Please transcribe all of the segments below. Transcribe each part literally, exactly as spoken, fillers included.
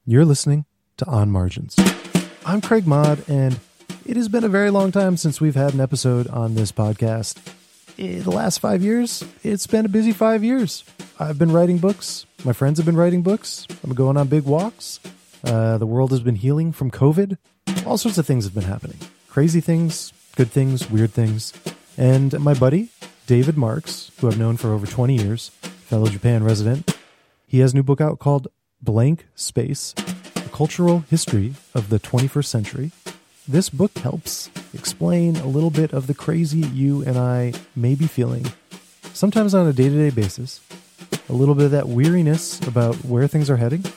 You're listening to On Margins. I'm Craig Maude, and it has been a very long time since we've had an episode on this podcast. In the last five years, it's been a busy five years. I've been writing books. My friends have been writing books. I'm going on big walks. Uh, the world has been healing from COVID. All sorts of things have been happening. Crazy things, good things, weird things. And my buddy, David Marks, who I've known for over twenty years, fellow Japan resident, he has a new book out called Blank Space, A Cultural History of the twenty-first Century. This book helps explain a little bit of the crazy you and I may be feeling, sometimes on a day-to-day basis, a little bit of that weariness about where things are heading,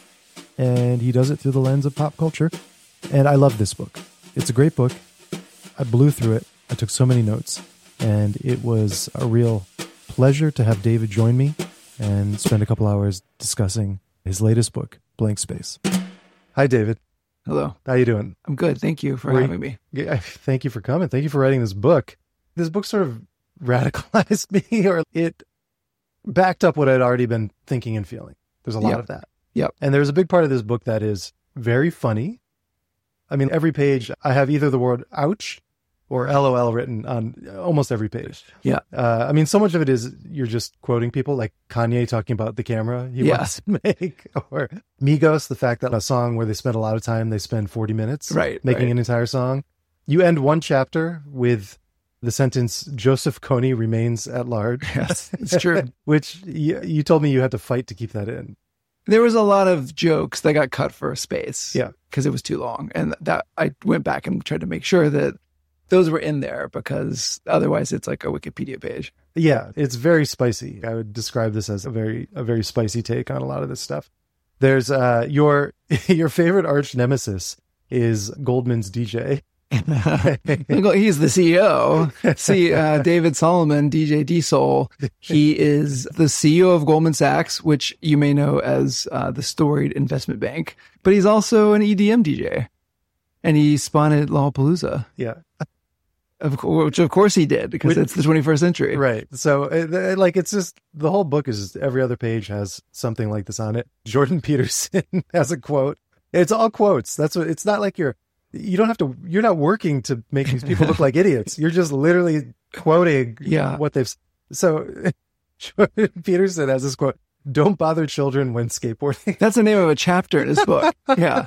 and he does it through the lens of pop culture. And I love this book. It's a great book. I blew through it. I took so many notes, and it was a real pleasure to have David join me and spend a couple hours discussing his latest book, Blank Space. Hi, David. Hello. How you doing? I'm good. Thank you for Were having you, me. Yeah, thank you for coming. Thank you for writing this book. This book sort of radicalized me, or it backed up what I'd already been thinking and feeling. There's a lot Yep. of that. Yep. And there's a big part of this book that is very funny. I mean, every page, I have either the word ouch or LOL written on almost every page. Yeah. Uh, I mean, so much of it is you're just quoting people, like Kanye talking about the camera he Yeah. wants to make, or Migos, the fact that a song where they spend a lot of time, they spend forty minutes Right, making right. an entire song. You end one chapter with the sentence, Joseph Kony remains at large. Yes, it's true. Which you, you told me you had to fight to keep that in. There was a lot of jokes that got cut for space. Yeah. Because it was too long. And that I went back and tried to make sure that those were in there, because otherwise it's like a Wikipedia page. Yeah, it's very spicy. I would describe this as a very a very spicy take on a lot of this stuff. There's uh your your favorite arch nemesis is Goldman's D J. He's the C E O. See, uh, David Solomon, D J D-Soul. He is the C E O of Goldman Sachs, which you may know as uh, the storied investment bank. But he's also an E D M D J. And he spawned Lollapalooza. Yeah. Of course, which of course he did, because Which- it's the twenty-first century. Right. So, uh, like, it's just the whole book is just every other page has something like this on it. Jordan Peterson has a quote. It's all quotes. That's what it's not like you're, you don't have to, you're not working to make these people look like idiots. You're just literally quoting Yeah. what they've, so Jordan Peterson has this quote, don't bother children when skateboarding. That's the name of a chapter in his book. Yeah.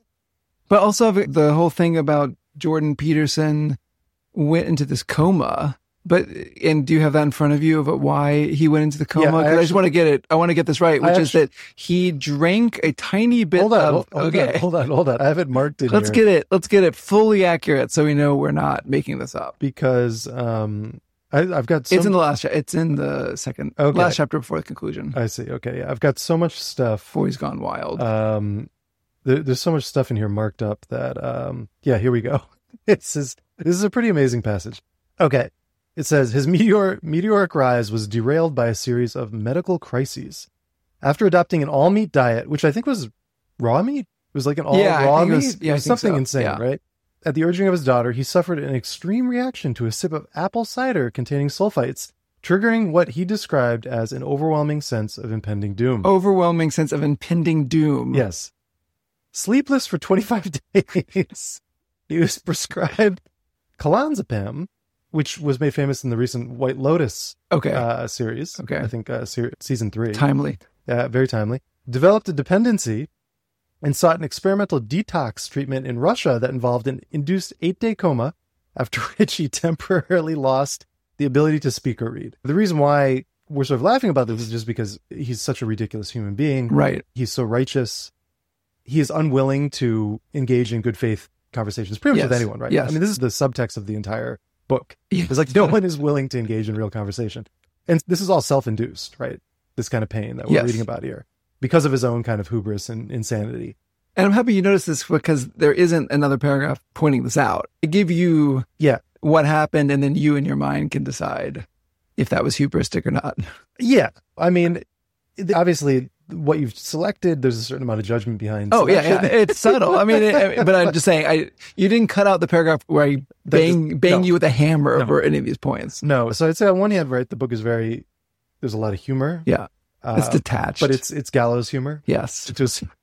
But also the whole thing about Jordan Peterson went into this coma. But, and do you have that in front of you about why he went into the coma? Yeah, I 'Cause I, just actually- want to get it, I want to get this right, which I is actually- that he drank a tiny bit Hold on, of, hold, hold okay. on, hold on, hold on. I have it marked in Let's here get it, let's get it fully accurate so we know we're not making this up. because um, I, I've got some, It's in the last, cha- it's in the second, Okay. last chapter before the conclusion, I see. Okay. Yeah. I've got so much stuff. before he's gone wild. Um, there, there's so much stuff in here marked up that, um, yeah, here we go. It says, this is a pretty amazing passage. Okay. It says, his meteor, meteoric rise was derailed by a series of medical crises. After adopting an all-meat diet, which I think was raw meat, it was like an all Yeah, I raw think it meat, was- yeah, I was think something so. insane, Yeah. right? At the urging of his daughter, he suffered an extreme reaction to a sip of apple cider containing sulfites, triggering what he described as an overwhelming sense of impending doom. Overwhelming sense of impending doom. Yes. Sleepless for twenty-five days, he was prescribed clonazepam, which was made famous in the recent White Lotus Okay. uh, series. Okay. I think uh, ser- season three. Timely. Uh, very timely. Developed a dependency and sought an experimental detox treatment in Russia that involved an induced eight-day coma, after which he temporarily lost the ability to speak or read. The reason why we're sort of laughing about this is just because he's such a ridiculous human being. Right. He's so righteous. He is unwilling to engage in good faith conversations, pretty much Yes. with anyone, right? Yes. I mean, this is the subtext of the entire book. Yeah. It's like no one is willing to engage in real conversation. And this is all self-induced, right? This kind of pain that we're Yes. reading about here because of his own kind of hubris and insanity. And I'm happy you noticed this, because there isn't another paragraph pointing this out. It gives you Yeah. what happened, and then you in your mind can decide if that was hubristic or not. Yeah. I mean, obviously, what you've selected, there's a certain amount of judgment behind. Oh, yeah, selection. yeah. It's subtle. I mean, it, but I'm just saying, I you didn't cut out the paragraph where I bang, just- bang no. you with a hammer No. over any of these points. No. So I'd say on one hand, right, the book is very, there's a lot of humor. Yeah. It's uh, detached. but it's it's gallows humor. yes. To, to,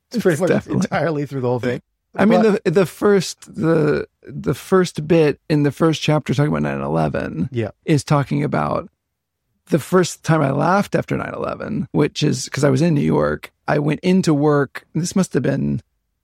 It's pretty much definitely. entirely through the whole thing. I mean, the the first the the first bit in the first chapter talking about nine eleven yeah. is talking about the first time I laughed after nine eleven, which is because I was in New York. I went into work. This must have been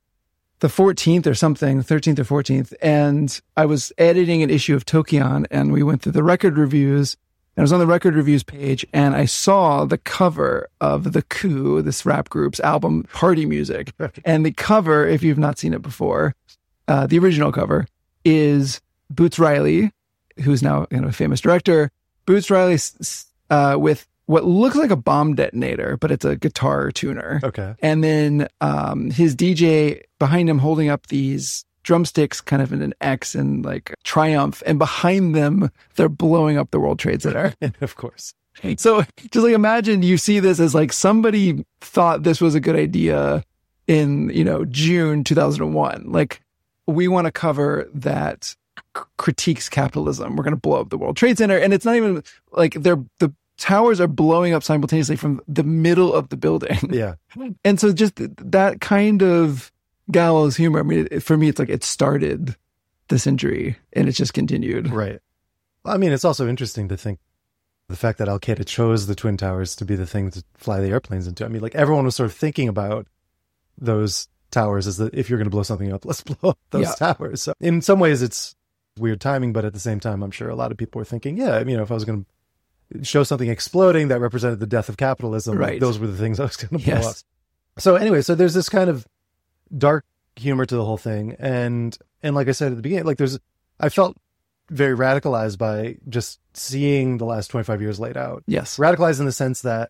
the fourteenth or something, thirteenth or fourteenth. And I was editing an issue of Tokyon, and we went through the record reviews. And I was on the record reviews page, and I saw the cover of The Coup, this rap group's album, Party Music. And the cover, if you've not seen it before, uh, the original cover is Boots Riley, who's now you know, a famous director. Boots Riley uh, with what looks like a bomb detonator, but it's a guitar tuner. Okay. And then um, his D J behind him holding up these drumsticks kind of in an X and like triumph, and behind them they're blowing up the World Trade Center. Of course. So just like imagine you see this as like somebody thought this was a good idea in, you know, June two thousand one. Like, we want to cover that c- critiques capitalism. We're going to blow up the World Trade Center. And it's not even like they're the towers are blowing up simultaneously from the middle of the building. Yeah. And so just th- that kind of gallows humor, I mean, it, for me, it's like it started the century and it's just continued. Right. I mean, it's also interesting to think the fact that Al Qaeda chose the Twin Towers to be the thing to fly the airplanes into. I mean, like everyone was sort of thinking about those towers as that if you're going to blow something up, let's blow up those Yeah. towers. So in some ways, it's weird timing, but at the same time, I'm sure a lot of people were thinking, yeah, I mean, if I was going to show something exploding that represented the death of capitalism, Right. like, those were the things I was going to blow Yes. up. So anyway, so there's this kind of dark humor to the whole thing. And, and like I said at the beginning, like there's, I felt very radicalized by just seeing the last twenty-five years laid out. Yes. Radicalized in the sense that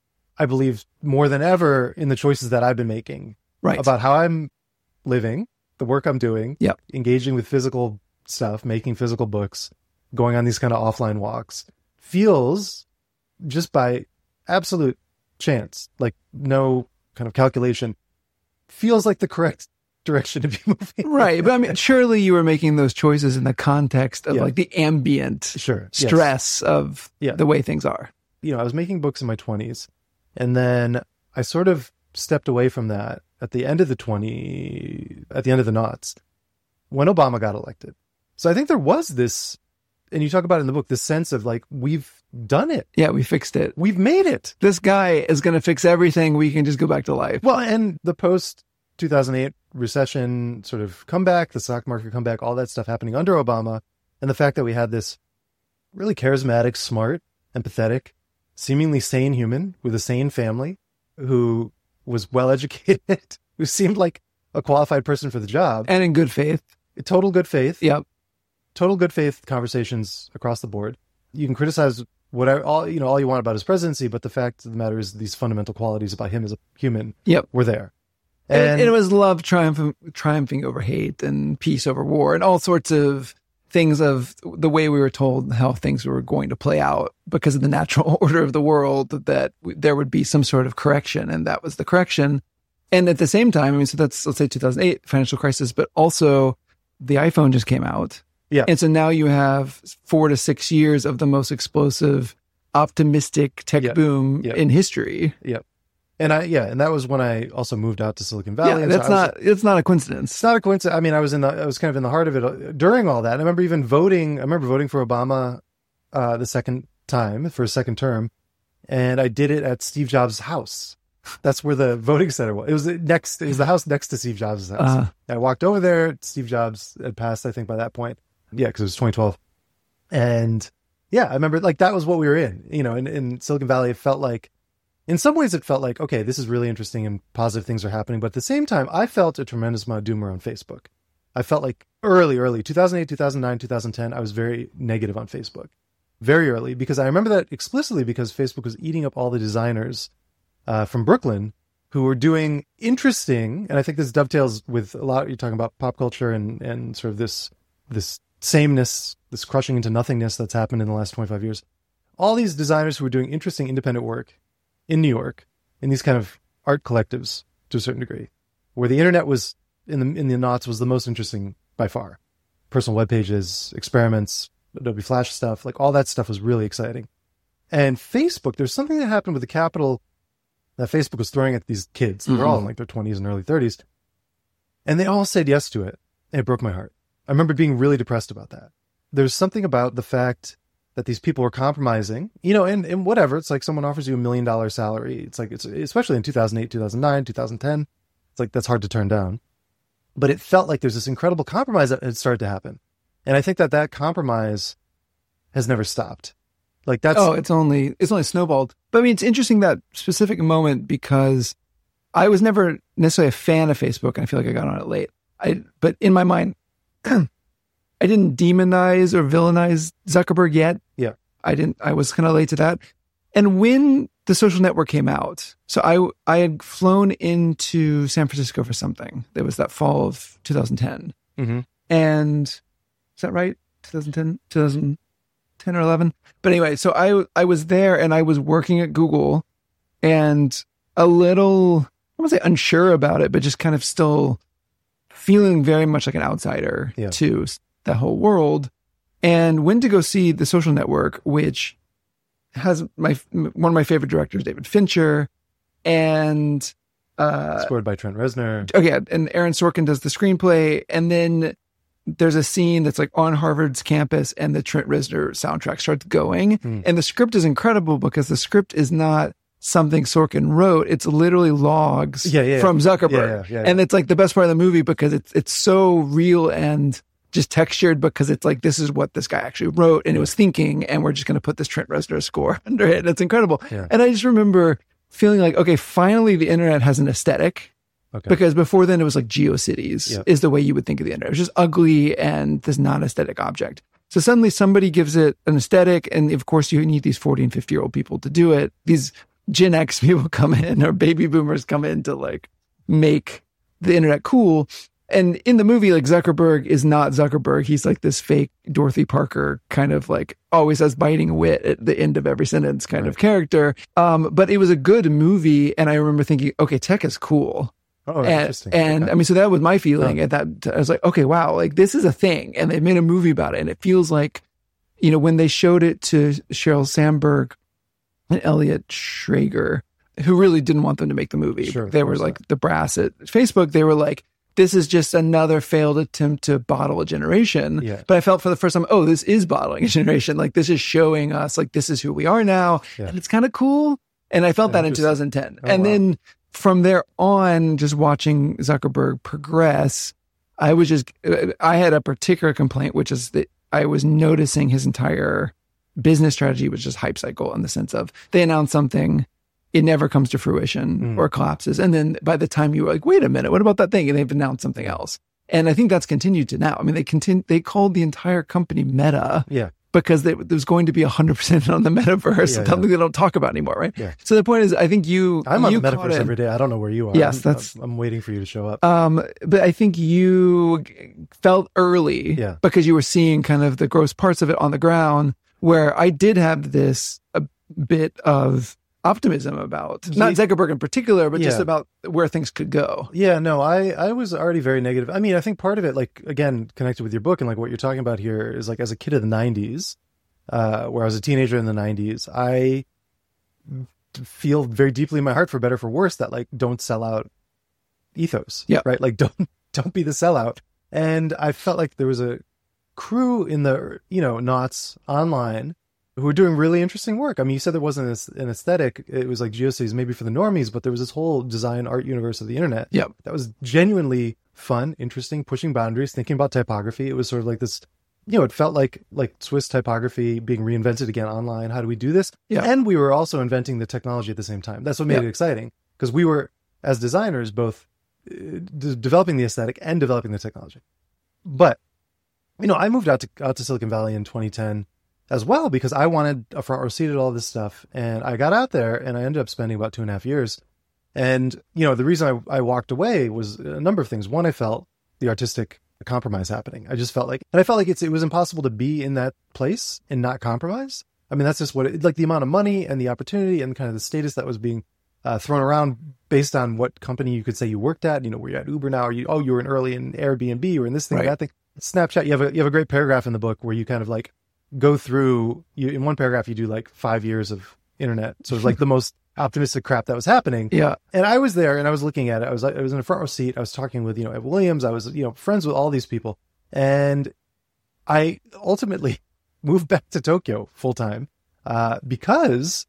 I believe more than ever in the choices that I've been making Right. about how I'm living, the work I'm doing, Yep. engaging with physical stuff, making physical books, going on these kind of offline walks, feels just by absolute chance, like no kind of calculation, feels like the correct direction to be moving. Right. But I mean, surely you were making those choices in the context of Yeah. like the ambient Sure. Yes. stress of Yeah. the way things are. You know, I was making books in my twenties, and then I sort of stepped away from that at the end of the twenty, at the end of the noughts, when Obama got elected. So I think there was this, and you talk about it in the book, this sense of like, we've done it. Yeah, we fixed it. We've made it. This guy is going to fix everything. We can just go back to life. Well, and the post two thousand eight recession sort of comeback, the stock market comeback, all that stuff happening under Obama, and the fact that we had this really charismatic, smart, empathetic, seemingly sane human with a sane family who was well educated, who seemed like a qualified person for the job. And in good faith. Total good faith. Yep. Total good faith conversations across the board. You can criticize whatever, all you know, all you want about his presidency, but the fact of the matter is these fundamental qualities about him as a human Yep. were there. And, And, and it was love triumphing, triumphing over hate and peace over war and all sorts of things of the way we were told how things were going to play out because of the natural order of the world, that there would be some sort of correction, and that was the correction. And at the same time, I mean, so that's, let's say two thousand eight financial crisis, but also the iPhone just came out. Yeah. And so now you have four to six years of the most explosive, optimistic tech Yeah. boom Yeah. in history. Yep. And I, yeah, and that was when I also moved out to Silicon Valley. Yeah, and so that's I was- not, it's not a coincidence. It's not a coincidence. I mean, I was in the, I was kind of in the heart of it during all that. And I remember even voting. I remember voting for Obama uh, the second time for a second term, and I did it at Steve Jobs' house. That's where the voting center was. It was next. It was the house next to Steve Jobs' house. Uh, I walked over there. Steve Jobs had passed, I think, by that point. Yeah, because it was twenty twelve. And yeah, I remember like that was what we were in. You know, in, in Silicon Valley, it felt like, in some ways, it felt like, okay, this is really interesting and positive things are happening. But at the same time, I felt a tremendous amount of doom around Facebook. I felt like early, early, two thousand eight, two thousand nine, two thousand ten, I was very negative on Facebook. Very early, because I remember that explicitly because Facebook was eating up all the designers uh, from Brooklyn who were doing interesting, and I think this dovetails with a lot, you're talking about pop culture and, and sort of this, this sameness, this crushing into nothingness that's happened in the last twenty-five years. All these designers who were doing interesting independent work in New York, in these kind of art collectives to a certain degree, where the internet was in the in the noughts was the most interesting by far. Personal web pages, experiments, Adobe Flash stuff, like all that stuff was really exciting. And Facebook, there's something that happened with the capital that Facebook was throwing at these kids. They were all in like their twenties and early thirties. And they all said yes to it. And it broke my heart. I remember being really depressed about that. There's something about the fact that these people were compromising, you know, and, and whatever. It's like someone offers you a million dollar salary. It's like, it's especially in two thousand eight, two thousand nine, two thousand ten. It's like, that's hard to turn down. But it felt like there's this incredible compromise that had started to happen. And I think that that compromise has never stopped. Like that's... Oh, it's only, it's only snowballed. But I mean, it's interesting that specific moment because I was never necessarily a fan of Facebook, and I feel like I got on it late. I, but in my mind, I didn't demonize or villainize Zuckerberg yet. Yeah. I didn't, I was kind of late to that. And when the Social Network came out, so I, I had flown into San Francisco for something. There was that fall of two thousand ten. Mm-hmm. And is that right? twenty ten, twenty ten or eleven? But anyway, so I, I was there and I was working at Google and a little, I won't say unsure about it, but just kind of still feeling very much like an outsider yeah. to the whole world, and went to go see The Social Network, which has my one of my favorite directors, David Fincher, and uh, scored by Trent Reznor. Okay, and Aaron Sorkin does the screenplay, and then there's a scene that's like on Harvard's campus, and the Trent Reznor soundtrack starts going, mm. and the script is incredible because the script is not something Sorkin wrote. It's literally logs yeah, yeah, from Zuckerberg. Yeah, yeah, yeah, yeah. And it's like the best part of the movie because it's it's so real and just textured because it's like, this is what this guy actually wrote and it was thinking, and we're just going to put this Trent Reznor score under it. It's incredible. Yeah. And I just remember feeling like, okay, finally the internet has an aesthetic. Okay. Because before then it was like GeoCities yeah. is the way you would think of the internet. It was just ugly and this non-aesthetic object. So suddenly somebody gives it an aesthetic, and of course you need these forty and fifty year old people to do it. These Gen X people come in, or baby boomers come in to like make the internet cool. And in the movie, like Zuckerberg is not Zuckerberg. He's like this fake Dorothy Parker kind of like always has biting wit at the end of every sentence kind right. of character. Um, but it was a good movie. And I remember thinking, okay, tech is cool. Oh, and, interesting. And okay. I mean, so that was my feeling oh. at that. I was like, okay, wow, like this is a thing. And they made a movie about it. And it feels like, you know, when they showed it to Sheryl Sandberg and Elliot Schrager, who really didn't want them to make the movie. Sure, they were like so. The brass at Facebook. They were like, this is just another failed attempt to bottle a generation. Yeah. But I felt for the first time, oh, this is bottling a generation. Like this is showing us like, this is who we are now. Yeah. And it's kind of cool. And I felt yeah, that in two thousand ten. Oh, and wow. then from there on, just watching Zuckerberg progress, I was just, I had a particular complaint, which is that I was noticing his entire business strategy was just hype cycle, in the sense of they announce something, it never comes to fruition mm. or collapses. And then by the time you were like, wait a minute, what about that thing? And they've announced something else. And I think that's continued to now. I mean, they continue, they called the entire company Meta. Yeah. Because they, there was going to be one hundred percent on the metaverse, yeah, something yeah. they don't talk about anymore, right? Yeah. So the point is, I think you... I'm on you the metaverse every day. I don't know where you are. Yes, I'm, that's... I'm waiting for you to show up. Um, but I think you felt early yeah. because you were seeing kind of the gross parts of it on the ground, where I did have this a bit of optimism about, not Zuckerberg in particular, but yeah. just about where things could go. Yeah, no, I, I was already very negative. I mean, I think part of it, like, again, connected with your book and like what you're talking about here is like, as a kid of the nineties, uh, where I was a teenager in the nineties, I feel very deeply in my heart, for better or for worse, that like, don't sell out ethos. Yeah. Right. Like, don't, don't be the sellout. And I felt like there was a crew in the, you know, Knots online who were doing really interesting work. I mean, you said there wasn't an aesthetic. It was like GeoCities maybe for the normies, but there was this whole design art universe of the internet. Yeah. That was genuinely fun, interesting, pushing boundaries, thinking about typography. It was sort of like this, you know, it felt like like Swiss typography being reinvented again online. How do we do this? Yeah. And we were also inventing the technology at the same time. That's what made yeah. it exciting, because we were, as designers, both uh, d- developing the aesthetic and developing the technology. But, you know, I moved out to out to Silicon Valley in twenty ten as well, because I wanted a front row seat at all this stuff. And I got out there and I ended up spending about two and a half years. And, you know, the reason I, I walked away was a number of things. One, I felt the artistic compromise happening. I just felt like, and I felt like it's, it was impossible to be in that place and not compromise. I mean, that's just what it, like the amount of money and the opportunity and kind of the status that was being uh, thrown around based on what company you could say you worked at. You know, were you at Uber now? Or you, oh, you were in early in Airbnb, you were in this thing, right. that thing. Snapchat, you have a, you have a great paragraph in the book where you kind of like go through, you, in one paragraph, you do like five years of internet. So it's like the most optimistic crap that was happening. Yeah. And I was there and I was looking at it. I was I was in a front row seat. I was talking with, you know, Ed Williams. I was, you know, friends with all these people. And I ultimately moved back to Tokyo full time uh, because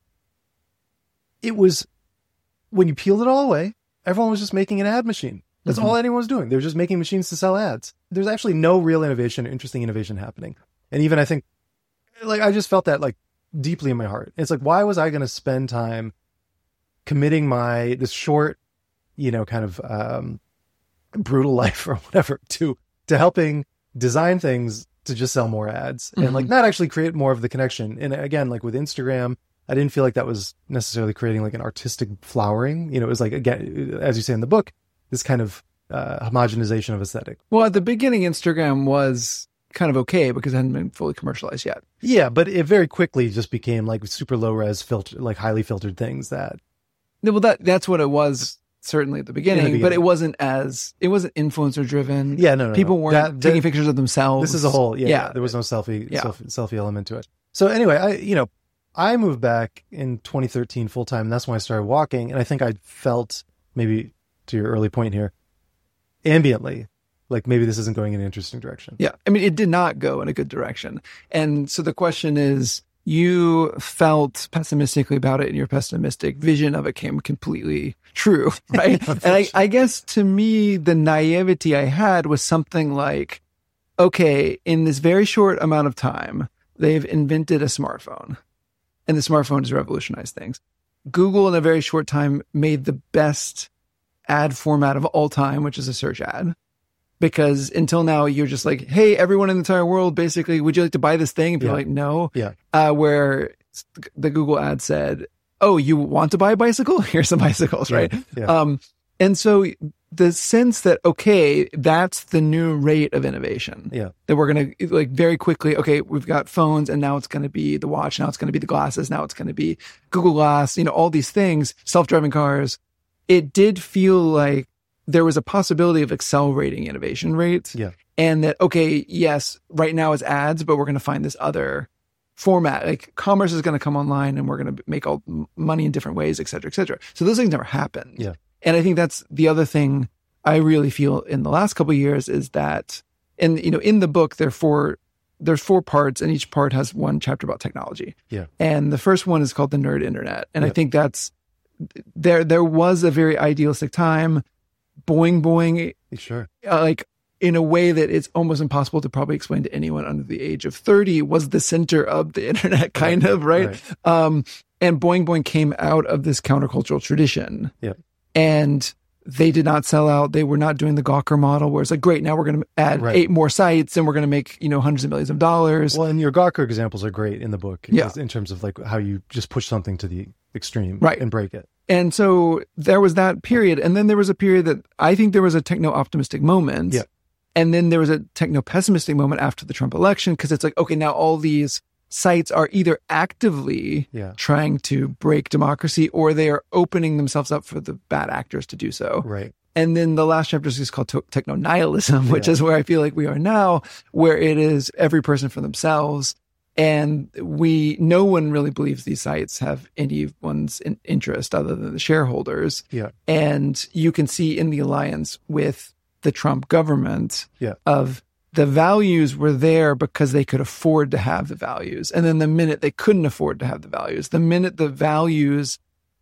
it was, when you peeled it all away, everyone was just making an ad machine. That's mm-hmm. all anyone was doing. They were just making machines to sell ads. There's actually no real innovation, interesting innovation happening. And even I think, like, I just felt that like deeply in my heart. It's like, why was I going to spend time committing my, this short, you know, kind of um, brutal life or whatever to, to helping design things to just sell more ads mm-hmm. and like not actually create more of the connection. And again, like with Instagram, I didn't feel like that was necessarily creating like an artistic flowering. You know, it was like, again, as you say in the book, this kind of uh, homogenization of aesthetic. Well, at the beginning, Instagram was kind of okay because it hadn't been fully commercialized yet. Yeah, but it very quickly just became like super low res filter, like highly filtered things that. Well, that that's what it was certainly at the beginning, the beginning. But it wasn't as it wasn't influencer driven. Yeah, no, no, people no. weren't that, taking that, pictures of themselves. This is a whole yeah. yeah. yeah there was no selfie yeah. selfie, selfie element to it. So anyway, I you know I moved back in twenty thirteen full time, and that's when I started walking. And I think I felt, maybe to your early point here, ambiently, like maybe this isn't going in an interesting direction. Yeah. I mean, it did not go in a good direction. And so the question is, you felt pessimistically about it and your pessimistic vision of it came completely true, right? And I, I guess to me, the naivety I had was something like, okay, in this very short amount of time, they've invented a smartphone and the smartphone has revolutionized things. Google in a very short time made the best ad format of all time, which is a search ad. Because until now, you're just like, hey, everyone in the entire world, basically, would you like to buy this thing? And people yeah. are like, no. Yeah. Uh, where the Google ad said, oh, you want to buy a bicycle? Here's some bicycles, right? Yeah. Yeah. Um, and so the sense that, okay, that's the new rate of innovation. Yeah. That we're going to, like, very quickly, okay, we've got phones, and now it's going to be the watch, now it's going to be the glasses, now it's going to be Google Glass, you know, all these things, self-driving cars. It did feel like there was a possibility of accelerating innovation rates. Yeah. And that, okay, yes, right now it's ads, but we're going to find this other format. Like commerce is going to come online and we're going to make all money in different ways, et cetera, et cetera. So those things never happened. Yeah. And I think that's the other thing I really feel in the last couple of years is that, and you know, in the book, there are four, there's four parts and each part has one chapter about technology. Yeah. And the first one is called the Nerd Internet. And yeah. I think that's, there, there was a very idealistic time. Boing, boing. Sure. Uh, like in a way that it's almost impossible to probably explain to anyone under the age of thirty was the center of the internet, kind right. of, right? right? Um, and Boing Boing came out of this countercultural tradition. Yeah. And they did not sell out. They were not doing the Gawker model where it's like, great, now we're going to add right. eight more sites and we're going to make, you know, hundreds of millions of dollars. Well, and your Gawker examples are great in the book. Yeah. In terms of like how you just push something to the extreme right. and break it. And so there was that period. And then there was a period that I think there was a techno-optimistic moment. Yeah. And then there was a techno-pessimistic moment after the Trump election because it's like, okay, now all these sites are either actively yeah. trying to break democracy or they are opening themselves up for the bad actors to do so. Right. And then the last chapter is called to- techno-nihilism, which yeah. is where I feel like we are now, where it is every person for themselves. And we, no one really believes these sites have anyone's in interest other than the shareholders. Yeah. And you can see in the alliance with the Trump government yeah. of the values were there because they could afford to have the values. And then the minute they couldn't afford to have the values, the minute the values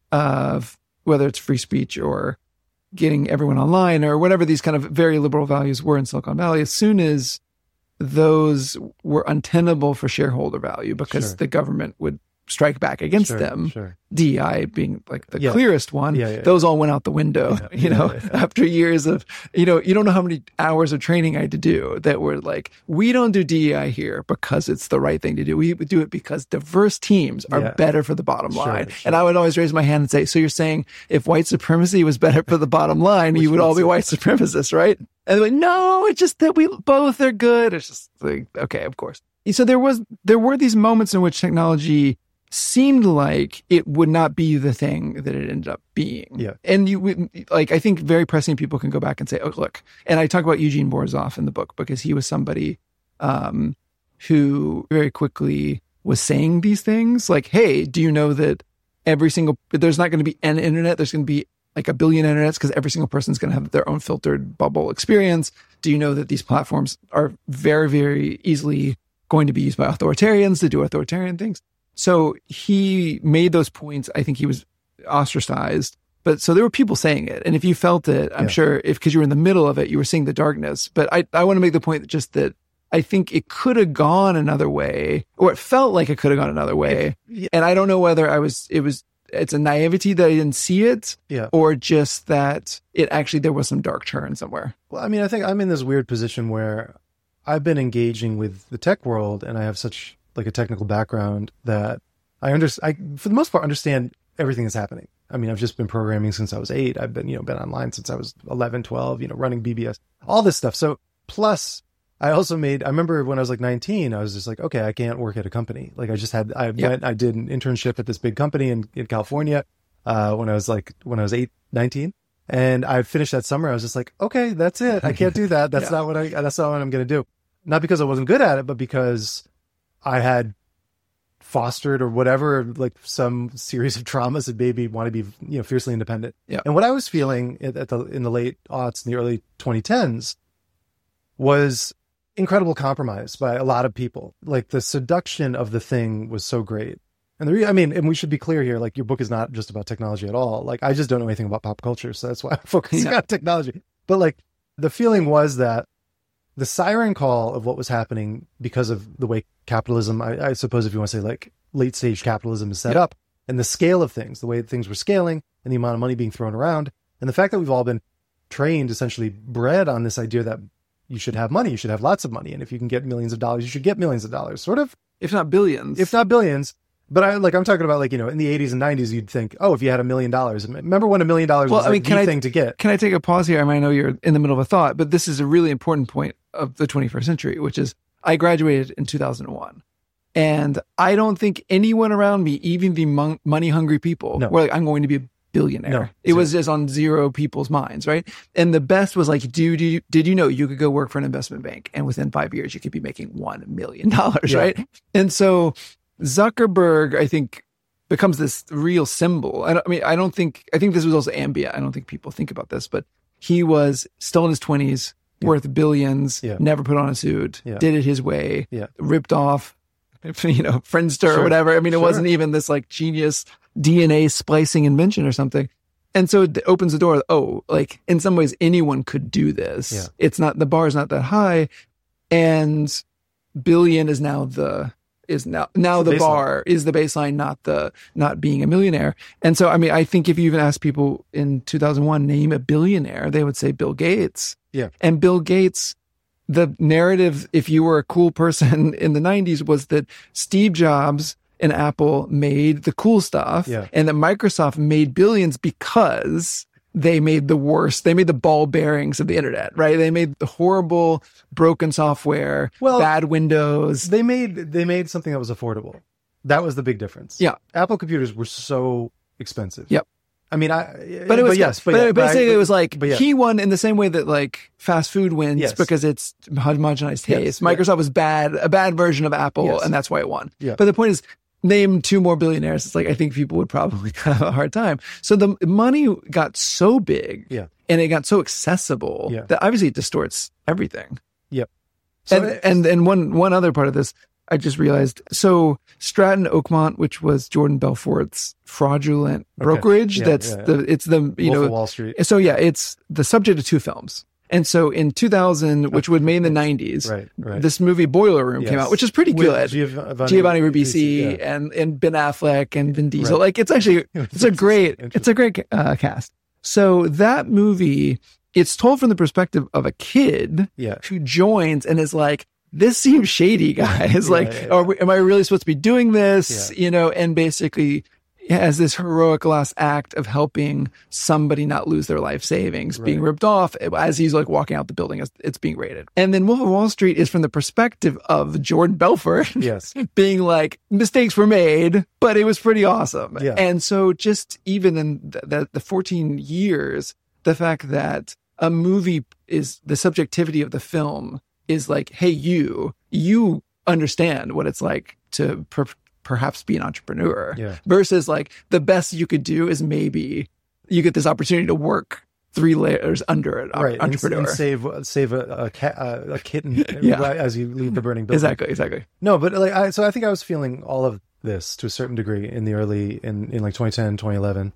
of whether it's free speech or getting everyone online or whatever these kind of very liberal values were in Silicon Valley, as soon as those were untenable for shareholder value because sure. the government would strike back against sure, them. Sure. D E I being like the yeah. clearest one. Yeah, yeah, those yeah. all went out the window, yeah, you yeah, know, yeah. after years of, you know, you don't know how many hours of training I had to do that were like, we don't do D E I here because it's the right thing to do. We do it because diverse teams are yeah. better for the bottom sure, line. Sure. And I would always raise my hand and say, so you're saying if white supremacy was better for the bottom line, you would all be white supremacists, right? And they're like, no, it's just that we both are good. It's just like, okay, of course. So there was, there were these moments in which technology seemed like it would not be the thing that it ended up being. Yeah. And you, like, I think very pressing people can go back and say, oh, look, and I talk about Eugene Borzov in the book because he was somebody um, who very quickly was saying these things like, hey, do you know that every single, there's not going to be an internet. There's going to be like a billion internets because every single person's going to have their own filtered bubble experience. Do you know that these platforms are very, very easily going to be used by authoritarians to do authoritarian things? So he made those points. I think he was ostracized. But so there were people saying it. And if you felt it, I'm yeah. sure if, because you were in the middle of it, you were seeing the darkness. But I, I want to make the point that just that I think it could have gone another way, or it felt like it could have gone another way. Yeah. And I don't know whether I was, it was, it's a naivety that I didn't see it, yeah. or just that it actually, there was some dark turn somewhere. Well, I mean, I think I'm in this weird position where I've been engaging with the tech world and I have such like a technical background that I understand, I, for the most part, understand everything that's happening. I mean, I've just been programming since I was eight. I've been, you know, been online since I was eleven, twelve, you know, running B B S, all this stuff. So plus I also made, I remember when I was like nineteen, I was just like, okay, I can't work at a company. Like I just had, I yep. went, I did an internship at this big company in, in California, uh, when I was like, when I was eight, nineteen. And I finished that summer. I was just like, okay, that's it. I can't do that. That's yeah. not what I, that's not what I'm going to do. Not because I wasn't good at it, but because I had fostered or whatever, like some series of traumas that made me want to be, you know, fiercely independent. Yeah. And what I was feeling at the, in the late aughts, in the early twenty tens was incredible compromise by a lot of people. Like the seduction of the thing was so great. And the re- I mean, and we should be clear here, like your book is not just about technology at all. Like I just don't know anything about pop culture. So that's why I'm focusing yeah. on technology. But like the feeling was that the siren call of what was happening because of the way capitalism, I, I suppose if you want to say like late stage capitalism is set yeah. up, and the scale of things, the way things were scaling and the amount of money being thrown around, and the fact that we've all been trained, essentially bred on this idea that you should have money, you should have lots of money. And if you can get millions of dollars, you should get millions of dollars, sort of. If not billions. If not billions. But I like, I'm talking about like, you know, in the eighties and nineties, you'd think, oh, if you had a million dollars, remember when a million dollars was I mean, like can the I, thing to get. Can I take a pause here? I mean, I know you're in the middle of a thought, but this is a really important point of the twenty-first century, which is I graduated in two thousand one. And I don't think anyone around me, even the mon- money hungry people, no. were like, I'm going to be a billionaire. No, it was just on zero people's minds, right? And the best was like, dude, you, did you know you could go work for an investment bank and within five years you could be making one million dollars, yeah. right? And so Zuckerberg, I think, becomes this real symbol. I, I mean, I don't think, I think this was also ambient. I don't think people think about this, but he was still in his twenties, yeah. worth billions, yeah. never put on a suit, yeah. did it his way, yeah. ripped off, you know, Friendster sure. or whatever. I mean, it sure. wasn't even this like genius D N A splicing invention or something. And so it opens the door. Oh, like in some ways anyone could do this. Yeah. It's not, the bar is not that high. And billion is now the, is now, now the, the bar is the baseline, not the, not being a millionaire. And so, I mean, I think if you even ask people in two thousand one, name a billionaire, they would say Bill Gates. Yeah. And Bill Gates, the narrative, if you were a cool person in the nineties, was that Steve Jobs and Apple made the cool stuff, yeah. and that Microsoft made billions because they made the worst. They made the ball bearings of the internet, right? They made the horrible, broken software, well, bad Windows. They made they made something that was affordable. That was the big difference. Yeah, Apple computers were so expensive. Yep. I mean, I. But it was but yes, but, but yeah, basically but I, it was like yeah. he won in the same way that like fast food wins yes. because it's homogenized taste. Yes. Microsoft yeah. was bad, a bad version of Apple, yes. and that's why it won. Yeah. But the point is, name two more billionaires. It's like I think people would probably have a hard time. So the money got so big, yeah. and it got so accessible yeah. that obviously it distorts everything. Yep. So and it, and and one one other part of this, I just realized. So Stratton Oakmont, which was Jordan Belfort's fraudulent okay. brokerage, yeah, that's yeah, yeah. the it's the you Wolf know of Wall Street. So yeah, it's the subject of two films. And so in two thousand, which was made in the nineties, right, right. this movie Boiler Room yes. came out, which is pretty With good. Giovanni, Giovanni Ribisi yeah. and, and Ben Affleck and Vin Diesel. Right. Like it's actually, it's a great, it's a great uh, cast. So that movie, it's told from the perspective of a kid yeah. who joins and is like, this seems shady, guys. yeah, like, yeah, yeah. Are we, am I really supposed to be doing this? Yeah. You know, and basically has this heroic last act of helping somebody not lose their life savings, right. being ripped off as he's like walking out the building as it's being raided. And then Wolf of Wall Street is from the perspective of Jordan Belfort, yes, being like, mistakes were made, but it was pretty awesome. Yeah. And so just even in the, the, the fourteen years, the fact that a movie is the subjectivity of the film is like, hey, you, you understand what it's like to per- perhaps be an entrepreneur. Yeah. Versus like the best you could do is maybe you get this opportunity to work three layers under an right. entrepreneur. And, and save save a a, cat, a, a kitten Yeah. as you leave the burning building. Exactly, exactly. No, but like I, so I think I was feeling all of this to a certain degree in the early in, in like twenty ten, twenty eleven.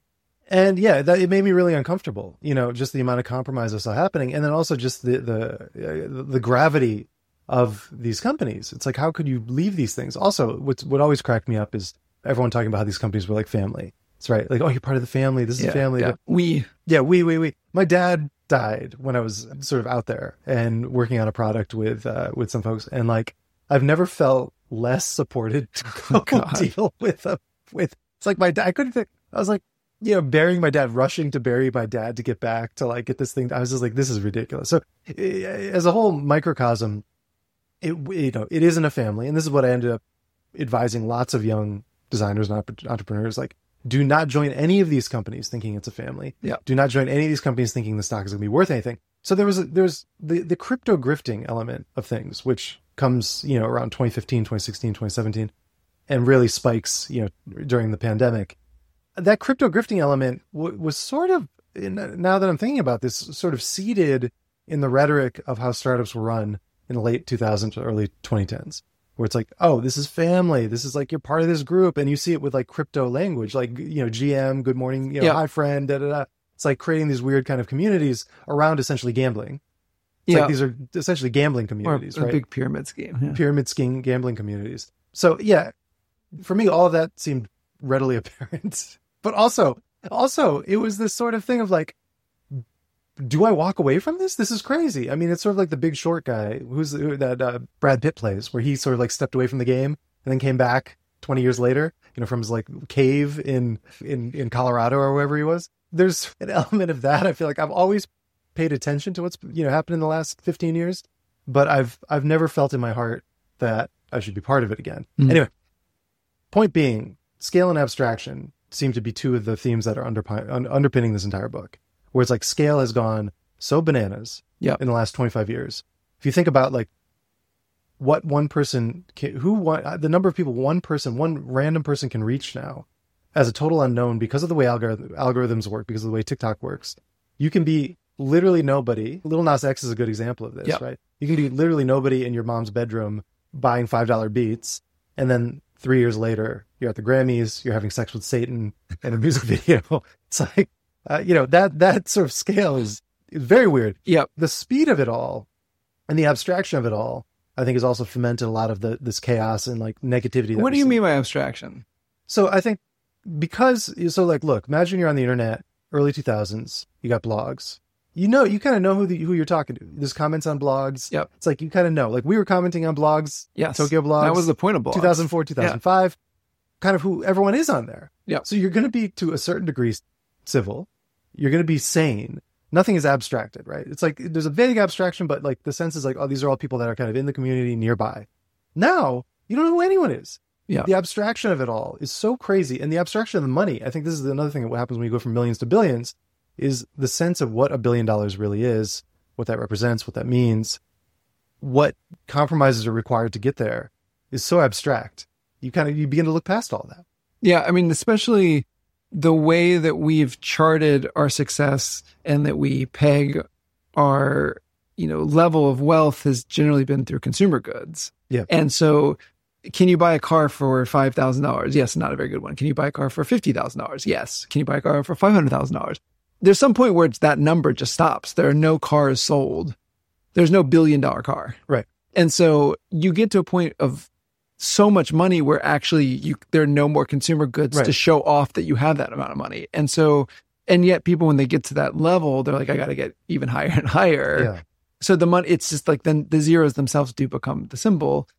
And yeah, that it made me really uncomfortable, you know, just the amount of compromise I saw happening. And then also just the, the, uh, the gravity of these companies. It's like, how could you leave these things? Also, what's, what always cracked me up is everyone talking about how these companies were like family. That's right. Like, oh, you're part of the family. This is Yeah, family. yeah. But, We. yeah, we, we, we. My dad died when I was sort of out there and working on a product with, uh, with some folks. And like, I've never felt less supported to go God. deal with a, with, it's like my dad, I couldn't think, I was like, you know, burying my dad, rushing to bury my dad to get back to like get this thing. I was just like, this is ridiculous. So eh, as a whole microcosm, it, you know, it isn't a family. And this is what I ended up advising lots of young designers and entrepreneurs, like, do not join any of these companies thinking it's a family. Yeah. Do not join any of these companies thinking the stock is going to be worth anything. So there was a, there's the, the crypto grifting element of things, which comes, you know, around twenty fifteen, twenty sixteen, twenty seventeen, and really spikes, you know, during the pandemic. That crypto grifting element w- was sort of, now that I'm thinking about this, sort of seeded in the rhetoric of how startups were run in the late two thousands to early twenty tens. Where it's like, oh, this is family. This is like, you're part of this group. And you see it with like crypto language, like, you know, G M, good morning, you know, Yeah. hi friend, da, da, da. It's like creating these weird kind of communities around essentially gambling. It's Yeah. like these are essentially gambling Or communities, a right? big pyramid scheme. Yeah. Pyramid scheme gambling communities. So yeah, for me, all of that seemed readily apparent. But also, also it was this sort of thing of like, do I walk away from this? This is crazy. I mean, it's sort of like the Big Short guy who's who, that uh, Brad Pitt plays, where he sort of like stepped away from the game and then came back twenty years later, you know, from his like cave in, in, in Colorado or wherever he was. There's an element of that. I feel like I've always paid attention to what's, you know, happened in the last fifteen years, but I've, I've never felt in my heart that I should be part of it again. Mhm. Anyway, point being, scale and abstraction seem to be two of the themes that are under, un, underpinning this entire book. Where it's like scale has gone so bananas Yep. in the last twenty-five years. If you think about like what one person, can, who one, the number of people one person, one random person can reach now as a total unknown because of the way algorith- algorithms work, because of the way TikTok works, you can be literally nobody. Lil Nas X is a good example of this, Yep. right? You can be literally nobody in your mom's bedroom buying five dollar beats. And then three years later, you're at the Grammys, you're having sex with Satan in a music video. It's like, Uh, you know, that that sort of scale is, is very weird. Yep. The speed of it all and the abstraction of it all, I think, has also fomented a lot of the this chaos and like negativity. that What we do you see. mean by abstraction? So I think because, so like, look, imagine you're on the internet, early two thousands, you got blogs. You know, you kind of know who the, who you're talking to. There's comments on blogs. Yep. It's like, you kind of know. Like we were commenting on blogs, Yes. Tokyo blogs. That was the point of blogs. two thousand four, two thousand five, kind of who everyone is on there. Yeah. So you're going to be, to a certain degree, civil. You're going to be sane. Nothing is abstracted, right? It's like there's a vague abstraction, but like the sense is like, oh, these are all people that are kind of in the community nearby. Now, you don't know who anyone is. Yeah. The abstraction of it all is so crazy. And the abstraction of the money, I think this is another thing that what happens when you go from millions to billions, is the sense of what a billion dollars really is, what that represents, what that means, what compromises are required to get there is so abstract. You kind of, you begin to look past all that. Yeah. I mean, especially the way that we've charted our success and that we peg our, you know, level of wealth has generally been through consumer goods. Yeah. And so can you buy a car for five thousand dollars? Yes, not a very good one. Can you buy a car for fifty thousand dollars? Yes. Can you buy a car for five hundred thousand dollars? There's some point where it's that number just stops. There are no cars sold. There's no billion dollar car. Right. And so you get to a point of so much money where actually you there are no more consumer goods Right. to show off that you have that amount of money. And so, and yet people, when they get to that level, they're like, I got to get even higher and higher. Yeah. So the money, it's just like then the zeros themselves do become the symbol.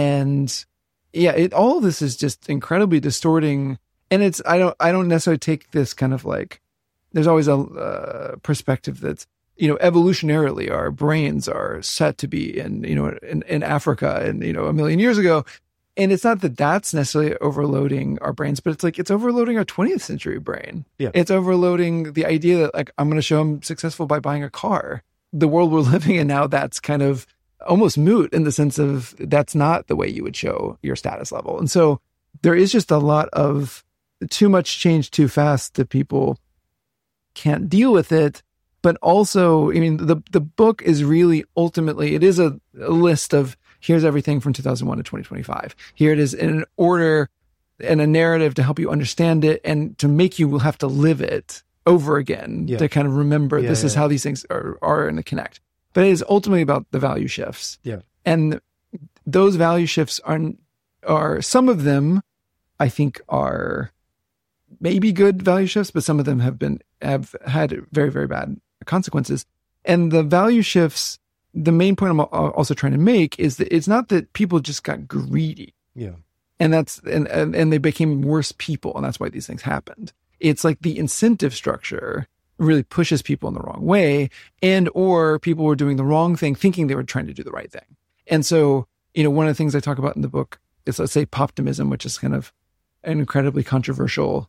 And yeah, it, all of this is just incredibly distorting. And it's, I don't, I don't necessarily take this kind of like, there's always a uh, perspective that's, you know, evolutionarily, our brains are set to be in, you know, in, in Africa and, you know, a million years ago. And it's not that that's necessarily overloading our brains, but it's like, it's overloading our twentieth century brain. Yeah. It's overloading the idea that like, I'm going to show I'm successful by buying a car. The world we're living in now, that's kind of almost moot in the sense of that's not the way you would show your status level. And so there is just a lot of too much change too fast that people can't deal with it. But also, I mean, the, the book is really ultimately, it is a, a list of here's everything from two thousand one to twenty twenty-five. Here it is in an order and a narrative to help you understand it and to make you have to live it over again yeah. to kind of remember yeah, this yeah, is yeah. how these things are, are in the connect. But it is ultimately about the value shifts. Yeah. And those value shifts are, are some of them, I think, are maybe good value shifts, but some of them have been, have had very, very bad consequences. And the value shifts, the main point I'm also trying to make is that it's not that people just got greedy. Yeah. And that's, and, and, and they became worse people. And that's why these things happened. It's like the incentive structure really pushes people in the wrong way, and, or people were doing the wrong thing, thinking they were trying to do the right thing. And so, you know, one of the things I talk about in the book is, let's say, poptimism, which is kind of an incredibly controversial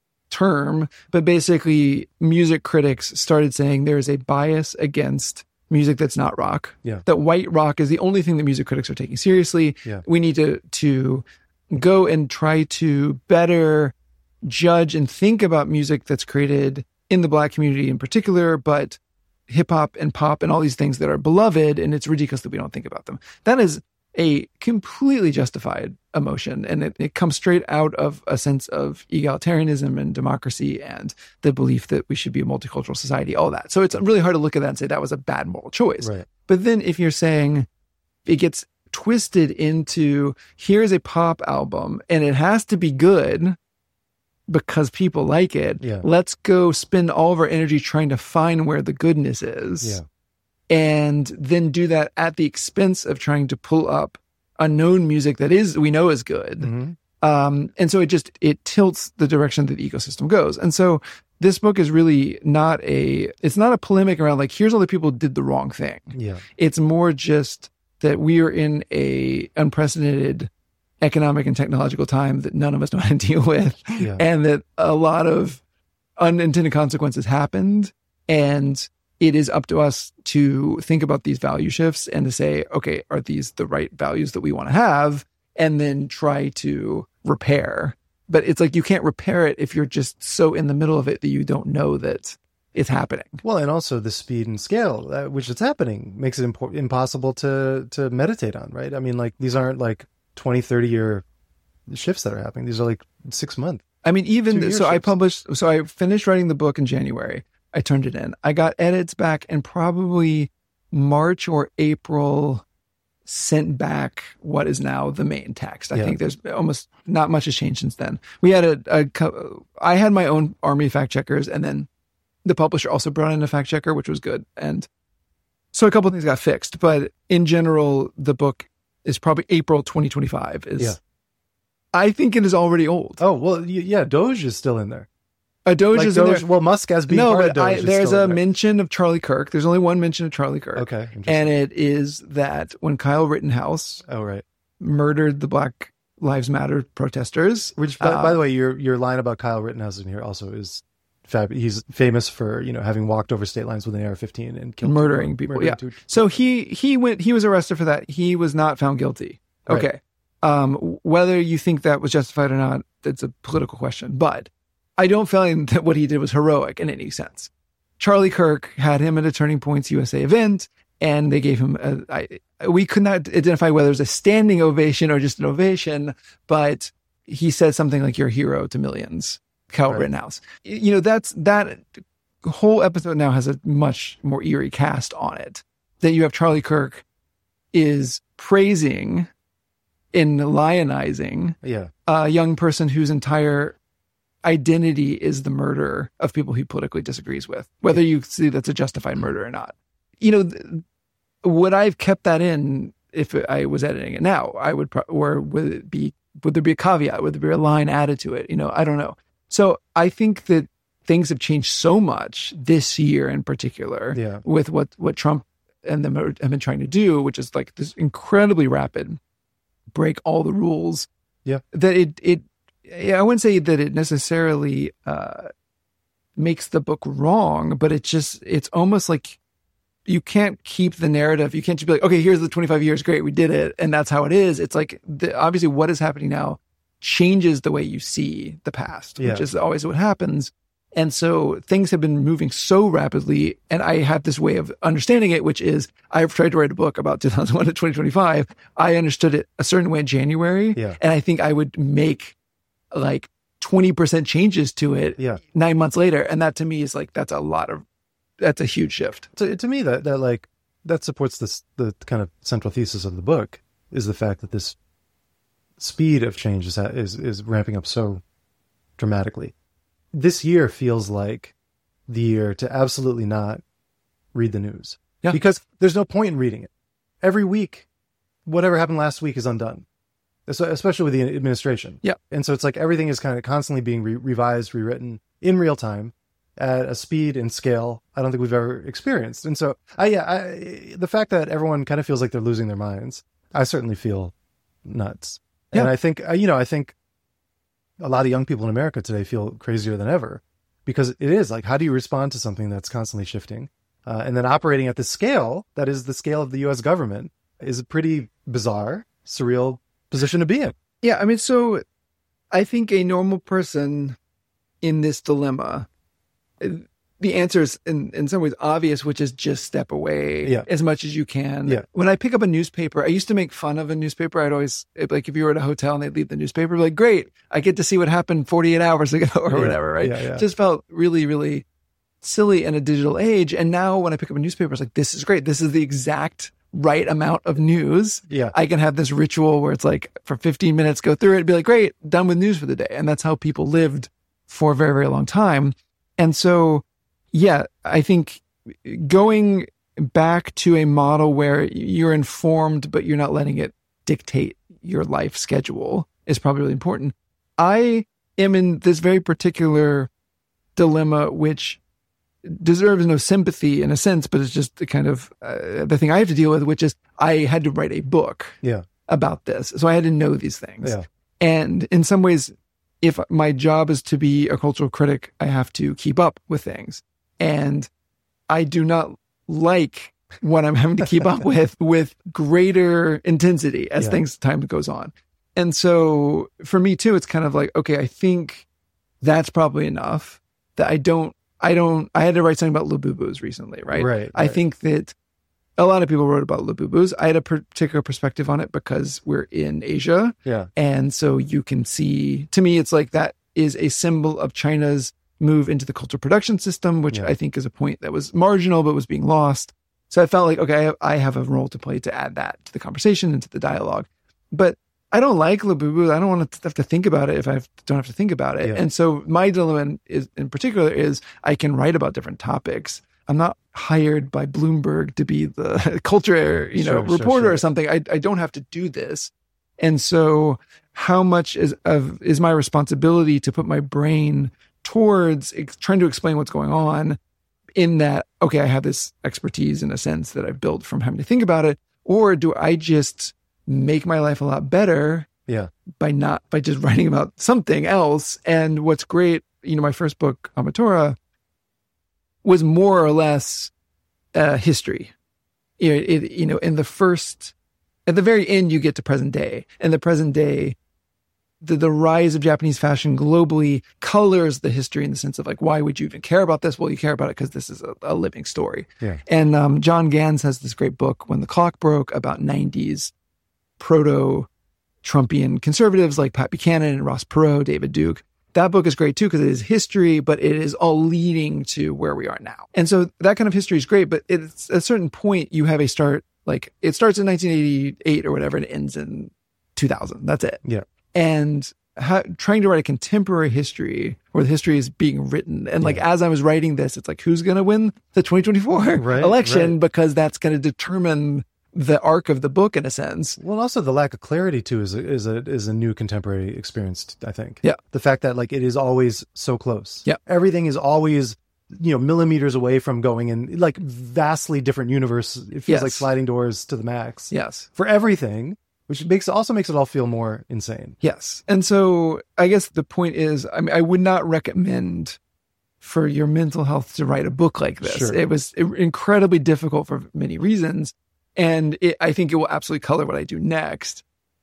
term, but basically music critics started saying there is a bias against music that's not rock. Yeah. That white rock is the only thing that music critics are taking seriously. Yeah. We need to to go and try to better judge and think about music that's created in the Black community in particular, but hip hop and pop and all these things that are beloved, and it's ridiculous that we don't think about them. That is a completely justified emotion, and it, it comes straight out of a sense of egalitarianism and democracy and the belief that we should be a multicultural society, all that. So it's really hard to look at that and say that was a bad moral choice. Right. But then if you're saying it gets twisted into, here's a pop album and it has to be good because people like it, yeah. let's go spend all of our energy trying to find where the goodness is. Yeah. And then do that at the expense of trying to pull up unknown music that is, we know is good. Mm-hmm. Um, and so it just, it tilts the direction that the ecosystem goes. And so this book is really not a, it's not a polemic around like, here's all the people who did the wrong thing. Yeah. It's more just that we are in a unprecedented economic and technological time that none of us know how to deal with. Yeah. And that a lot of unintended consequences happened. And it is up to us to think about these value shifts and to say, okay, are these the right values that we want to have? And then try to repair. But it's like you can't repair it if you're just so in the middle of it that you don't know that it's happening. Well, and also the speed and scale at which it's happening makes it impo- impossible to to meditate on, right? I mean, like these aren't like twenty, thirty year shifts that are happening. These are like six months. I mean, even so shifts. I published, so I finished writing the book in January. I turned it in. I got edits back in probably March or April, sent back what is now the main text. I yeah. think there's almost not much has changed since then. We had a, a, I had my own army of fact checkers, and then the publisher also brought in a fact checker, which was good. And so a couple of things got fixed, but in general, the book is probably April twenty twenty-five. Is yeah. I think it is already old. Oh, well, yeah, Doge is still in there. A Doge like is Doge, in there. Well, Musk as being no, part but of Doge I, is there's still a in there. mention of Charlie Kirk. There's only one mention of Charlie Kirk. Okay. And it is that when Kyle Rittenhouse oh, right. murdered the Black Lives Matter protesters. Which, by, uh, by the way, your your line about Kyle Rittenhouse in here also is fab. He's famous for, you know, having walked over state lines with an A R fifteen and killed murdering people. people. Murdering yeah. two, so he he went. He was arrested for that. He was not found guilty. Right. Okay. Um, whether you think that was justified or not, that's a political question. But I don't find that what he did was heroic in any sense. Charlie Kirk had him at a Turning Points U S A event, and they gave him a, I, we could not identify whether it was a standing ovation or just an ovation, but he said something like, "You're a hero to millions," Kyle right. Rittenhouse. You know, that's, that whole episode now has a much more eerie cast on it. That you have Charlie Kirk is praising and lionizing yeah. a young person whose entire identity is the murder of people he politically disagrees with, whether you see that's a justified murder or not. You know, th- would I have kept that in if I was editing it now? I would, pro- or would it be, would there be a caveat? Would there be a line added to it? You know, I don't know. So I think that things have changed so much this year in particular yeah. with what, what Trump and them are, have been trying to do, which is like this incredibly rapid break all the rules. Yeah. That it, it, Yeah, I wouldn't say that it necessarily uh, makes the book wrong, but it just, it's almost like you can't keep the narrative. You can't just be like, okay, here's the twenty-five years, great, we did it, and that's how it is. It's like, the, obviously what is happening now changes the way you see the past, Yeah. which is always what happens. And so things have been moving so rapidly, and I have this way of understanding it, which is I've tried to write a book about two thousand one to twenty twenty-five. I understood it a certain way in January, Yeah. and I think I would make like twenty percent changes to it Yeah. nine months later. And that to me is like, that's a lot of, that's a huge shift. To, to me, that, that like, that supports this, the kind of central thesis of the book is the fact that this speed of change is, is, is ramping up so dramatically. This year feels like the year to absolutely not read the news. Yeah. Because there's no point in reading it. Every week, whatever happened last week is undone, so, especially with the administration. Yeah. And so it's like everything is kind of constantly being re- revised, rewritten in real time at a speed and scale I don't think we've ever experienced. And so, I, yeah, I, the fact that everyone kind of feels like they're losing their minds, I certainly feel nuts. Yeah. And I think, you know, I think a lot of young people in America today feel crazier than ever because it is like, how do you respond to something that's constantly shifting? Uh, and then operating at the scale that is the scale of the U S government is a pretty bizarre, surreal position to be in. Yeah. I mean, so I think a normal person in this dilemma, the answer is in, in some ways obvious, which is just step away Yeah. as much as you can. Yeah. When I pick up a newspaper, I used to make fun of a newspaper. I'd always, like, if you were at a hotel and they'd leave the newspaper, like, great, I get to see what happened forty-eight hours ago or Yeah. whatever, right? Yeah, yeah. Just felt really, really silly in a digital age. And now when I pick up a newspaper, it's like, this is great. This is the exact right amount of news. Yeah. I can have this ritual where it's like for fifteen minutes, go through it and be like, great, done with news for the day. And that's how people lived for a very, very long time. And so, yeah, I think going back to a model where you're informed, but you're not letting it dictate your life schedule is probably really important. I am in this very particular dilemma, which deserves no sympathy in a sense, but it's just the kind of uh, the thing I have to deal with, which is I had to write a book Yeah. about this. So I had to know these things. Yeah. And in some ways, if my job is to be a cultural critic, I have to keep up with things. And I do not like what I'm having to keep up with with greater intensity as Yeah. things time goes on. And so for me too, it's kind of like, okay, I think that's probably enough that I don't, I don't, I had to write something about Labubus recently, right? Right, I right. think that a lot of people wrote about Labubus. I had a particular perspective on it because we're in Asia. Yeah. And so you can see, to me, it's like that is a symbol of China's move into the cultural production system, which Yeah. I think is a point that was marginal, but was being lost. So I felt like, okay, I, I have a role to play to add that to the conversation and to the dialogue. But I don't like Labubu. I don't want to have to think about it if I don't have to think about it. Yeah. And so my dilemma is, in particular is I can write about different topics. I'm not hired by Bloomberg to be the culture, you know, Sure, sure, reporter sure. or something. I, I don't have to do this. And so how much is of is my responsibility to put my brain towards ex- trying to explain what's going on in that, okay, I have this expertise in a sense that I've built from having to think about it, or do I just make my life a lot better Yeah. by not, by just writing about something else? And what's great, you know, my first book, Amatora, was more or less uh, history. You know, it, you know, in the first, at the very end, you get to present day. And the present day, the, the rise of Japanese fashion globally colors the history in the sense of like, why would you even care about this? Well, you care about it because this is a, a living story. Yeah. And um, John Gans has this great book, When the Clock Broke, about nineties proto-Trumpian conservatives like Pat Buchanan and Ross Perot, David Duke. That book is great too because it is history, but it is all leading to where we are now. And so that kind of history is great, but it's at a certain point you have a start, like it starts in nineteen eighty-eight or whatever and it ends in two thousand. That's it. Yeah. And ha- trying to write a contemporary history where the history is being written. And like, Yeah. as I was writing this, it's like, who's going to win the twenty twenty-four Right, election? right. Because that's going to determine the arc of the book in a sense. Well, also the lack of clarity too is a, is a is a new contemporary experience, I think. Yeah. The fact that like it is always so close. Yeah. Everything is always, you know, millimeters away from going in like vastly different universe. It feels Yes. like sliding doors to the max Yes. for everything, which makes also makes it all feel more insane. Yes. And so I guess the point is, I mean, I would not recommend for your mental health to write a book like this. Sure. It was incredibly difficult for many reasons. And it, I think it will absolutely color what I do next.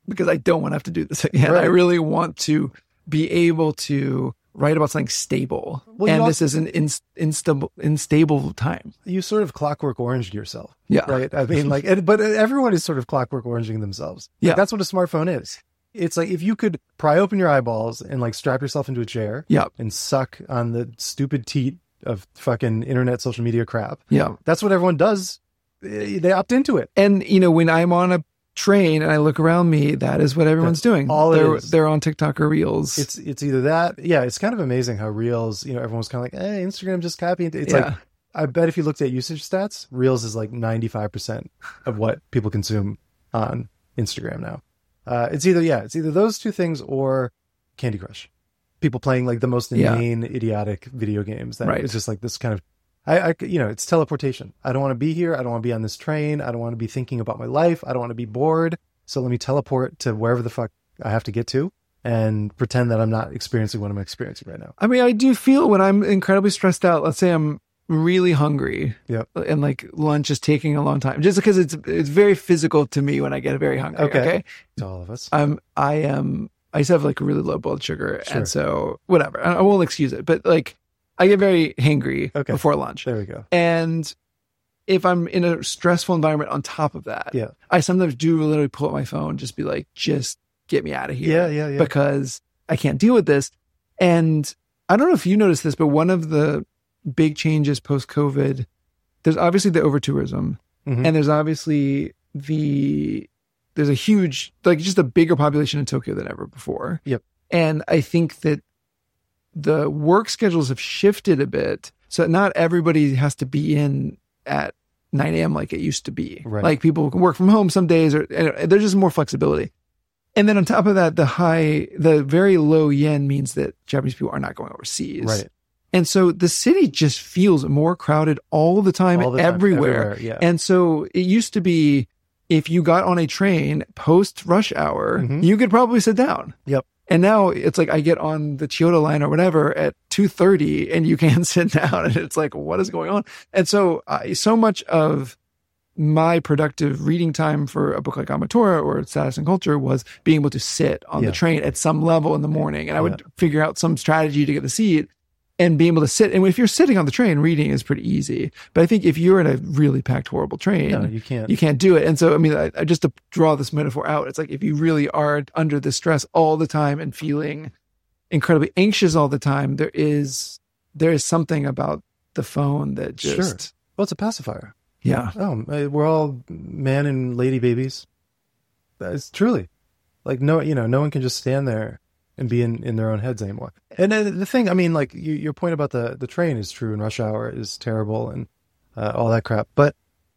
because I don't want to have to do this again. Right. I really want to be able to write about something stable. Well, and this also, is an in, instable, unstable time. You sort of Clockwork Oranged yourself. Yeah. Right. I mean, like, but everyone is sort of Clockwork Oranging themselves. Yeah. Like, that's what a smartphone is. It's like if you could pry open your eyeballs and like strap yourself into a chair yeah. and suck on the stupid teat of fucking internet social media crap. Yeah. That's what everyone does. They opt into it. And, you know, when I'm on a train and I look around me, that is what everyone's That's doing. all they're, it is. They're on TikTok or Reels. It's it's either that. Yeah, it's kind of amazing how Reels, you know, everyone's kind of like, hey, Instagram just copied. It's yeah. like, I bet if you looked at usage stats, Reels is like ninety-five percent of what people consume on Instagram now. Uh, it's either, yeah, it's either those two things or Candy Crush. People playing like the most inane, yeah. idiotic video games. That right. It's just like this kind of, I, I, you know, it's teleportation. I don't want to be here. I don't want to be on this train. I don't want to be thinking about my life. I don't want to be bored. So let me teleport to wherever the fuck I have to get to and pretend that I'm not experiencing what I'm experiencing right now. I mean, I do feel when I'm incredibly stressed out, let's say I'm really hungry yep. and like lunch is taking a long time, just because it's it's very physical to me when I get very hungry. Okay. okay? To all of us. I'm, I am, I just have like really low blood sugar. Sure. And so whatever, I, I won't excuse it, but like I get very hangry okay. before lunch. There we go. And if I'm in a stressful environment on top of that, yeah. I sometimes do literally pull up my phone, just be like, just get me out of here. Yeah, yeah, yeah. Because I can't deal with this. And I don't know if you noticed this, but one of the big changes post-COVID, there's obviously the over-tourism, mm-hmm. and there's obviously the, there's a huge, like just a bigger population in Tokyo than ever before. Yep. And I think that the work schedules have shifted a bit, so that not everybody has to be in at nine a.m. like it used to be. Right. Like people can work from home some days, or there's just more flexibility. And then on top of that, the high, the very low yen means that Japanese people are not going overseas. Right. And so the city just feels more crowded all the time, all the time everywhere. everywhere. Yeah. And so it used to be if you got on a train post rush hour, mm-hmm. you could probably sit down. Yep. And now it's like I get on the Chiyoda line or whatever at two thirty and you can't sit down. And it's like, what is going on? And so uh, so much of my productive reading time for a book like Amatora or Status and Culture was being able to sit on yeah. the train at some level in the morning. And I would yeah. figure out some strategy to get the seat and being able to sit. And if you're sitting on the train, reading is pretty easy. But I think if you're in a really packed, horrible train, no, you can't. You can't do it. And so, I mean, I, I just to draw this metaphor out, it's like if you really are under the stress all the time and feeling incredibly anxious all the time, there is there is something about the phone that just... Sure. Well, it's a pacifier. Yeah. Oh, we're all man and lady babies. It's truly like no, you know, no one can just stand there and be in, in their own heads anymore. And then the thing, I mean, like you, your point about the, the train is true and rush hour is terrible and uh, all that crap. But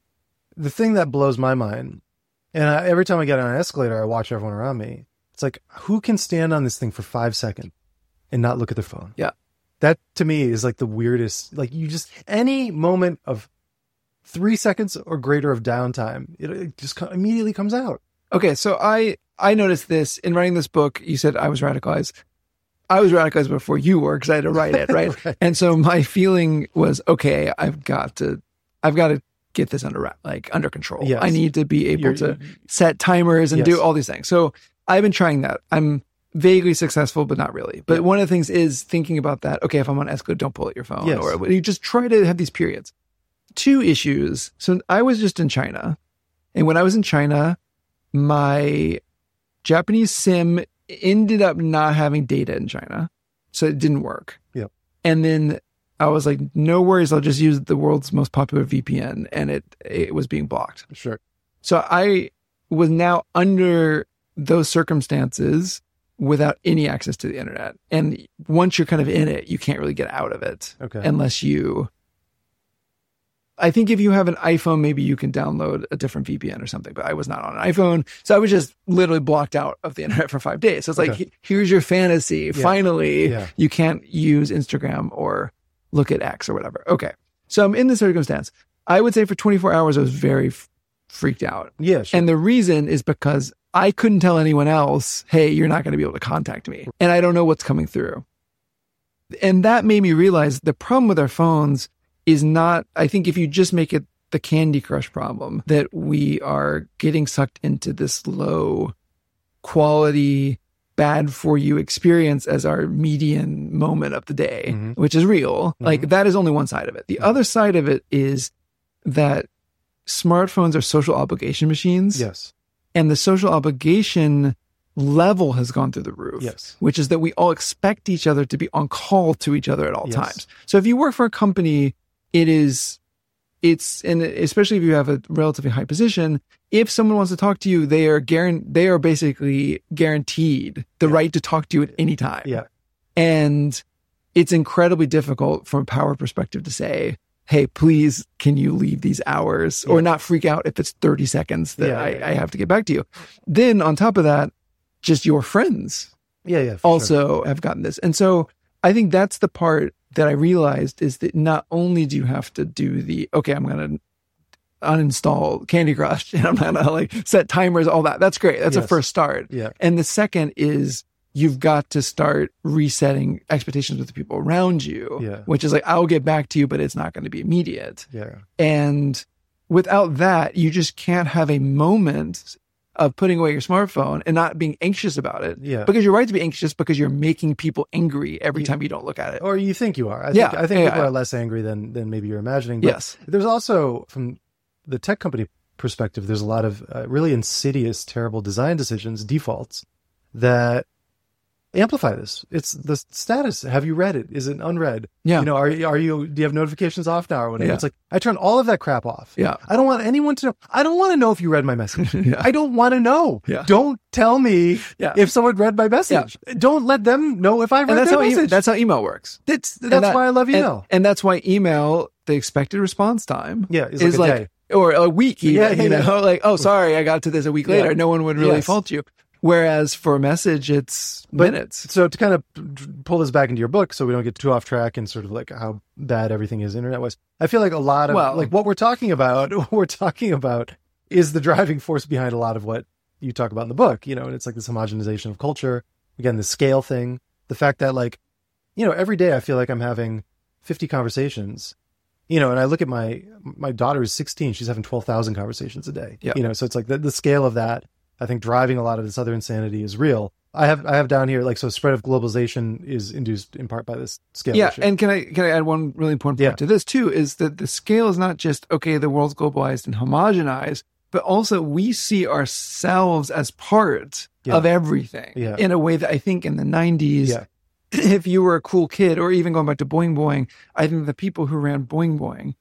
the thing that blows my mind, and I, every time I get on an escalator, I watch everyone around me. It's like, who can stand on this thing for five seconds and not look at their phone? Yeah. That to me is like the weirdest, like you just, any moment of three seconds or greater of downtime, it, it just co- immediately comes out. Okay. So I, I noticed this in writing this book. You said I was radicalized. I was radicalized before you were because I had to write it. Right? right. And so my feeling was, okay, I've got to, I've got to get this under, like under control. Yes. I need to be able You're, to set timers and yes. do all these things. So I've been trying that. I'm vaguely successful, but not really. But yeah. one of the things is thinking about that. Okay, if I'm on escalator, don't pull out your phone. Yes. Or you just try to have these periods. Two issues. So I was just in China. And when I was in China, my Japanese SIM ended up not having data in China. So it didn't work. Yep. And then I was like, no worries. I'll just use the world's most popular V P N. And it, it was being blocked. Sure. So I was now under those circumstances without any access to the internet. And once you're kind of in it, you can't really get out of it. Okay. Unless you, I think if you have an iPhone, maybe you can download a different V P N or something, but I was not on an iPhone. So I was just literally blocked out of the internet for five days. So it's okay. like, here's your fantasy. Yeah. Finally, yeah. you can't use Instagram or look at X or whatever. Okay. So I'm in this circumstance. I would say for twenty-four hours, I was very f- freaked out. Yeah. Sure. And the reason is because I couldn't tell anyone else, hey, you're not going to be able to contact me. And I don't know what's coming through. And that made me realize the problem with our phones is not, I think if you just make it the Candy Crush problem, that we are getting sucked into this low quality, bad for you experience as our median moment of the day, mm-hmm. which is real. Mm-hmm. Like that is only one side of it. The mm-hmm. other side of it is that smartphones are social obligation machines. Yes. And the social obligation level has gone through the roof. Yes. Which is that we all expect each other to be on call to each other at all yes. times. So if you work for a company, it is, it's, and especially if you have a relatively high position, if someone wants to talk to you, they are guaran- they are basically guaranteed the yeah. right to talk to you at any time. Yeah. And it's incredibly difficult from a power perspective to say, hey, please, can you leave these hours yeah. or not freak out if it's thirty seconds that yeah, I, yeah, yeah. I have to get back to you. Then on top of that, just your friends yeah, yeah, also sure. have gotten this. And so I think that's the part that I realized is that not only do you have to do the, okay, I'm going to uninstall Candy Crush and I'm going to like set timers, all that. That's great. That's yes. a first start. Yeah. And the second is you've got to start resetting expectations with the people around you, yeah. which is like, I'll get back to you, but it's not going to be immediate. Yeah. And without that, you just can't have a moment of putting away your smartphone and not being anxious about it. Yeah. Because you're right to be anxious because you're making people angry every yeah. time you don't look at it. Or you think you are. I yeah. think, I think yeah, people yeah. are less angry than, than maybe you're imagining. But yes. There's also, from the tech company perspective, there's a lot of uh, really insidious, terrible design decisions, defaults, that amplify this. It's the status. Have you read it? Is it unread? Yeah. You know, are are you, do you have notifications off now or whatever? Yeah. It's like, I turn all of that crap off. Yeah. I don't want anyone to know. I don't want to know if you read my message. yeah. I don't want to know. Yeah. Don't tell me yeah. if someone read my message. Yeah. Don't let them know if I read and that's their how message. E- that's how email works. That's, that's that, why I love email. And, and that's why email, the expected response time yeah, is, is like, a like, day. or a week even, yeah, yeah, you know, yeah. like, oh, sorry, I got to this a week later. Yeah. No one would really yes. fault you. Whereas for a message, it's but, minutes. So to kind of pull this back into your book so we don't get too off track and sort of like how bad everything is internet-wise, I feel like a lot of, well, like what we're talking about, what we're talking about is the driving force behind a lot of what you talk about in the book, you know, and it's like this homogenization of culture, again, the scale thing, the fact that like, you know, every day I feel like I'm having fifty conversations, you know, and I look at my, my daughter is sixteen, she's having twelve thousand conversations a day, yep. you know, so it's like the, the scale of that, I think driving a lot of this other insanity is real. I have I have down here like so spread of globalization is induced in part by this scale yeah, issue. And can I can I add one really important point yeah. to this too, is that the scale is not just, okay, the world's globalized and homogenized, but also we see ourselves as part yeah. of everything yeah. in a way that I think in the nineties, yeah. if you were a cool kid, or even going back to Boing Boing, I think the people who ran Boing Boing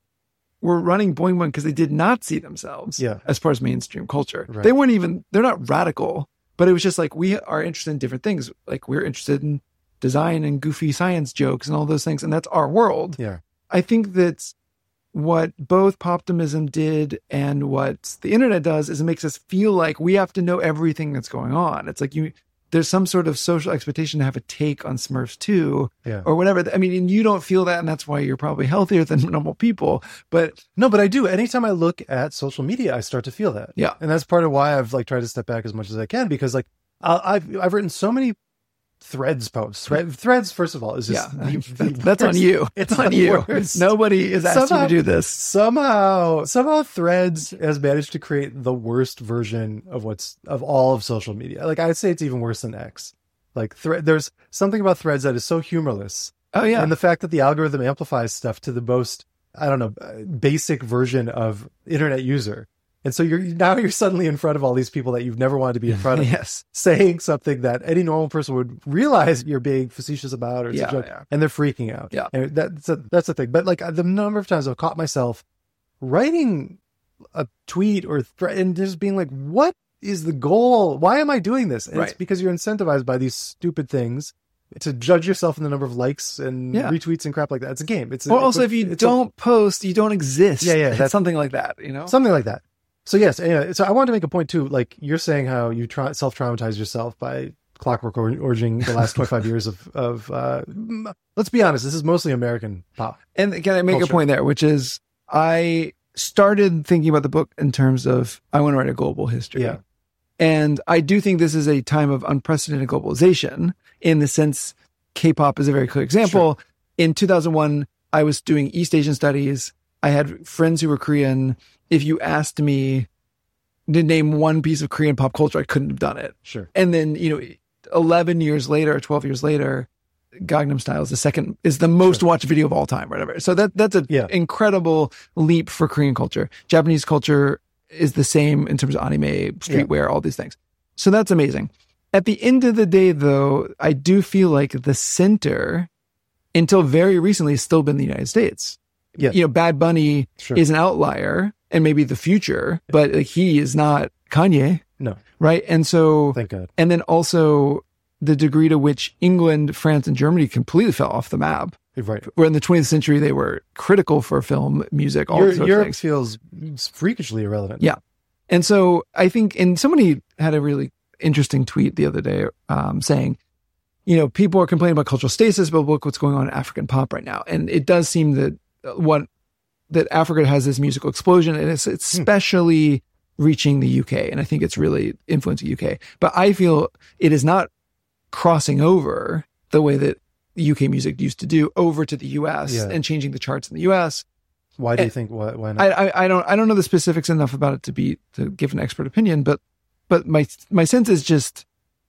were running Boing Boing because they did not see themselves yeah. as part of mainstream culture. Right. They weren't even, they're not radical, but it was just like, we are interested in different things. Like we're interested in design and goofy science jokes and all those things. And that's our world. Yeah. I think that what both Poptimism did and what the internet does is it makes us feel like we have to know everything that's going on. It's like you, there's some sort of social expectation to have a take on Smurfs two yeah. or whatever. I mean, and you don't feel that, and that's why you're probably healthier than normal people. But no, but I do. Anytime I look at social media, I start to feel that. Yeah. And that's part of why I've like tried to step back as much as I can, because like I'll, I've, I've written so many Threads posts. Thread, threads, first of all, is just yeah, the, the that's worst. on you. It's on you. Worst. Nobody is asked somehow, you to do this. Somehow, somehow, Threads has managed to create the worst version of what's of all of social media. Like I'd say, it's even worse than X. Like thread, there's something about Threads that is so humorless. Oh yeah, and the fact that the algorithm amplifies stuff to the most, I don't know, basic version of internet user. And so you're now you're suddenly in front of all these people that you've never wanted to be in front of, yes, saying something that any normal person would realize you're being facetious about, or it's yeah, a joke, yeah. and they're freaking out. Yeah, and that's a, that's the thing. But like the number of times I've caught myself writing a tweet or thread and just being like, "What is the goal? Why am I doing this?" And right. it's because you're incentivized by these stupid things to judge yourself in the number of likes and yeah. retweets and crap like that. It's a game. It's or a, also a, if you don't a, post, you don't exist. Yeah, yeah, that's something like that. You know, something like that. So yes, anyway, so I wanted to make a point too. Like you're saying how you try self-traumatize yourself by Clockwork Orange the last twenty-five years of of. Uh, let's be honest, this is mostly American pop. And can I make culture. a point there, which is I started thinking about the book in terms of I want to write a global history. Yeah. And I do think this is a time of unprecedented globalization in the sense K-pop is a very clear example. Sure. In two thousand one, I was doing East Asian studies. I had friends who were Korean. If you asked me to name one piece of Korean pop culture, I couldn't have done it. Sure. And then, you know, eleven years later, twelve years later, Gangnam Style is the second, is the most Sure. watched video of all time, whatever. So that that's an Yeah. incredible leap for Korean culture. Japanese culture is the same in terms of anime, streetwear, all these things. So that's amazing. At the end of the day, though, I do feel like the center, until very recently, has still been the United States. Yeah. You know, Bad Bunny Sure. is an outlier and maybe the future, but like, he is not Kanye, No. right? And so, Thank God. and then also the degree to which England, France, and Germany completely fell off the map. Right. Where in the twentieth century, they were critical for film, music, all Europe, these sorts of Europe things. feels freakishly irrelevant. Yeah. And so I think, and somebody had a really interesting tweet the other day um, saying, you know, people are complaining about cultural stasis, but look what's going on in African pop right now. And it does seem that what that Africa has this musical explosion, and it's, it's especially reaching the U K. And I think it's really influencing U K. But I feel it is not crossing over the way that U K music used to do over to the U S Yeah. and changing the charts in the U S. Why do you And- think? Why, why not? I, I I don't I don't know the specifics enough about it to be to give an expert opinion, but but my my sense is just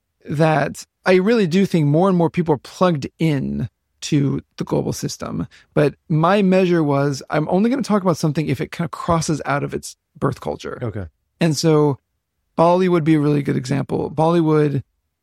that I really do think more and more people are plugged in to the global system. But my measure was I'm only going to talk about something if it kind of crosses out of its birth culture. okay. And so Bollywood would be a really good example. Bollywood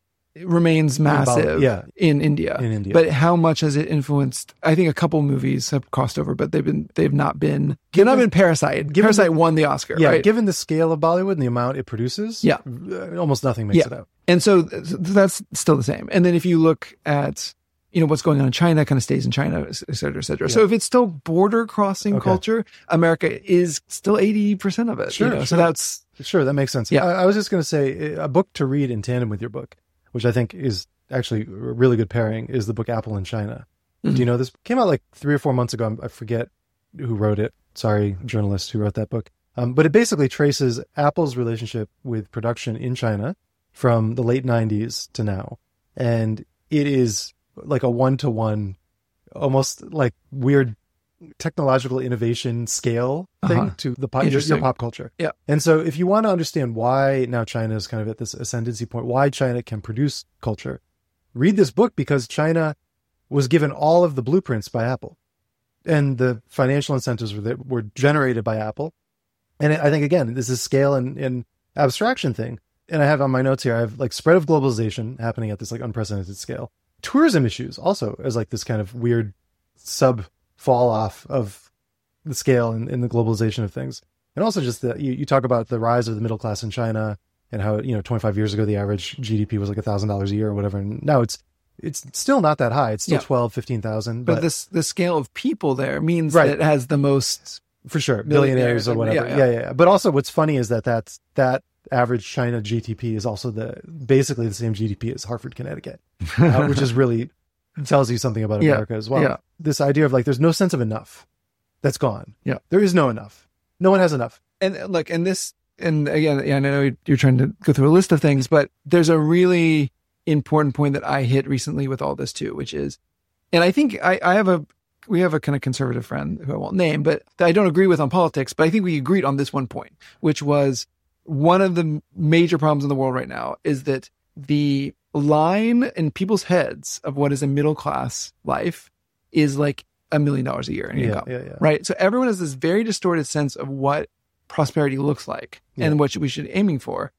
remains massive yeah. in India. In India. But how much has it influenced? I think a couple movies have crossed over, but they've been they've not been they've not been Parasite. given Parasite the- won the Oscar, Yeah. right? Given the scale of Bollywood and the amount it produces, Yeah. uh, almost nothing makes Yeah. it out. And so th- that's still the same. And then if you look at, you know, what's going on in China, kind of stays in China, et cetera, et cetera. So Yeah. if it's still border crossing Okay. culture, America is still eighty percent of it. Sure, You know? So sure. that's, Sure, that makes sense. Yeah. I, I was just going to say a book to read in tandem with your book, which I think is actually a really good pairing, is the book Apple in China. Mhm. Do you know this? Came out like three or four months ago. I forget who wrote it. Sorry, journalist who wrote that book. Um, but it basically traces Apple's relationship with production in China from the late nineties to now. And it is like a one-to-one, almost like weird technological innovation scale thing Uh-huh. to the pop, your, your Interesting. pop culture. Yeah. And so if you want to understand why now China is kind of at this ascendancy point, why China can produce culture, read this book, because China was given all of the blueprints by Apple, and the financial incentives were, that were generated by Apple. And I think, again, this is scale and, and abstraction thing. And I have on my notes here, I have like spread of globalization happening at this like unprecedented scale. Tourism issues also as like this kind of weird sub fall off of the scale and, and the globalization of things. And also just that you, you talk about the rise of the middle class in China and how, you know, twenty-five years ago, the average G D P was like a thousand dollars a year or whatever. And now it's, it's still not that high. It's still Yeah. twelve, fifteen thousand, but but, this, the scale of people there means Right. that it has the most, for sure, billionaires billionaires or and- whatever. yeah, Yeah, yeah. yeah, yeah. But also what's funny is that that's, that average China G D P is also the, basically the same G D P as Hartford, Connecticut, uh, which is really tells you something about Yeah, America as well. yeah. This idea of like, there's no sense of enough. That's gone. Yeah. There is no enough. No one has enough. and uh, look, and this, and again, yeah, I know you're trying to go through a list of things, but there's a really important point that I hit recently with all this too, which is, and I think I, I have a, we have a kind of conservative friend who I won't name, but that I don't agree with on politics, but I think we agreed on this one point, which was one of the major problems in the world right now is that the line in people's heads of what is a middle class life is like a million dollars a year in Yeah, income, yeah, yeah. right? So everyone has this very distorted sense of what prosperity looks like Yeah. and what we should be aiming for.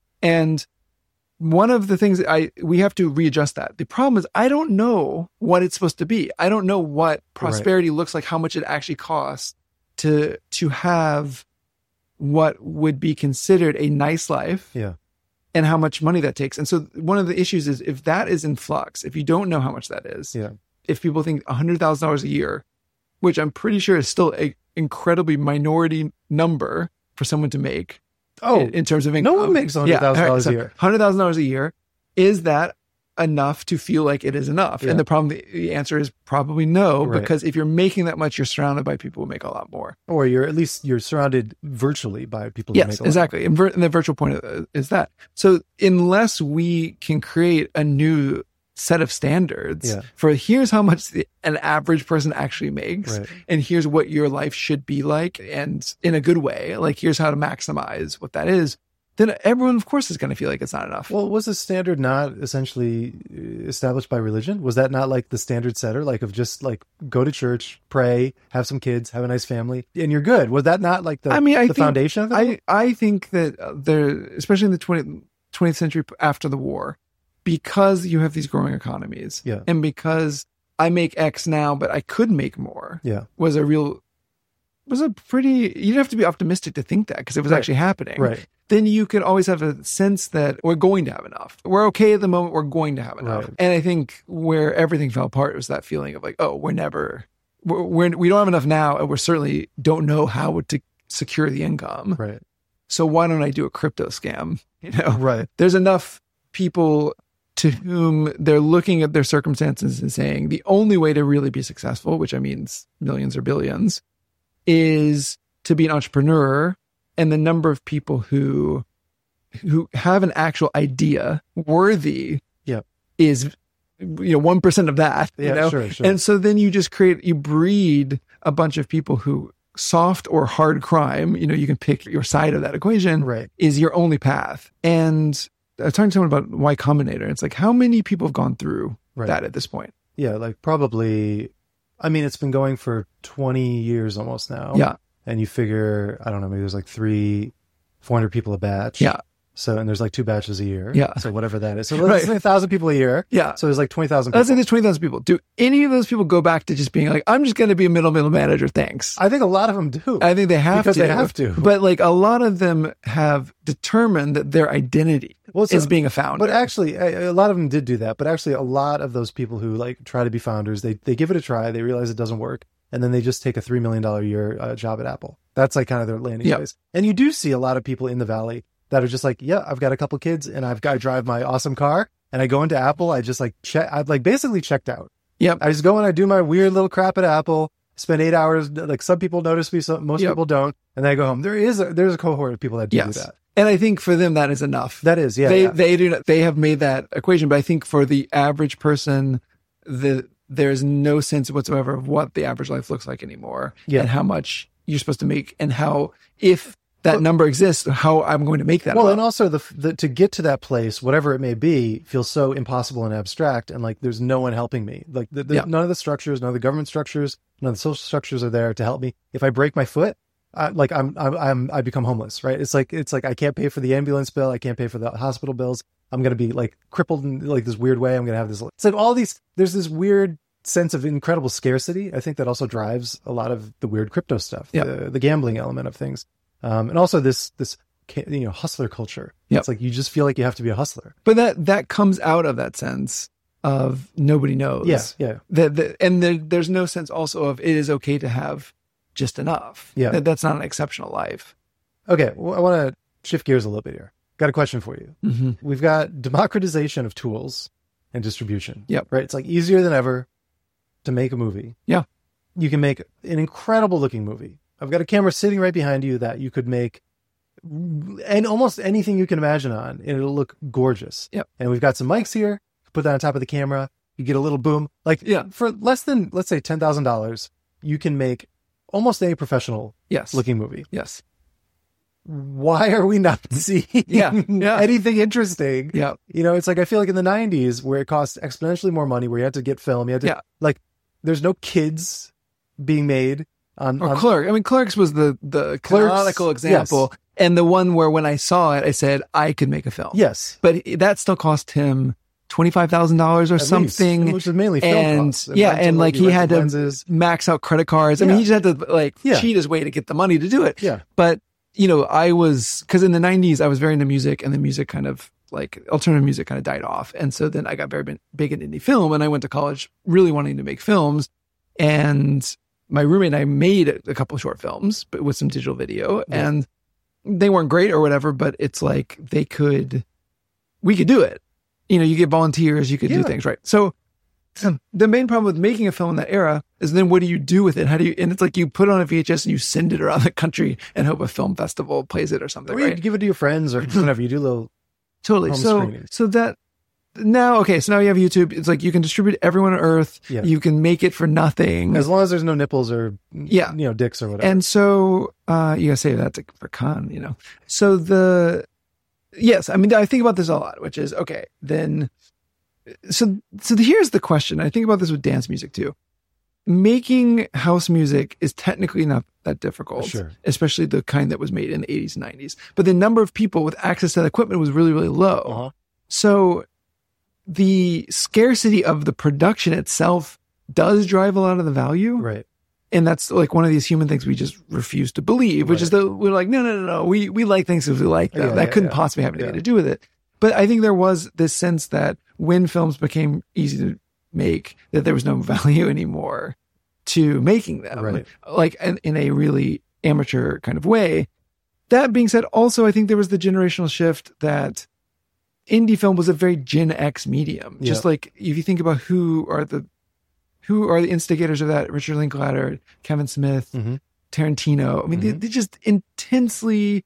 And one of the things that I, we have to readjust that. The problem is I don't know what it's supposed to be. I don't know what prosperity looks like, how much it actually costs to, to have what would be considered a nice life. Yeah. And how much money that takes. And so one of the issues is if that is in flux, if you don't know how much that is, Yeah. if people think one hundred thousand dollars a year, which I'm pretty sure is still a incredibly minority number for someone to make Oh, in, in terms of no income. one makes one hundred thousand dollars a year. one hundred thousand dollars a year. Is that enough to feel like it is enough? Yeah. And the problem, the, the answer is probably no, Right. because if you're making that much, you're surrounded by people who make a lot more. Or you're at least you're surrounded virtually by people who Yes, make a lot. exactly. And, vir- and the virtual point is that. So unless we can create a new set of standards Yeah. for here's how much the, an average person actually makes, Right. and here's what your life should be like, and in a good way, like here's how to maximize what that is, then everyone, of course, is going to feel like it's not enough. Well, was the standard not essentially established by religion? Was that not like the standard setter, like of just like go to church, pray, have some kids, have a nice family, and you're good? Was that not like the, I mean, I the think, foundation of it? I, I think that there, especially in the twentieth, twentieth century after the war, because you have these growing economies, yeah. and because I make X now, but I could make more, yeah. was a real, was a pretty, you didn't have to be optimistic to think that because it was right. actually happening. Right. Then you could always have a sense that we're going to have enough. We're okay at the moment. We're going to have enough. Right. And I think where everything fell apart was that feeling of like, oh, we're never, we're, we're, we don't have enough now. And we certainly don't know how to secure the income. Right. So why don't I do a crypto scam? You know, right. There's enough people to whom they're looking at their circumstances and saying the only way to really be successful, which I means millions or billions, is to be an entrepreneur. And the number of people who who have an actual idea worthy yep. is, you know, one percent of that. Yeah, you know? sure, sure. And so then you just create, you breed a bunch of people who soft or hard crime, you know, you can pick your side of that equation, right. is your only path. And I was talking to someone about Y Combinator. It's like, how many people have gone through right. that at this point? Yeah, like probably, I mean, it's been going for twenty years almost now. Yeah. And you figure, I don't know, maybe there's like three, four hundred people a batch. Yeah. So, and there's like two batches a year. Yeah. So whatever that is. So let's right. say a thousand people a year. Yeah. So there's like twenty thousand people. Let's say there's twenty thousand people. Do any of those people go back to just being like, I'm just going to be a middle, middle manager. Thanks. I think a lot of them do. I think they have because to. Because they have to. But like a lot of them have determined that their identity well, so, is being a founder. But actually, a, a lot of them did do that. But actually, a lot of those people who like try to be founders, they, they give it a try. They realize it doesn't work. And then they just take a three million dollars a year uh, job at Apple. That's like kind of their landing yep. place. And you do see a lot of people in the Valley that are just like, yeah, I've got a couple kids and I've got to drive my awesome car. And I go into Apple. I just like check. I've like basically checked out. Yep. I just go and I do my weird little crap at Apple. Spend eight hours. Like some people notice me, some most yep. people don't. And then I go home. There is a, there's a cohort of people that do, yes. do that. And I think for them that is enough. That is, yeah. They yeah. they do not, they have made that equation. But I think for the average person, the there's no sense whatsoever of what the average life looks like anymore, yeah. and how much you're supposed to make, and how if that well, number exists, how I'm going to make that. Well, amount. And also the, the to get to that place, whatever it may be, feels so impossible and abstract, and like there's no one helping me. Like the, the, yeah. none of the structures, none of the government structures, none of the social structures are there to help me. If I break my foot, I, like I'm, I'm, I'm, I become homeless, right? It's like it's like I can't pay for the ambulance bill, I can't pay for the hospital bills. I'm gonna be like crippled in like this weird way. I'm gonna have this. It's like all these. There's this weird sense of incredible scarcity. I think that also drives a lot of the weird crypto stuff, yep. the, the gambling element of things, um, and also this this you know hustler culture. Yep. It's like you just feel like you have to be a hustler. But that that comes out of that sense of nobody knows. Yeah, yeah. That, that and there, there's no sense also of it is okay to have just enough. Yeah, that, that's not an exceptional life. Okay, well, I want to shift gears a little bit here. Got a question for you. Mm-hmm. We've got democratization of tools and distribution. Yep. Right. It's like easier than ever to make a movie. Yeah. You can make an incredible looking movie. I've got a camera sitting right behind you that you could make and almost anything you can imagine on, and it'll look gorgeous. Yep. And we've got some mics here. Put that on top of the camera. You get a little boom. Like yeah. for less than, let's say ten thousand dollars, you can make almost any professional yes. looking movie. Yes. Why are we not seeing yeah, yeah. anything interesting? Yeah. You know, it's like, I feel like in the nineties where it cost exponentially more money, where you had to get film, you had to, yeah. like, there's no kids being made on, or on Clerk. I mean, Clerks was the, the Clerks, canonical example. Yes. And the one where when I saw it, I said, I could make a film. Yes. But that still cost him twenty-five thousand dollars or At something. Least, which is mainly film and costs. yeah, and like he had to lenses. max out credit cards. I yeah. mean, he just had to like yeah. cheat his way to get the money to do it. Yeah. But, you know, I was, because in the nineties, I was very into music, and the music kind of like alternative music kind of died off. And so then I got very big in indie film, and I went to college really wanting to make films. And my roommate and I made a couple of short films, but with some digital video, yeah. and they weren't great or whatever, but it's like they could, we could do it. You know, you get volunteers, you could yeah. do things, right? So the main problem with making a film in that era is then what do you do with it? How do you, and it's like you put it on a V H S and you send it around the country and hope a film festival plays it or something, or right? You give it to your friends or whatever. You do little totally. home So, screenings. so that now, okay, so now you have YouTube. It's like you can distribute everyone on Earth. Yeah. You can make it for nothing. As long as there's no nipples or, yeah. you know, dicks or whatever. And so uh, you gotta save that to, for Khan, you know. So the yes, I mean, I think about this a lot, which is, okay, then, so, so here's the question. I think about this with dance music too. Making house music is technically not that difficult, Sure. especially the kind that was made in the eighties and nineties. But the number of people with access to that equipment was really, really low. Uh-huh. So the scarcity of the production itself does drive a lot of the value. Right. And that's like one of these human things we just refuse to believe, which Right. is that we're like, no, no, no, no. We, we like things if we like them. Yeah, that yeah, couldn't yeah. possibly have anything Yeah. to do with it. But I think there was this sense that when films became easy to make, that there was no value anymore to making them, Right. like in, in a really amateur kind of way. That being said, also, I think there was the generational shift that indie film was a very Gen X medium. Just Yeah. like if you think about who are the who are the instigators of that, Richard Linklater, Kevin Smith, Mhm. Tarantino. I mean, they, Mhm. they're just intensely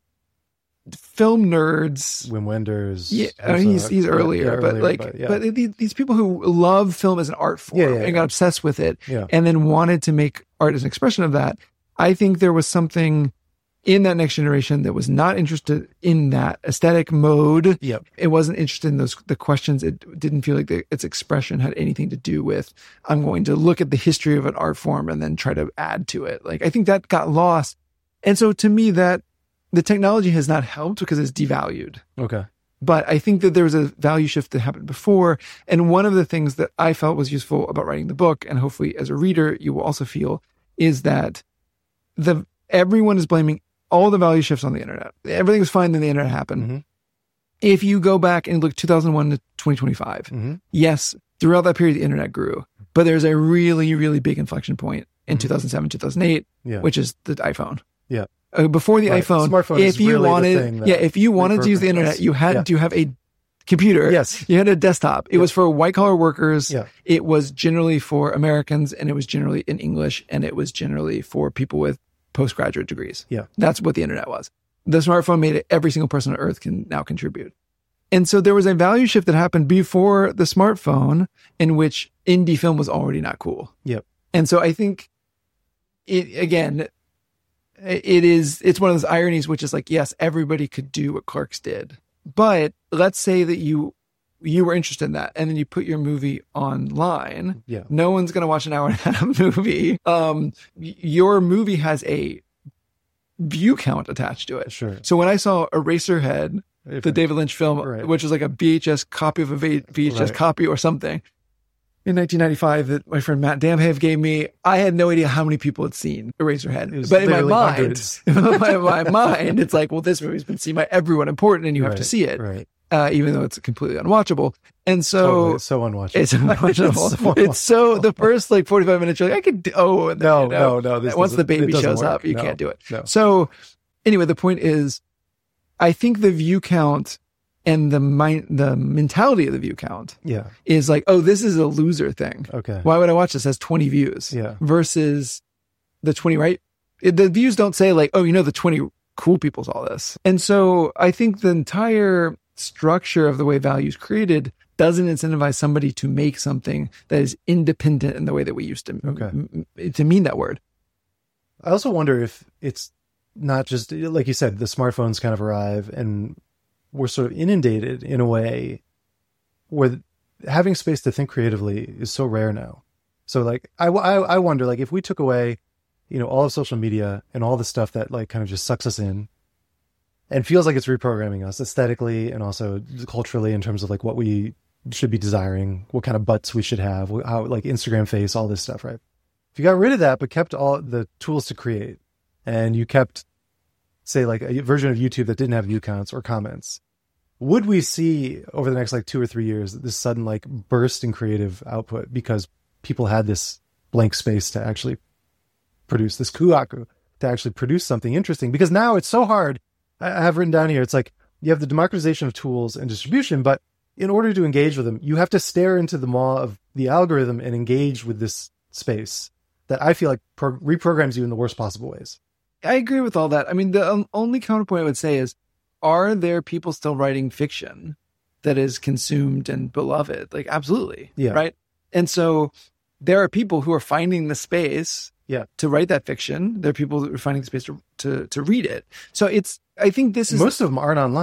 film nerds. Wim Wenders. Yeah, I mean, he's he's yeah, earlier, yeah, but earlier, like, but, yeah. but these, these people who love film as an art form Yeah, yeah, and yeah. got obsessed with it, Yeah. and then wanted to make art as an expression of that. I think there was something in that next generation that was not interested in that aesthetic mode. Yep. It wasn't interested in those the questions. It didn't feel like the, its expression had anything to do with, I'm going to look at the history of an art form and then try to add to it. Like, I think that got lost. And so to me, that the technology has not helped because it's devalued. Okay. But I think that there was a value shift that happened before. And one of the things that I felt was useful about writing the book, and hopefully as a reader, you will also feel, is that the everyone is blaming all the value shifts on the internet. Everything was fine, then the internet happened. Mm-hmm. If you go back and look two thousand one to twenty twenty-five, Mm-hmm. yes, throughout that period, the internet grew. But there's a really, really big inflection point in Mhm. two thousand seven, two thousand eight, Yeah. which is the iPhone. Yeah. Uh, before the Right. iPhone, Smartphone if is you really the wanted, thing that yeah, if you wanted to use the reprogrammed internet, us. you had Yeah. to have a computer. Yes. You had a desktop. It Yeah. was for white collar workers. Yeah. It was generally for Americans, and it was generally in English, and it was generally for people with postgraduate degrees. Yeah. That's what the internet was. The smartphone made it every single person on earth can now contribute. And so there was a value shift that happened before the smartphone in which indie film was already not cool. Yep. And so I think it, again, it is, it's one of those ironies, which is like, yes, everybody could do what Clerks did, but let's say that you, you were interested in that. And then you put your movie online. Yeah. No one's going to watch an hour and a half movie. Um, y- your movie has a view count attached to it. Sure. So when I saw Eraserhead, If- the David Lynch film, Right. which was like a V H S copy of a V H S Right. copy or something, in nineteen ninety-five, that my friend Matt Damhave gave me, I had no idea how many people had seen Eraserhead. It was But in my literally mind, hundreds. in my, my mind, it's like, well, this movie's been seen by everyone important, and you have to Right, see it, Right. uh, even though it's completely unwatchable. And so Totally. It's so unwatchable. it's unwatchable. It's so, the first like forty-five minutes, you're like, I could, do, oh, and then, No, you know, no, no, this once the doesn't- it baby doesn't shows work. up, you No, can't do it. no. So anyway, the point is, I think the view count and the mind, the mentality of the view count Yeah. is like, oh, this is a loser thing. Okay. Why would I watch this? It has twenty views. Yeah. Versus the twenty, right? It, the views don't say like, oh, you know, the twenty cool people saw this. And so I think the entire structure of the way value is created doesn't incentivize somebody to make something that is independent in the way that we used to, Okay. m- m- to mean that word. I also wonder if it's not just, like you said, the smartphones kind of arrive and we're sort of inundated in a way where having space to think creatively is so rare now. So like, I, I, I wonder, like, if we took away, you know, all of social media and all the stuff that like kind of just sucks us in and feels like it's reprogramming us aesthetically and also culturally in terms of like what we should be desiring, what kind of butts we should have, how like Instagram face, all this stuff, right? If you got rid of that, but kept all the tools to create, and you kept, say, like a version of YouTube that didn't have view counts or comments, would we see over the next like two or three years this sudden like burst in creative output because people had this blank space to actually produce this kuaku, to actually produce something interesting? Because now it's so hard. I I have written down here, it's like you have the democratization of tools and distribution, but in order to engage with them, you have to stare into the maw of the algorithm and engage with this space that I feel like pro- reprograms you in the worst possible ways. I agree with all that. I mean, the um, only counterpoint I would say is, are there people still writing fiction that is consumed and beloved? Like, absolutely. Yeah. Right. And so there are people who are finding the space Yeah. to write that fiction. There are people that are finding the space to, to, to read it. So it's, I think this is, Most of them aren't online.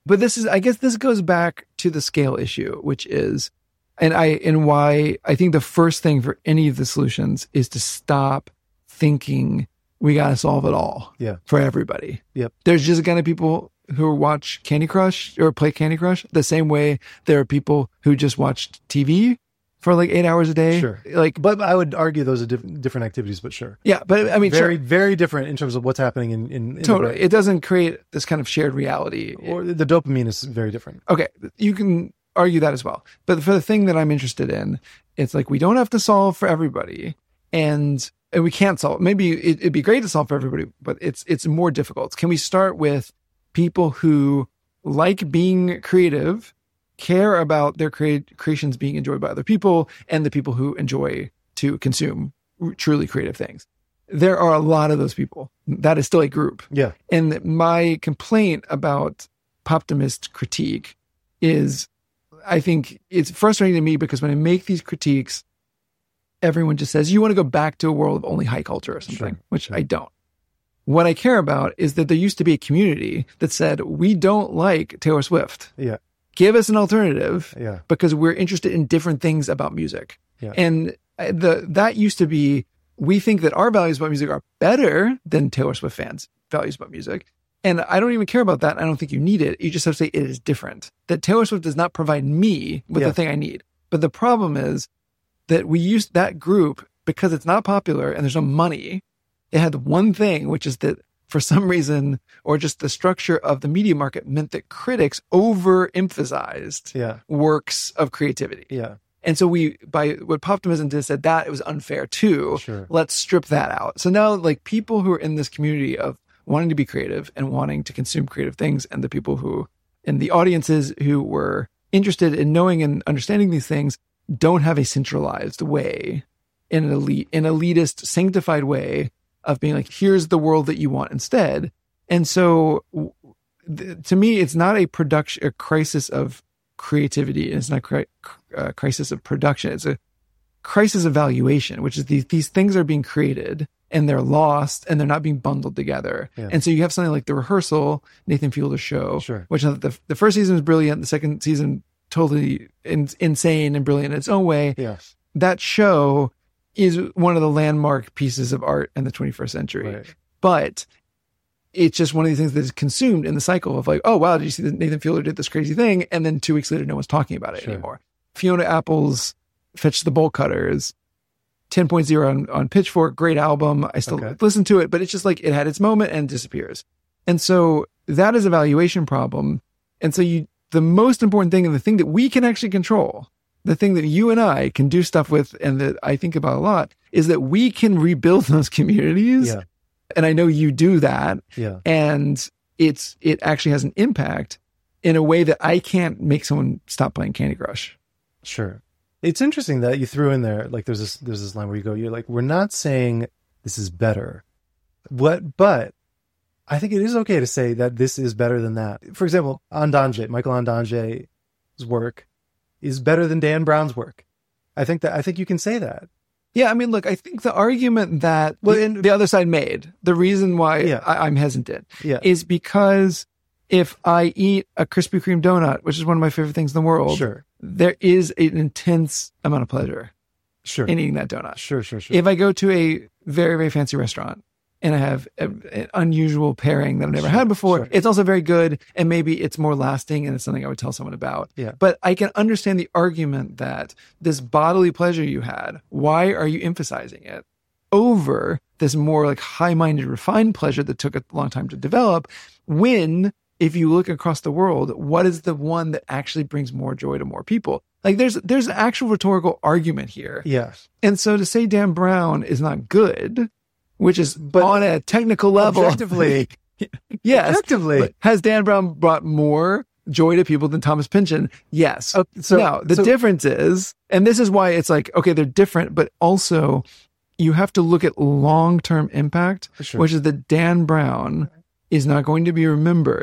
But this is, I guess this goes back to the scale issue, which is, and I, and why I think the first thing for any of the solutions is to stop thinking we got to solve it all Yeah. for everybody. Yep. There's just going to be people who watch Candy Crush or play Candy Crush the same way there are people who just watch T V for like eight hours a day. Sure. Like, But I would argue those are diff- different activities, but sure. yeah, but I mean, Very, sure, very different in terms of what's happening in, in, in the totally. brain. It doesn't create this kind of shared reality. Or the dopamine is very different. Okay, you can argue that as well. But for the thing that I'm interested in, it's like we don't have to solve for everybody, and and we can't solve. Maybe it, it'd be great to solve for everybody, but it's it's more difficult. Can we start with people who like being creative, care about their crea- creations being enjoyed by other people, and the people who enjoy to consume truly creative things? There are a lot of those people. That is still a group. Yeah. And my complaint about Poptimist critique is, I think it's frustrating to me because when I make these critiques, everyone just says, you want to go back to a world of only high culture or something, Sure, which sure. I don't. What I care about is that there used to be a community that said, we don't like Taylor Swift. Yeah. Give us an alternative Yeah. because we're interested in different things about music. Yeah. And the that used to be, we think that our values about music are better than Taylor Swift fans' values about music. And I don't even care about that. I don't think you need it. You just have to say it is different. That Taylor Swift does not provide me with Yeah. the thing I need. But the problem is that we used that group because it's not popular and there's no money. It had one thing, which is that for some reason, or just the structure of the media market meant that critics overemphasized Yeah. works of creativity. Yeah. And so we, by what Poptimism did, said that it was unfair too. Sure. Let's strip that out. So now, like, people who are in this community of wanting to be creative and wanting to consume creative things, and the people who, and the audiences who were interested in knowing and understanding these things, don't have a centralized way, in an elite, an elitist, sanctified way of being like, here's the world that you want instead. And so, w- th- to me, it's not a production, a crisis of creativity, and it's not a cri- uh, crisis of production. It's a crisis of valuation, which is these these things are being created and they're lost and they're not being bundled together. Yeah. And so you have something like The Rehearsal, Nathan Fielder's show, Sure. which the the first season was brilliant, the second season totally in, insane and brilliant in its own way. Yeah. That show is one of the landmark pieces of art in the twenty-first century. Right. But it's just one of these things that is consumed in the cycle of like, oh, wow, did you see that Nathan Fielder did this crazy thing? And then two weeks later, no one's talking about it Sure. anymore. Fiona Apple's Fetch the Bolt Cutters, ten point oh on, on Pitchfork, great album. I still Okay. listen to it, but it's just like it had its moment and disappears. And so that is a valuation problem. And so you, the most important thing, and the thing that we can actually control, the thing that you and I can do stuff with, and that I think about a lot, is that we can rebuild those communities. Yeah. And I know you do that. Yeah. And it's it actually has an impact in a way that I can't make someone stop playing Candy Crush. Sure. It's interesting that you threw in there, like there's this there's this line where you go, you're like, we're not saying this is better. What but I think it is okay to say that this is better than that. For example, Andanje, Michael Andange's work is better than Dan Brown's work. I think that I think you can say that. Yeah, I mean, look, I think the argument that Well, the, and- the other side made, the reason why Yeah. I, I'm hesitant Yeah. is because if I eat a Krispy Kreme donut, which is one of my favorite things in the world, Sure. there is an intense amount of pleasure Sure. in eating that donut. Sure, sure, sure. If I go to a very, very fancy restaurant and I have a, an unusual pairing that I've never Sure, had before, sure. it's also very good, and maybe it's more lasting, and it's something I would tell someone about. Yeah. But I can understand the argument that this bodily pleasure you had, why are you emphasizing it over this more like high-minded, refined pleasure that took a long time to develop, when, if you look across the world, what is the one that actually brings more joy to more people? Like there's there's an actual rhetorical argument here. Yes. And so to say Dan Brown is not good, which is But on a technical level, Objectively. yes, Objectively. but has Dan Brown brought more joy to people than Thomas Pynchon? Yes. Oh, so- now the so- difference is, and this is why it's like, okay, they're different, but also you have to look at long-term impact, Sure. which is that Dan Brown is not going to be remembered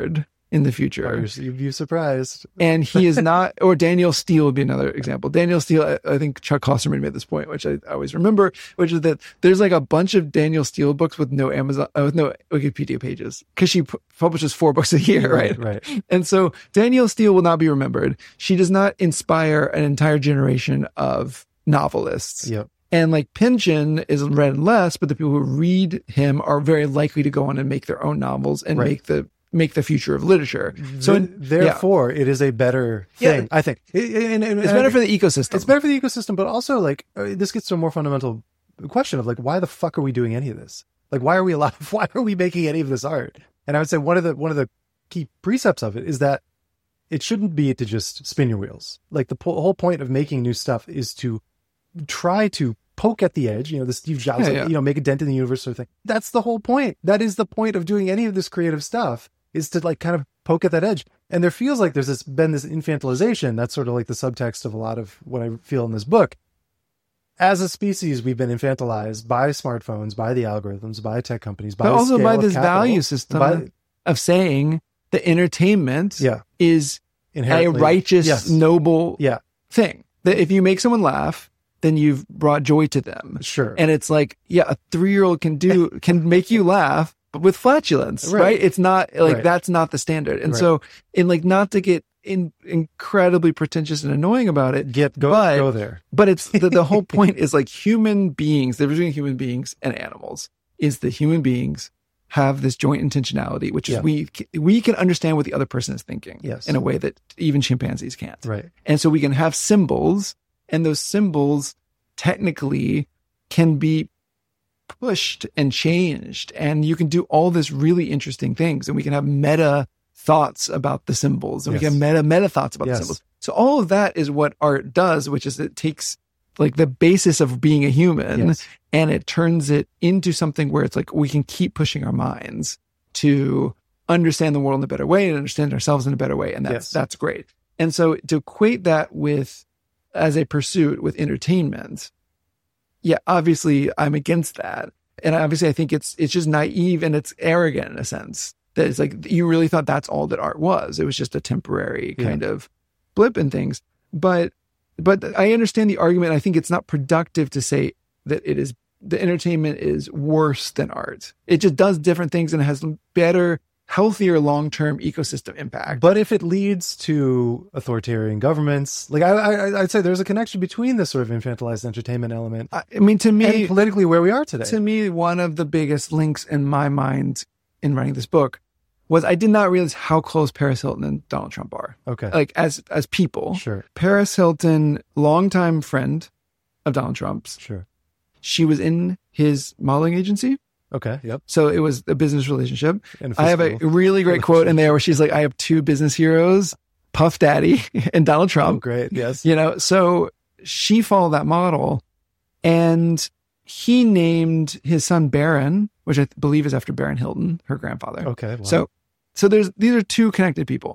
in the future. Oh, you'd be surprised. And he is not, or Daniel Steele would be another example. Daniel Steele, I, I think Chuck Klosterman made this point, which I, I always remember, which is that there's like a bunch of Daniel Steele books with no Amazon, uh, with no Wikipedia pages, because she p- publishes four books a year, right? Right, right. And so Daniel Steele will not be remembered. She does not inspire an entire generation of novelists. Yep. And like Pynchon is read less, but the people who read him are very likely to go on and make their own novels and Right. make the make the future of literature. So Th- therefore, yeah. it is a better thing, yeah. I think. It, and, and, it's and better I, for the ecosystem. It's better for the ecosystem, but also like uh, this gets to a more fundamental question of like, why the fuck are we doing any of this? Like, why are we alive? Why are we making any of this art? And I would say one of the one of the key precepts of it is that it shouldn't be to just spin your wheels. Like the po- whole point of making new stuff is to try to poke at the edge, you know, the Steve Jobs, yeah, like, yeah. you know, make a dent in the universe sort of thing. That's the whole point. That is the point of doing any of this creative stuff, is to like kind of poke at that edge. And there feels like there's this been this infantilization. That's sort of like the subtext of a lot of what I feel in this book. As a species, we've been infantilized by smartphones, by the algorithms, by tech companies, by but the also scale by of this capital, value system by, of saying that entertainment yeah. is a righteous, yes. noble yeah. thing. That if you make someone laugh, then you've brought joy to them. Sure. And it's like, yeah, a three-year-old can do, can make you laugh, but with flatulence, right? right? It's not like, right. that's not the standard. And right. so, in like, not to get in, incredibly pretentious and annoying about it, get, go, but, go there. But it's, the, the whole point is like human beings, the difference between human beings and animals is that human beings have this joint intentionality, which is yeah. we, we can understand what the other person is thinking yes. in a way that even chimpanzees can't. Right. And so we can have symbols, and those symbols technically can be pushed and changed, and you can do all this really interesting things, and we can have meta thoughts about the symbols, and yes. we can have meta meta thoughts about yes. the symbols. So all of that is what art does, which is it takes like the basis of being a human yes. and it turns it into something where it's like we can keep pushing our minds to understand the world in a better way and understand ourselves in a better way, and that's yes. that's great. And so to equate that with as a pursuit with entertainment, yeah, obviously I'm against that. And obviously I think it's it's just naive and it's arrogant in a sense. That it's like, you really thought that's all that art was. It was just a temporary yeah. kind of blip in things. But but I understand the argument. I think it's not productive to say that it is, the entertainment is worse than art. It just does different things and it has better, healthier long-term ecosystem impact. But if it leads to authoritarian governments, like I, I, I'd say there's a connection between this sort of infantilized entertainment element. I, I mean, to me, and politically where we are today. To me, one of the biggest links in my mind in writing this book was I did not realize how close Paris Hilton and Donald Trump are. Okay, like as as people. Sure. Paris Hilton, longtime friend of Donald Trump's. Sure. She was in his modeling agency. Okay. Yep. So it was a business relationship. And I have a really great quote in there where she's like, I have two business heroes, Puff Daddy and Donald Trump. Oh, great. Yes. You know, so she followed that model, and he named his son Barron, which I believe is after Barron Hilton, her grandfather. Okay. Wow. So, so there's, these are two connected people.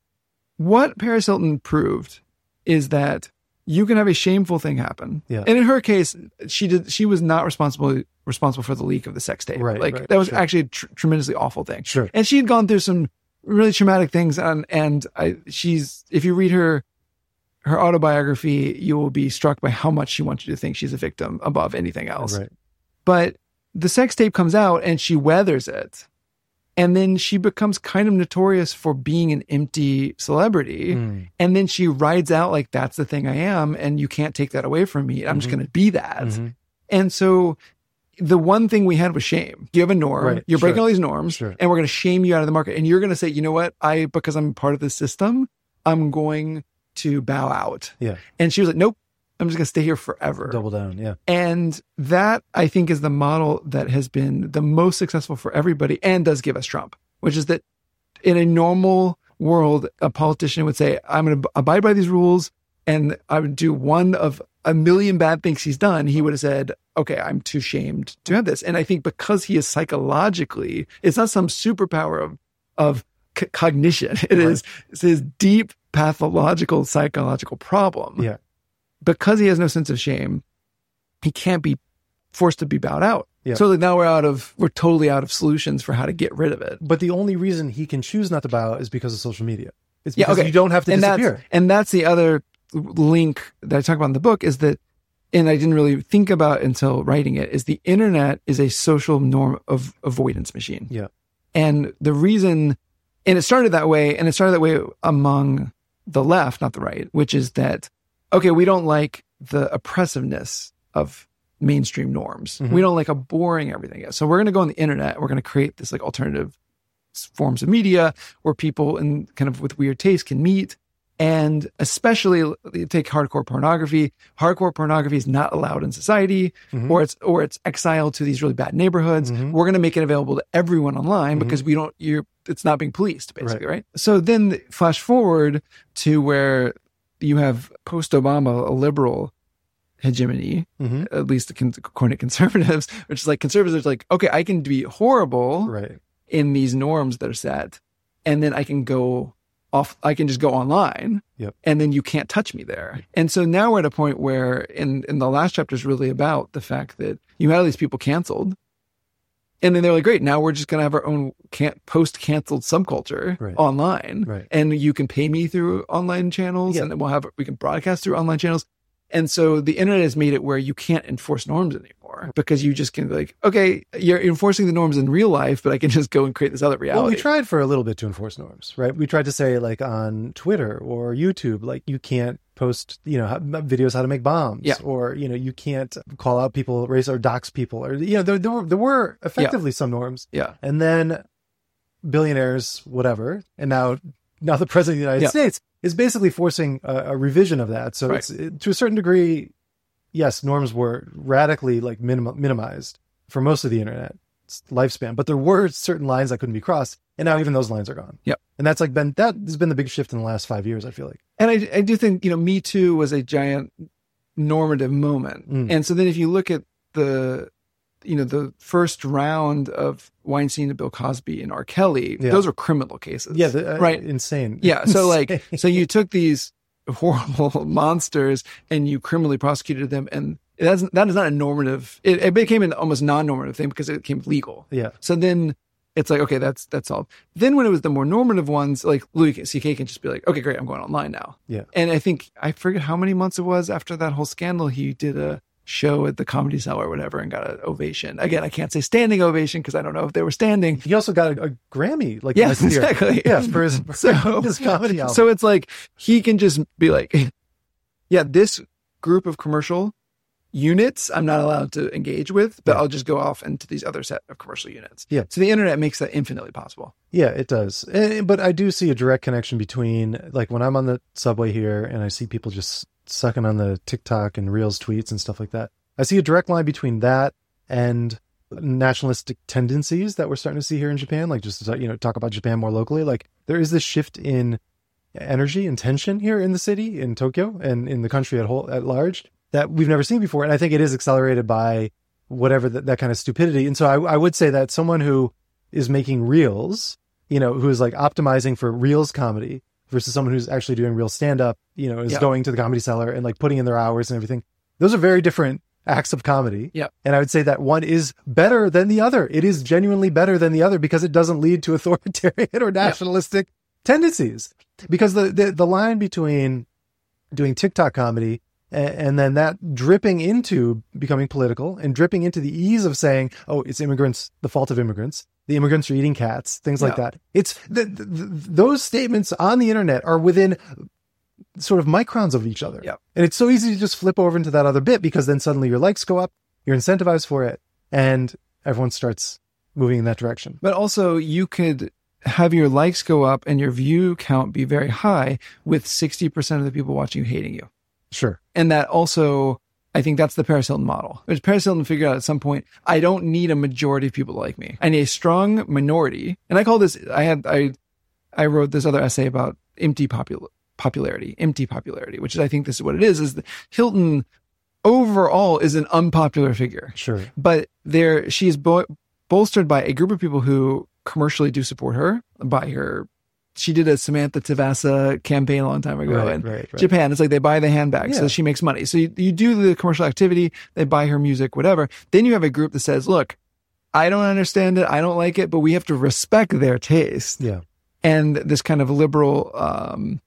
What Paris Hilton proved is that you can have a shameful thing happen. Yeah. And in her case, she did, she was not responsible responsible for the leak of the sex tape. Right. Like right, that was sure. actually a tr- tremendously awful thing. Sure. And she had gone through some really traumatic things. And, and I, she's, if you read her, her autobiography, you will be struck by how much she wants you to think she's a victim above anything else. Right. But the sex tape comes out and she weathers it. And then she becomes kind of notorious for being an empty celebrity. Mm. And then she rides out like, that's the thing I am. And you can't take that away from me. I'm mm-hmm. just going to be that. Mm-hmm. And so the one thing we had was shame. You have a norm. Right. You're Sure. breaking all these norms. Sure. And we're going to shame you out of the market. And you're going to say, you know what? I, because I'm part of the system, I'm going to bow out. Yeah. And she was like, nope, I'm just going to stay here forever. Double down. Yeah. And that, I think, is the model that has been the most successful for everybody and does give us Trump, which is that in a normal world, a politician would say, I'm going to abide by these rules and I would do one of a million bad things he's done. He would have said, okay, I'm too shamed to have this. And I think because he is psychologically, it's not some superpower of, of c- cognition. It right. is it's his deep pathological, psychological problem. Yeah. Because he has no sense of shame, he can't be forced to be bowed out. Yeah. So like now we're out of, we're totally out of solutions for how to get rid of it. But the only reason he can choose not to bow is because of social media. It's Yeah, because okay. you don't have to And disappear. that's, and that's the other link that I talk about in the book is that, and I didn't really think about until writing it, is the internet is a social norm of avoidance machine. Yeah. And the reason, and it started that way, and it started that way among the left, not the right, which is that, okay, we don't like the oppressiveness of mainstream norms. Mm-hmm. We don't like how boring everything is. So we're going to go on the internet. We're going to create this like alternative forms of media where people in kind of with weird taste can meet. And especially take hardcore pornography. Hardcore pornography is not allowed in society, Mm-hmm. or it's or it's exiled to these really bad neighborhoods. Mhm. We're going to make it available to everyone online Mhm. because we don't. You're it's not being policed, basically, right? So then flash forward to where you have post-Obama a liberal hegemony, Mhm. at least according to conservatives, which is like conservatives are like, okay, I can be horrible Right. in these norms that are set, and then I can go off, I can just go online, Yep. and then you can't touch me there. And so now we're at a point where in, in the last chapter is really about the fact that you had all these people canceled, and then they're like, great, now we're just going to have our own can- post-canceled subculture Right. online, Right. and you can pay me through online channels, Yeah. and then we'll have, we can broadcast through online channels. And so the internet has made it where you can't enforce norms anymore because you just can be like, okay, you're enforcing the norms in real life, but I can just go and create this other reality. Well, we tried for a little bit to enforce norms, right? We tried to say, like on Twitter or YouTube, like you can't post, you know, how- videos how to make bombs, Yeah. or you know, you can't call out people, race or dox people, or you know, there, there were there were effectively some norms, Yeah. and then billionaires, whatever, and now now the president of the United Yeah. States is basically forcing a, a revision of that. So Right. it's it, to a certain degree, yes, norms were radically like minim- minimized for most of the internet lifespan, but there were certain lines that couldn't be crossed, and now even those lines are gone. Yep. And that's like been that has been the big shift in the last five years, I feel like. And I, I do think, you know, Me Too was a giant normative moment. Mm. And so then if you look at the, you know, the first round of Weinstein and Bill Cosby and R. Kelly, Yeah. those were criminal cases. Yeah, the, uh, right. insane. Yeah. So like, Insane. so you took these horrible monsters and you criminally prosecuted them, and that's, that is not a normative, it, it became an almost non-normative thing because it became legal. Yeah. So then it's like, okay, that's that's all. Then when it was the more normative ones, like Louis C K can just be like, okay, great, I'm going online now. Yeah. And I think, I forget how many months it was after that whole scandal, he did a show at the Comedy Cellar or whatever and got an ovation. Again, I can't say standing ovation because I don't know if they were standing. He also got a, a Grammy, like Yeah, last year. exactly. Yeah, for his, for So- his comedy album. So it's like, he can just be like, yeah, this group of commercial units I'm not allowed to engage with, but Yeah. I'll just go off into these other set of commercial units. Yeah. So the internet makes that infinitely possible. Yeah, it does. Eh, But I do see a direct connection between, like, when I'm on the subway here and I see people just sucking on the TikTok and Reels tweets and stuff like that. I see a direct line between that and nationalistic tendencies that we're starting to see here in Japan. Like, just to, you know, talk about Japan more locally. Like, there is this shift in energy and tension here in the city, in Tokyo, and in the country at whole at large that we've never seen before. And I think it is accelerated by whatever that, that kind of stupidity. And so I, I would say that someone who is making reels, you know, who is like optimizing for reels comedy versus someone who's actually doing real stand up, you know, is Yeah. going to the Comedy Cellar and like putting in their hours and everything. Those are very different acts of comedy. Yeah. And I would say that one is better than the other. It is genuinely better than the other because it doesn't lead to authoritarian or nationalistic tendencies. Because the, the, the line between doing TikTok comedy and, and then that dripping into becoming political and dripping into the ease of saying, oh, it's immigrants, the fault of immigrants. The immigrants are eating cats, things like Yeah. that. It's the, the, the, those statements on the internet are within sort of microns of each other. Yeah. And it's so easy to just flip over into that other bit because then suddenly your likes go up, you're incentivized for it, and everyone starts moving in that direction. But also, you could have your likes go up and your view count be very high with sixty percent of the people watching you hating you. Sure. And that also, I think that's the Paris Hilton model. Which Paris Hilton figured out at some point, I don't need a majority of people like me. I need a strong minority. And I call this, I had, I, I wrote this other essay about empty popul- popularity, empty popularity, which is, I think this is what it is, is that Hilton overall is an unpopular figure. Sure. But there, she is bo- bolstered by a group of people who commercially do support her, buy her she did a Samantha Tavassa campaign a long time ago Right, in right, right. Japan. It's like they buy the handbag, Yeah. so she makes money. So you, you do the commercial activity, they buy her music, whatever. Then you have a group that says, look, I don't understand it, I don't like it, but we have to respect their taste. Yeah. And this kind of liberal um,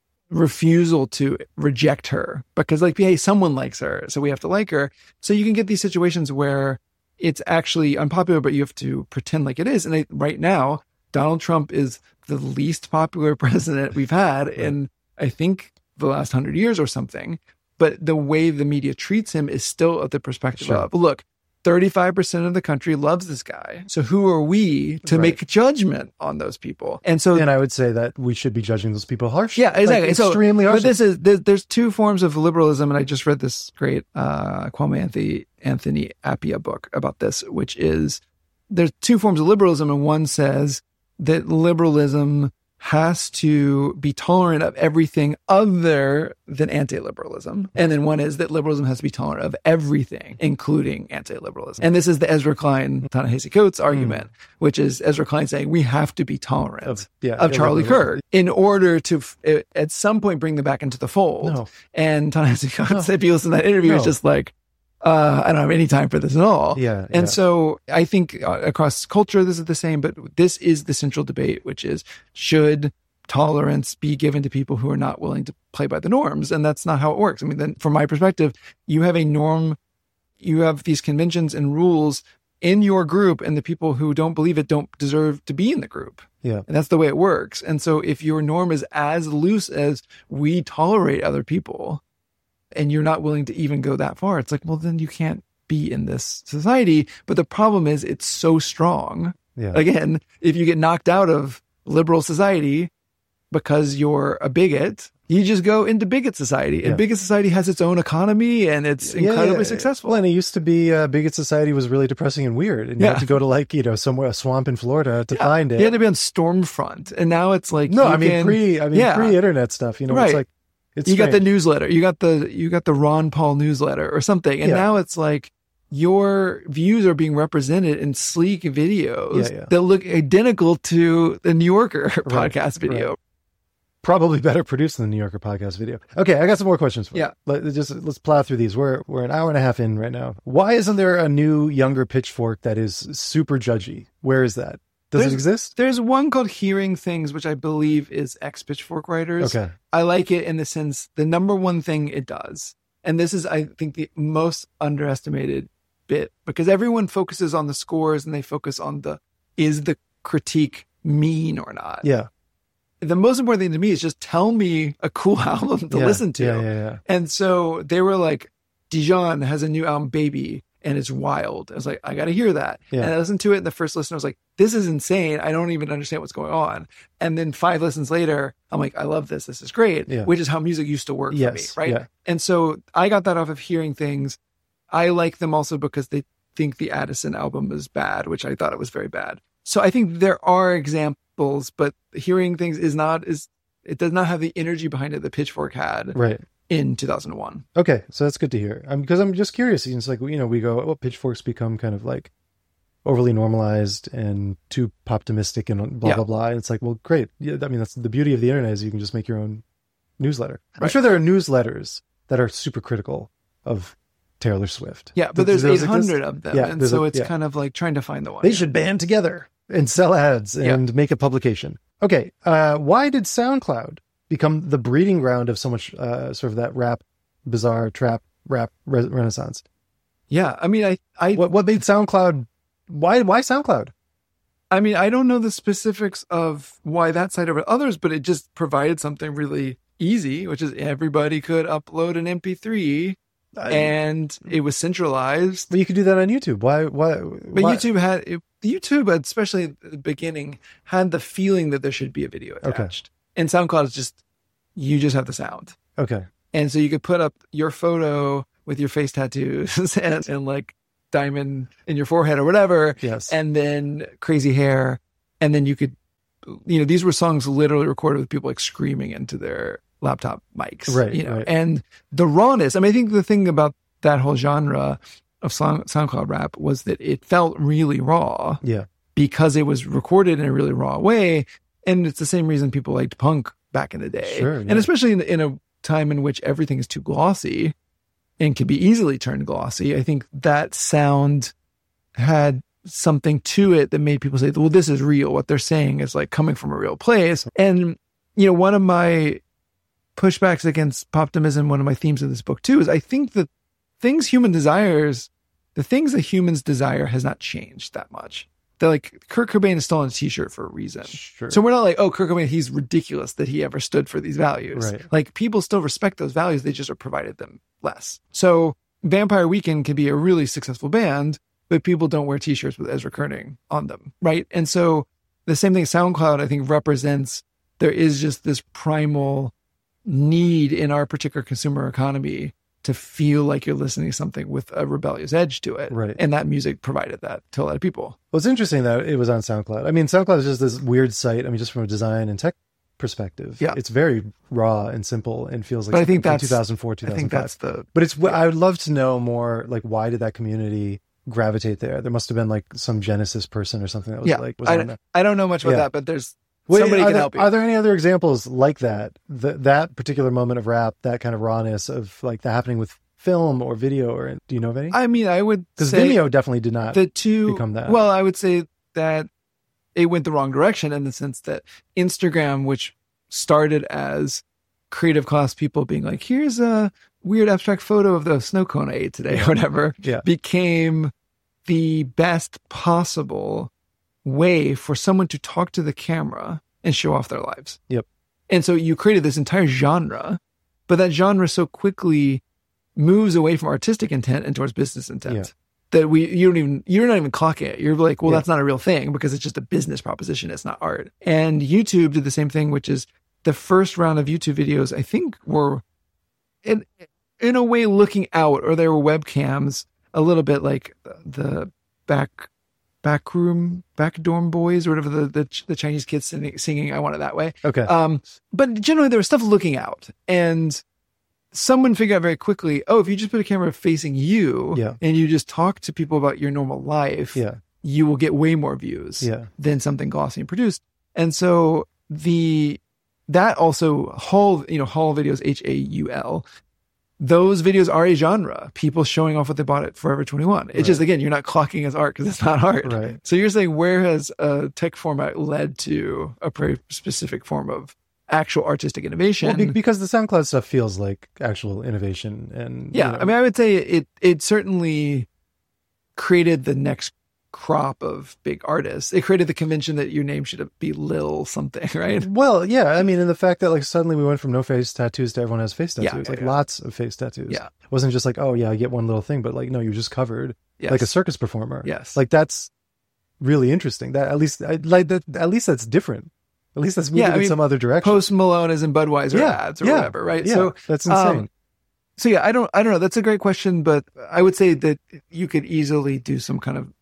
refusal to reject her because, like, hey, someone likes her, so we have to like her. So you can get these situations where it's actually unpopular, but you have to pretend like it is. And I, right now, Donald Trump is the least popular president we've had Right. in, I think, the last hundred years or something. But the way the media treats him is still at the perspective Sure. of, look, thirty-five percent of the country loves this guy. So who are we to Right. make judgment on those people? And so, And I would say that we should be judging those people harsh. yeah, exactly. Like, so, extremely harsh. But this is, there's, there's two forms of liberalism. And I just read this great uh, Kwame Anthony, Anthony Appiah book about this, which is there's two forms of liberalism. And one says that liberalism has to be tolerant of everything other than anti-liberalism. And then one is that liberalism has to be tolerant of everything, including anti-liberalism. And this is the Ezra Klein, Ta-Nehisi Coates argument, mm. which is Ezra Klein saying we have to be tolerant Of, yeah, of Charlie liberalism. Kirk in order to f- at some point bring them back into the fold. No. And Ta-Nehisi Coates, No. if you listen to that interview, No. is just like, Uh, I don't have any time for this at all. Yeah. And yeah. so I think uh, across culture, this is the same, but this is the central debate, which is should tolerance be given to people who are not willing to play by the norms? And that's not how it works. I mean, then from my perspective, you have a norm, you have these conventions and rules in your group, and the people who don't believe it don't deserve to be in the group. Yeah. And that's the way it works. And so if your norm is as loose as we tolerate other people, and you're not willing to even go that far, it's like, well, then you can't be in this society. But the problem is it's so strong. Yeah. Again, if you get knocked out of liberal society because you're a bigot, you just go into bigot society. And Yeah. bigot society has its own economy and it's Yeah, incredibly yeah. successful. Well, and it used to be uh, bigot society was really depressing and weird, and you Yeah. had to go to like you know somewhere a swamp in Florida to Yeah. find it. You had to be on Stormfront, and now it's like no, you I mean can- pre, I mean Yeah. pre-internet stuff. You know, Right. it's like it's you got the strange. newsletter, you got the you got the Ron Paul newsletter or something, and Yeah. now it's like your views are being represented in sleek videos Yeah, yeah. that look identical to the New Yorker Right, podcast video. right. Probably better produced than the New Yorker podcast video. Okay, I got some more questions for Yeah. you. Let, just let's plow through these. We're we're an hour and a half in right now. Why isn't there a new younger Pitchfork that is super judgy? Where is that? Does There's- it exist? There's one called Hearing Things, which I believe is ex-Pitchfork writers. Okay. I like it in the sense, the number one thing it does, and this is, I think, the most underestimated bit, because everyone focuses on the scores and they focus on the, is the critique mean or not? Yeah. The most important thing to me is just tell me a cool album to yeah. listen to. Yeah, yeah, yeah. And so they were like, Dijon has a new album, Baby, and it's wild. I was like, I got to hear that. Yeah. And I listened to it, and the first listen, I was like, this is insane. I don't even understand what's going on. And then five listens later, I'm like, I love this. This is great, Yeah. which is how music used to work Yes, for me, right? yeah. And so I got that off of Hearing Things. I like them also because they think the Addison album is bad, which I thought it was very bad. So I think there are examples, but Hearing Things is not, is it does not have the energy behind it that Pitchfork had Right. in two thousand one. Okay, so that's good to hear. Um, because I'm just curious. It's like, you know, we go, well, Pitchforks become kind of like overly normalized and too optimistic and blah, Yeah. blah, blah. And it's like, well, great. Yeah, I mean, that's the beauty of the internet is you can just make your own newsletter. I'm Right. sure there are newsletters that are super critical of Taylor Swift. Yeah, but Do- do there's those eight hundred exist? of them. Yeah, and there's so a- it's yeah. kind of like trying to find the one. They should band together and sell ads and make a publication. Okay, uh, why did SoundCloud become the breeding ground of so much uh, sort of that rap, bizarre trap rap re- renaissance? Yeah. I mean, I, I, What what made SoundCloud? Why why SoundCloud? I mean, I don't know the specifics of why that site over others, but it just provided something really easy, which is everybody could upload an M P three and it was centralized. But you could do that on YouTube. Why why? But why? YouTube had, it, YouTube, especially at the beginning, had the feeling that there should be a video attached. And SoundCloud is just, you just have the sound. Okay. And so you could put up your photo with your face tattoos and, and like diamond in your forehead or whatever. Yes. And then crazy hair. And then you could, you know, these were songs literally recorded with people like screaming into their laptop mics. Right, You know, right. and the rawness. I mean, I think the thing about that whole genre of Sound, SoundCloud rap was that it felt really raw Yeah. because it was recorded in a really raw way. And it's the same reason people liked punk back in the day. Sure, yeah. And especially in, in a time in which everything is too glossy and can be easily turned glossy. I think that sound had something to it that made people say, well, this is real. What they're saying is like coming from a real place. And, you know, one of my pushbacks against poptimism, one of my themes of this book too, is I think that things human desires, the things that humans desire has not changed that much. They're like, Kurt Cobain is still on a t-shirt for a reason. Sure. So we're not like, oh, Kurt Cobain, he's ridiculous that he ever stood for these values. Right. Like people still respect those values. They just are provided them less. So Vampire Weekend can be a really successful band, but people don't wear t-shirts with Ezra Koenig on them. Right. And so the same thing, SoundCloud, I think represents, there is just this primal need in our particular consumer economy to feel like you're listening to something with a rebellious edge to it. Right. And that music provided that to a lot of people. Well, it's interesting that it was on SoundCloud. I mean, SoundCloud is just this weird site. I mean, just from a design and tech perspective, yeah, it's very raw and simple and feels like but I think that's two thousand four, two thousand five. I think that's the, but it's, I would love to know more, like, why did that community gravitate there? There must have been like some Genesis person or something that was yeah, like, was I, on that. I don't know much about Yeah. that, but there's, Wait, somebody are can there, help you. Are there any other examples like that? Th- that particular moment of rap, that kind of rawness of like that happening with film or video, or do you know of any? I mean, I would Because say Vimeo definitely did not the two, become that. well, I would say that it went the wrong direction in the sense that Instagram, which started as creative class people being like, here's a weird abstract photo of the snow cone I ate today or whatever, Yeah. became the best possible way for someone to talk to the camera and show off their lives. Yep. And so you created this entire genre, but that genre so quickly moves away from artistic intent and towards business intent. Yeah. That we, you don't even, you're not even clocking it. You're like, well, Yeah. that's not a real thing because it's just a business proposition. It's not art. And YouTube did the same thing, which is the first round of YouTube videos, I think were in, in a way looking out, or there were webcams a little bit like the back, back room, back dorm boys or whatever, the, the, the Chinese kids singing, singing I Want It That Way. Okay. Um, but generally there was stuff looking out, and someone figured out very quickly, oh, if you just put a camera facing you Yeah. and you just talk to people about your normal life, yeah. you will get way more views Yeah. than something glossy and produced. And so the, that also haul, you know, haul videos, H A U L, those videos are a genre. People showing off what they bought at Forever twenty-one. It's Right. just, again, you're not clocking as art because it's not art. Right. So you're saying, where has a tech format led to a very specific form of actual artistic innovation? Well, be- because the SoundCloud stuff feels like actual innovation, and yeah, you know, I mean, I would say it it certainly created the next crop of big artists. It created the convention that your name should be Lil something, right? well, yeah. I mean, and the fact that like suddenly we went from no face tattoos to everyone has face Yeah, tattoos, yeah, like yeah. lots of face tattoos. Yeah. It wasn't just like, oh yeah, I get one little thing, but like no, you're just covered Yes. like a circus performer. Yes. Like that's really interesting. That at least I, like that. At least that's different. At least that's moving Yeah, I in mean, some other direction. Post Malone is in Budweiser Yeah, ads or yeah, whatever, right? Yeah, So that's insane. um, so yeah, I don't I don't know. That's a great question, but I would say that you could easily do some kind of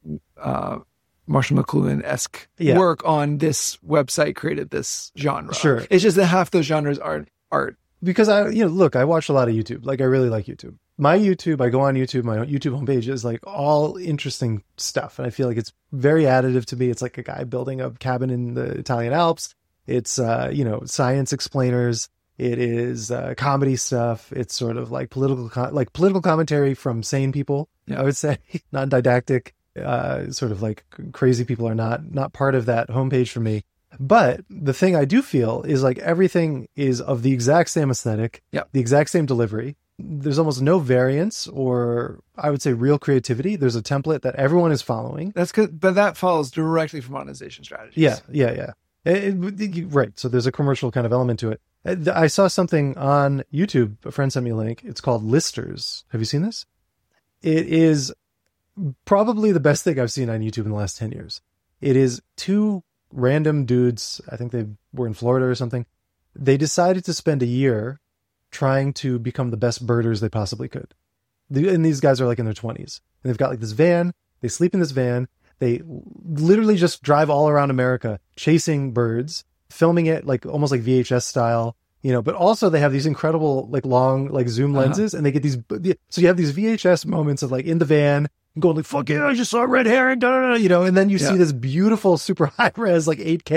uh Marshall McLuhan-esque Yeah. work on this website created this genre. Sure. It's just that half those genres aren't art. Because I, you know, look, I watch a lot of YouTube. Like I really like YouTube. My YouTube, I go on YouTube, my YouTube homepage is like all interesting stuff. And I feel like it's very additive to me. It's like a guy building a cabin in the Italian Alps. It's, uh, you know, science explainers. It is uh, comedy stuff. It's sort of like political, co- like political commentary from sane people, Yeah. I would say, not didactic. Uh, sort of like crazy people are not, not part of that homepage for me. But the thing I do feel is like everything is of the exact same aesthetic, Yep. the exact same delivery. There's almost no variance, or I would say real creativity. There's a template that everyone is following. That's good, but that follows directly from monetization strategies. Yeah, yeah, yeah. It- it- right. So there's a commercial kind of element to it. Uh, I saw something on YouTube. A friend sent me a link. It's called Listers. Have you seen this? It is probably the best thing I've seen on YouTube in the last ten years. It is two random dudes. I think they were in Florida or something. They decided to spend a year trying to become the best birders they possibly could. The- And these guys are like in their twenties. And they've got like this van. They sleep in this van. They literally just drive all around America chasing birds, filming it like almost like V H S style, you know, but also they have these incredible like long like zoom Uh-huh. lenses, and they get these, so you have these V H S moments of like in the van going like, fuck yeah, I just saw a red herring, da, da, da, you know, and then you Yeah. see this beautiful super high res like eight K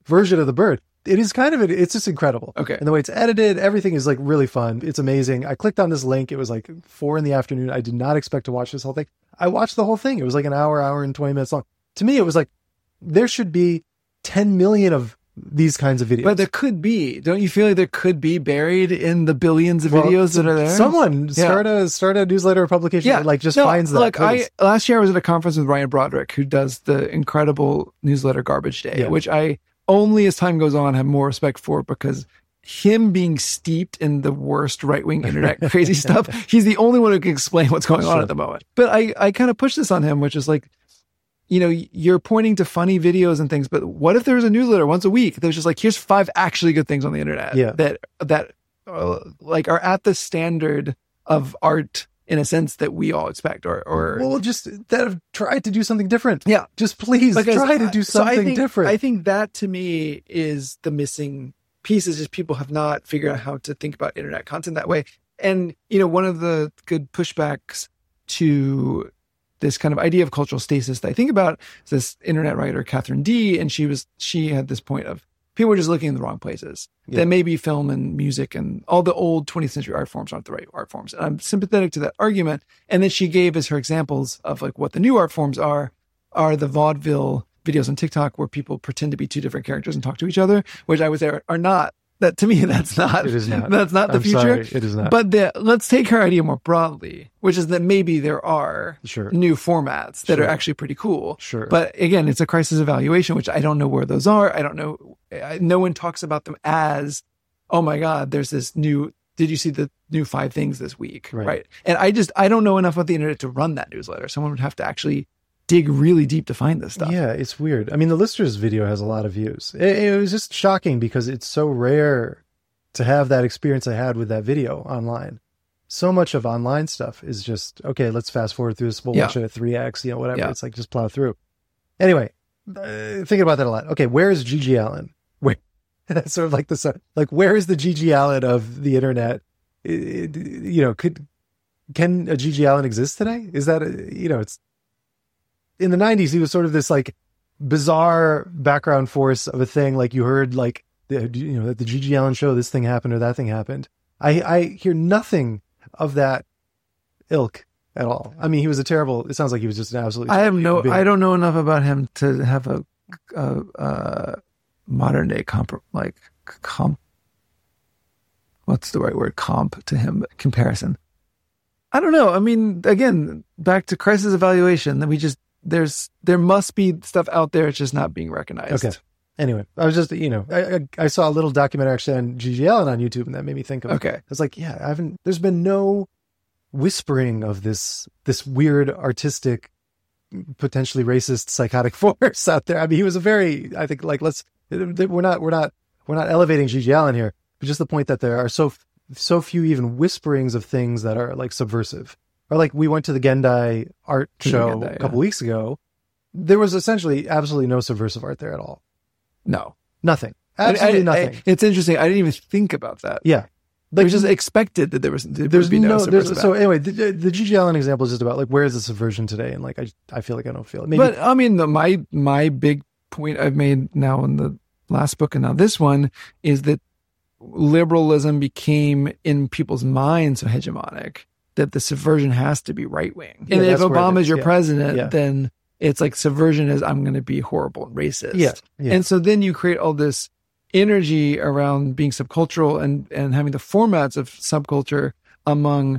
version of the bird. It is kind of, it's just incredible. Okay. And the way it's edited, everything is like really fun. It's amazing. I clicked on this link. It was like four in the afternoon. I did not expect to watch this whole thing. I watched the whole thing. It was like an hour, hour and twenty minutes long. To me, it was like, there should be ten million of these kinds of videos. But there could be. Don't you feel like there could be buried in the billions of well, videos that are there? Someone yeah. start a start a newsletter or publication yeah. that like just no, finds that. Like I last year I was at a conference with Ryan Broderick, who does the incredible newsletter Garbage Day, yeah. which I only as time goes on have more respect for, because him being steeped in the worst right-wing internet crazy stuff, he's the only one who can explain what's going sure. on at the moment. But I, I kind of push this on him, which is like, you know, you're pointing to funny videos and things, but what if there was a newsletter once a week that was just like, here's five actually good things on the internet yeah. that, that uh, like are at the standard of art in a sense that we all expect, or, or well, just that have tried to do something different. Yeah. Just please because try to do something so I think, different. I think that to me is the missing piece, is just people have not figured out how to think about internet content that way. And, you know, one of the good pushbacks to this kind of idea of cultural stasis that I think about is this internet writer, Catherine D. And she was, she had this point of people were just looking in the wrong places. Yeah. That maybe film and music and all the old twentieth century art forms aren't the right art forms. And I'm sympathetic to that argument. And then she gave as her examples of like what the new art forms are, are the vaudeville videos on TikTok where people pretend to be two different characters and talk to each other, which I would say are, are not. That to me, that's not. It is not. That's not the I'm future. Sorry, it is not. But the, let's take her idea more broadly, which is that maybe there are sure. new formats that sure. are actually pretty cool. Sure. But again, it's a crisis evaluation, which I don't know where those are. I don't know. I, no one talks about them as, oh my God, there's this new. Did you see the new five things this week? Right. right. And I just I don't know enough about the internet to run that newsletter. Someone would have to actually dig really deep to find this stuff. Yeah, it's weird. I mean, the listeners video has a lot of views. It, it was just shocking because it's so rare to have that experience I had with that video online. So much of online stuff is just, okay, let's fast forward through this. We'll yeah. watch it at three X, you know, whatever. Yeah. It's like, just plow through. Anyway, uh, thinking about that a lot. Okay, where is G G Allin? Where, that's sort of like the, like, where is the G G Allin of the internet? It, it, you know, could, can a G G Allin exist today? Is that, a, you know, it's, in the nineties, he was sort of this like bizarre background force of a thing. Like you heard like, the, you know, at the G G Allin show, this thing happened or that thing happened. I, I hear nothing of that ilk at all. I mean, he was a terrible, it sounds like he was just an absolutely. I have no, big, I don't know enough about him to have a, a, a modern day comp, like comp, what's the right word? Comp to him comparison. I don't know. I mean, again, back to crisis evaluation, that we just, there's, there must be stuff out there. It's just not being recognized. Okay. Anyway, I was just, you know, I, I, I saw a little documentary actually on G G Allin on YouTube, and that made me think of it. Okay. I was like, yeah, I haven't, there's been no whispering of this, this weird artistic, potentially racist, psychotic force out there. I mean, he was a very, I think like, let's, we're not, we're not, we're not elevating G G Allin here, but just the point that there are so, so few even whisperings of things that are like subversive. Or like we went to the Gendai art show Gendai, a couple yeah. weeks ago. There was essentially absolutely no subversive art there at all. No, nothing. Absolutely I, I, nothing. I, it's interesting. I didn't even think about that. Yeah. Like, it was just expected that there was, there there's would be no, no there's, so art. anyway, the, the G G Allin example is just about like, where is the subversion today? And like, I, I feel like I don't feel it. Maybe, but I mean, the, my, my big point I've made now in the last book and now this one is that liberalism became in people's minds so hegemonic that the subversion has to be right wing. And yeah, if Obama's your yeah. president, yeah. then it's like subversion is I'm going to be horrible and racist. Yeah. yeah. And so then you create all this energy around being subcultural and, and having the formats of subculture among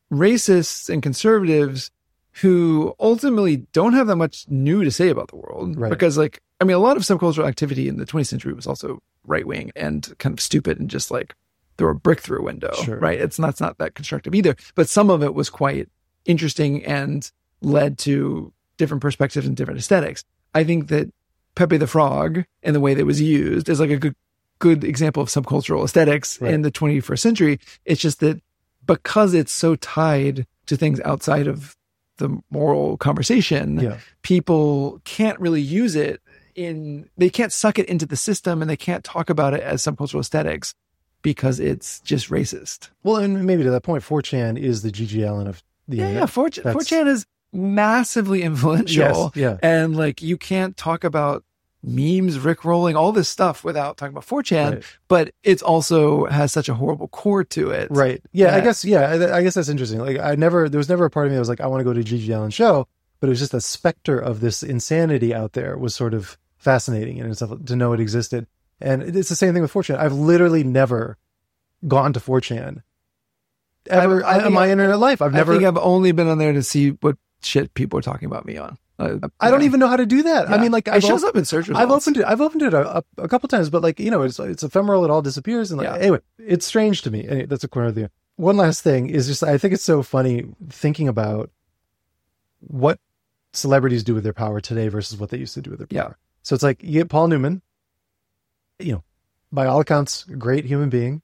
racists and conservatives who ultimately don't have that much new to say about the world. Right. Because like, I mean, a lot of subcultural activity in the twentieth century was also right wing and kind of stupid and just like throw a brick through a window, sure. right? It's not, it's not that constructive either, but some of it was quite interesting and led to different perspectives and different aesthetics. I think that Pepe the Frog and the way that it was used is like a good, good example of subcultural aesthetics right. in the twenty-first century. It's just that because it's so tied to things outside of the moral conversation, yeah. people can't really use it in, they can't suck it into the system and they can't talk about it as subcultural aesthetics because it's just racist. Well, and maybe to that point, four chan is the G G Allin of the yeah, internet. Yeah, four chan, four chan is massively influential. Yes, yeah. And like, you can't talk about memes, Rickrolling, all this stuff without talking about four chan, Right. but it's also has such a horrible core to it. Right. Yeah, I that- guess, yeah, I, I guess that's interesting. Like, I never, there was never a part of me that was like, I want to go to a G G Allen show, but it was just a specter of this insanity out there was sort of fascinating and stuff to know it existed. And it's the same thing with four chan. I've literally never gone to four chan ever I- I in think my I- internet life. I've I never, think I've only been on there to see what shit people are talking about me on. Uh, I don't yeah. even know how to do that. I Yeah. mean, like, it I've, shows op- up in search results. I've opened it. I've opened it a, a, a couple times, but like, you know, it's, it's ephemeral. It all disappears. And like, Yeah. anyway, it's strange to me. Anyway, that's a corner of the, one last thing is just, I think it's so funny thinking about what celebrities do with their power today versus what they used to do with their Yeah. power. So it's like, you get Paul Newman, you know, by all accounts, great human being,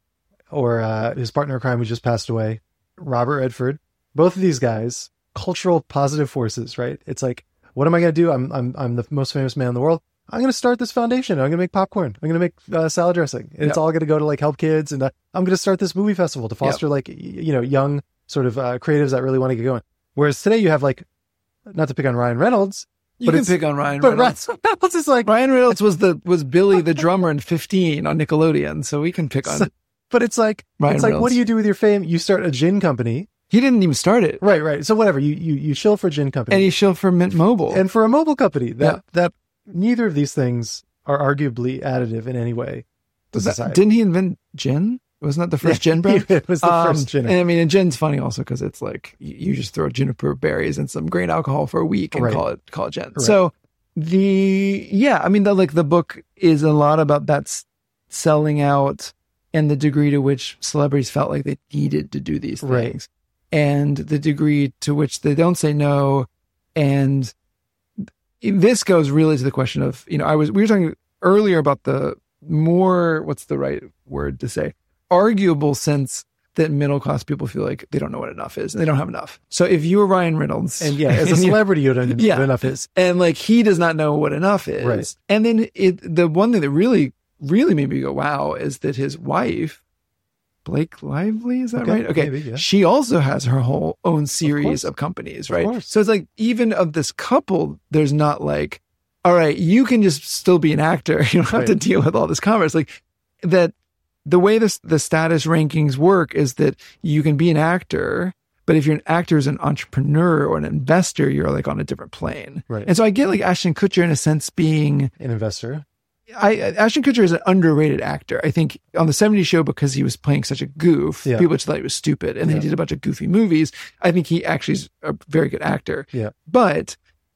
or uh, his partner in crime who just passed away, Robert Redford. Both of these guys, cultural positive forces, right? It's like, what am I going to do? I'm I'm I'm the most famous man in the world. I'm going to start this foundation. I'm going to make popcorn. I'm going to make uh, salad dressing. And it's Yep. all going to go to like help kids. And uh, I'm going to start this movie festival to foster like, y- you know, young sort of uh, creatives that really want to get going. Whereas today you have like, not to pick on Ryan Reynolds, You but can it's- pick on Ryan but Reynolds. Ryan Reynolds is like, Ryan Reynolds was the was Billy the drummer in fifteen on Nickelodeon, so we can pick on. So- but it's like, Ryan it's like, what Reynolds. do you do with your fame? You start a gin company. He didn't even start it, Right, right. So whatever, you you, you shill for a gin company. and he showed for Mint Mobile. and for a mobile company that Yeah. that neither of these things are arguably additive in any way to Was that- society. didn't he invent gin? Wasn't that the first Yeah, gin brand? it was the Um, first gin. And I mean, and gin's funny also because it's like you, you just throw juniper berries and some grain alcohol for a week and Right. call it call it gin. Right. So the yeah, I mean, the, like the book is a lot about that s- selling out and the degree to which celebrities felt like they needed to do these things, Right. and the degree to which they don't say no. And this goes really to the question of, you know, I was we were talking earlier about the more what's the right word to say arguable sense that middle class people feel like they don't know what enough is and they don't have enough. So if you were Ryan Reynolds, and yeah, as a and you- celebrity, you don't know Yeah. what enough is. and like he does not know what enough is, Right. and then it the one thing that really really made me go wow is that his wife Blake Lively, is that Okay, right? Okay, maybe, yeah. she also has her whole own course. series of, companies, Of right? course. So it's like even of this couple, there's not like, all right, you can just still be an actor, you don't have to Right. deal with all this commerce, like that. The way this the status rankings work is that you can be an actor, but if you're an actor as an entrepreneur or an investor, you're like on a different plane. Right. And so I get like Ashton Kutcher in a sense being, An investor. I Ashton Kutcher is an underrated actor. I think on the seventies show because he was playing such a goof, Yeah. people just thought he was stupid, and then Yeah. he did a bunch of goofy movies. I think he actually is a very good actor. Yeah. But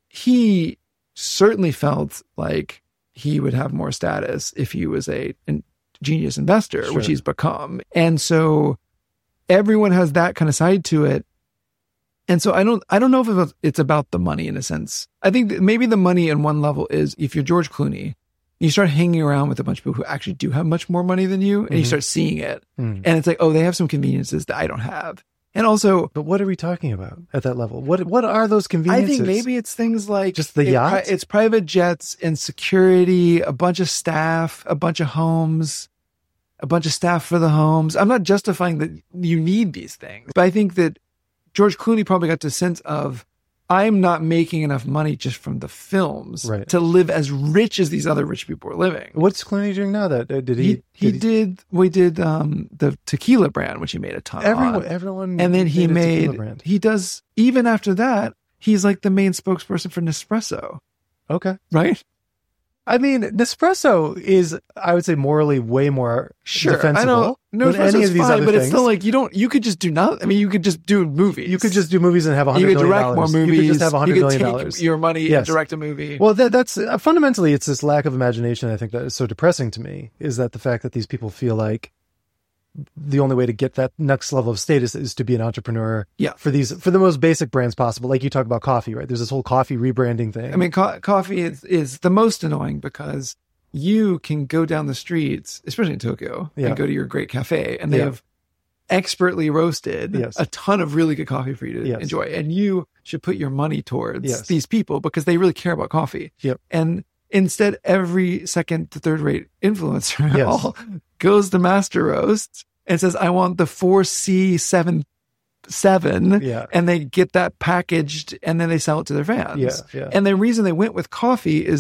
he certainly felt like he would have more status if he was a an genius investor, Sure. which he's become. And so everyone has that kind of side to it. And so I don't, I don't know if it's- it's about the money in a sense. I think that maybe the money in one level is if you're George Clooney, you start hanging around with a bunch of people who actually do have much more money than you, and you Mhm. start seeing it. Hmm. And it's like, oh, they have some conveniences that I don't have. And also, But what are we talking about at that level? What what are those I conveniences? think maybe it's things like Just the it- yacht? It's private jets and security, a bunch of staff, a bunch of homes, a bunch of staff for the homes. I'm not justifying that you need these things, but I think that George Clooney probably got the sense of I'm not making enough money just from the films Right. to live as rich as these other rich people are living. What's Clooney doing now? That uh, did he? He he did did we did um the tequila brand, which he made a ton Everyone, on. everyone, And then he a tequila made brand. he does even after that, he's like the main spokesperson for Nespresso, Okay. right? I mean, Nespresso is, I would say, morally way more Sure, defensible I know. No, than any of these fine, other but things. it's still like you don't. You could just do not. I mean, you could just do movies. You could just do movies and have a you hundred could million direct dollars. more movies. You could just have a hundred you million could take dollars. your money Yes. and direct a movie. Well, that, that's uh, fundamentally, it's this lack of imagination. I think that is so depressing to me. Is that the fact that these people feel like the only way to get that next level of status is to be an entrepreneur. Yeah. For these, for the most basic brands possible. Like you talk about coffee, right? There's this whole coffee rebranding thing. I mean, co- coffee is is the most annoying because you can go down the streets, especially in Tokyo, Yeah. and go to your great cafe, and they Yeah. have expertly roasted Yes. a ton of really good coffee for you to Yes. enjoy. And you should put your money towards Yes. these people because they really care about coffee. Yep. And instead, every second to third rate influencer Yes. all goes to Master Roast and says, I want the four C seven seven. Yeah. And they get that packaged and then they sell it to their fans. Yeah, yeah. And the reason they went with coffee is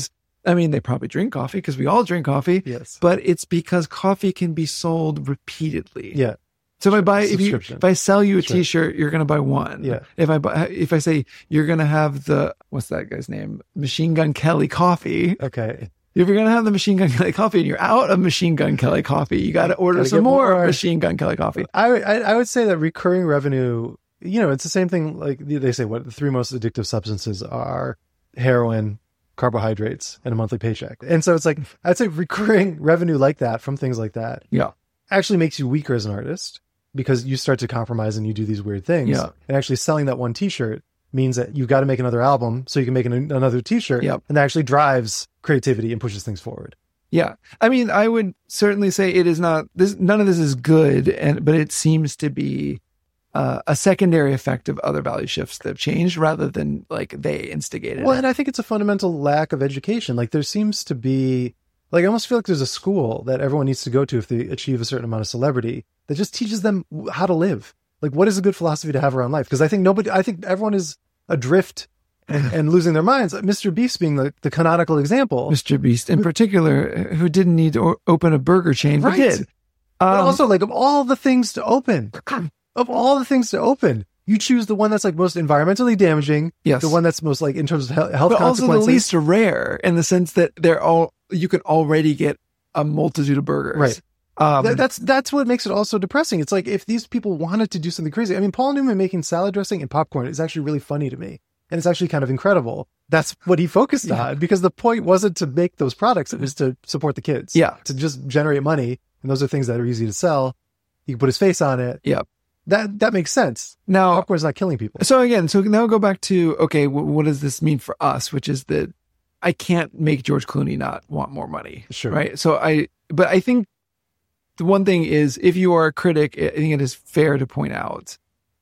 I mean, they probably drink coffee because we all drink coffee. Yes. But it's because coffee can be sold repeatedly. Yeah. So if I buy, if you, if I sell you a Sure. T-shirt, you're going to buy one. Yeah. If I buy, if I say you're going to have the, what's that guy's name? Machine Gun Kelly coffee. Okay. If you're going to have the Machine Gun Kelly coffee and you're out of Machine Gun Kelly coffee, you got to order Gotta some get more, more. Machine Gun Kelly coffee. I, I I would say that recurring revenue, you know, it's the same thing. Like they say, what the three most addictive substances are: heroin, carbohydrates, and a monthly paycheck. And so it's like, I'd say recurring revenue like that from things like that Yeah. actually makes you weaker as an artist because you start to compromise and you do these weird things. Yeah. And actually selling that one T-shirt means that you've got to make another album so you can make an, another T-shirt. Yep. And that actually drives creativity and pushes things forward. Yeah. I mean, I would certainly say it is not this, none of this is good. And, but it seems to be uh, a secondary effect of other value shifts that have changed rather than like they instigated Well, it. and I think it's a fundamental lack of education. Like there seems to be, like I almost feel like there's a school that everyone needs to go to if they achieve a certain amount of celebrity that just teaches them how to live. Like what is a good philosophy to have around life? Because I think nobody, I think everyone is adrift and, and losing their minds. Mister Beast being the, the canonical example. Mister Beast in particular, who didn't need to o- open a burger chain, but Right. did. But Um, also like of all the things to open, of all the things to open, you choose the one that's like most environmentally damaging. Yes. The one that's most like in terms of he- health but also the consequences. least rare in the sense that they're all, you can already get a multitude of burgers. Right. Um, Th- that's that's what makes it also depressing. It's like if these people wanted to do something crazy. I mean, Paul Newman making salad dressing and popcorn is actually really funny to me, and it's actually kind of incredible. That's what he focused Yeah. on because the point wasn't to make those products; it was to support the kids. Yeah. to just generate money, and those are things that are easy to sell. He can put his face on it. yeah. That that makes sense. Now, Popcorn's not killing people. so again, so now go back to, okay, w- what does this mean for us? Which is that I can't make George Clooney not want more money. Sure. Right. So I, but I think the one thing is if you are a critic, I think it is fair to point out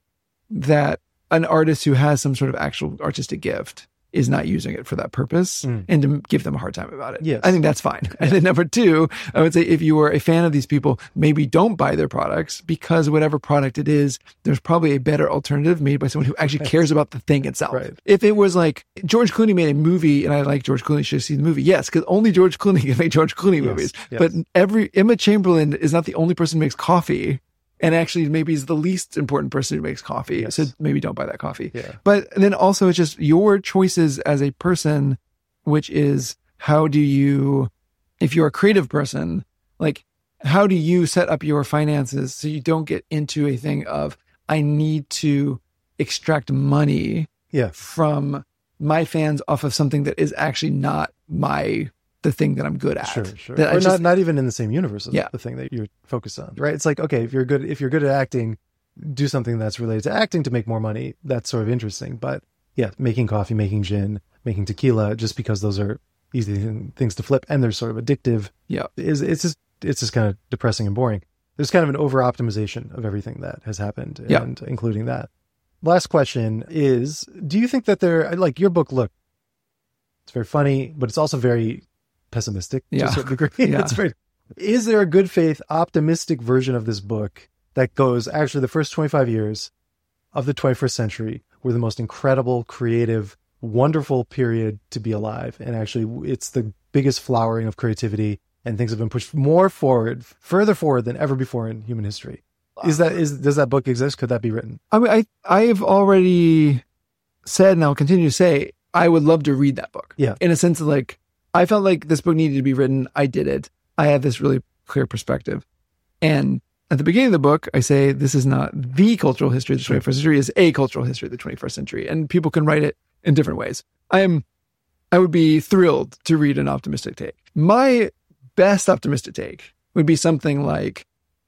that an artist who has some sort of actual artistic gift is not using it for that purpose Mm. and to give them a hard time about it. Yes. I think that's fine. And then number two, I would say if you are a fan of these people, maybe don't buy their products because whatever product it is, there's probably a better alternative made by someone who actually cares about the thing itself. Right. If it was like George Clooney made a movie and I like George Clooney, should see the movie. Yes, because only George Clooney can make George Clooney Yes, movies. yes. But every Emma Chamberlain is not the only person who makes coffee. And actually maybe is the least important person who makes coffee. Yes. So maybe don't buy that coffee. Yeah. But then also it's just your choices as a person, which is how do you, if you're a creative person, like how do you set up your finances so you don't get into a thing of, I need to extract money Yeah. from my fans off of something that is actually not my, the thing that I'm good at. Sure, sure. That I Or just- not, not even in the same universe as Yeah. the thing that you're focused on, right? It's like, okay, if you're good, if you're good at acting, do something that's related to acting to make more money. That's sort of interesting. But yeah, making coffee, making gin, making tequila, just because those are easy th- things to flip and they're sort of addictive, Yeah. is it's just it's just kind of depressing and boring. There's kind of an over optimization of everything that has happened, Yeah. and including that. Last question is: do you think that there, like your book? Look, it's very funny, but it's also very pessimistic to Yeah. a certain degree. Yeah. It's very, is there a good faith, optimistic version of this book that goes actually the first twenty-five years of the twenty-first century were the most incredible, creative, wonderful period to be alive? And actually it's the biggest flowering of creativity and things have been pushed more forward, further forward than ever before in human history. Is that, is, does that book exist? Could that be written? I mean, I, I have already said, and I'll continue to say, I would love to read that book. Yeah. In a sense of like, I felt like this book needed to be written. I did it. I have this really clear perspective. And at the beginning of the book, I say, this is not the cultural history of the twenty-first century, it's a cultural history of the twenty-first century. And people can write it in different ways. I am, I would be thrilled to read an optimistic take. My best optimistic take would be something like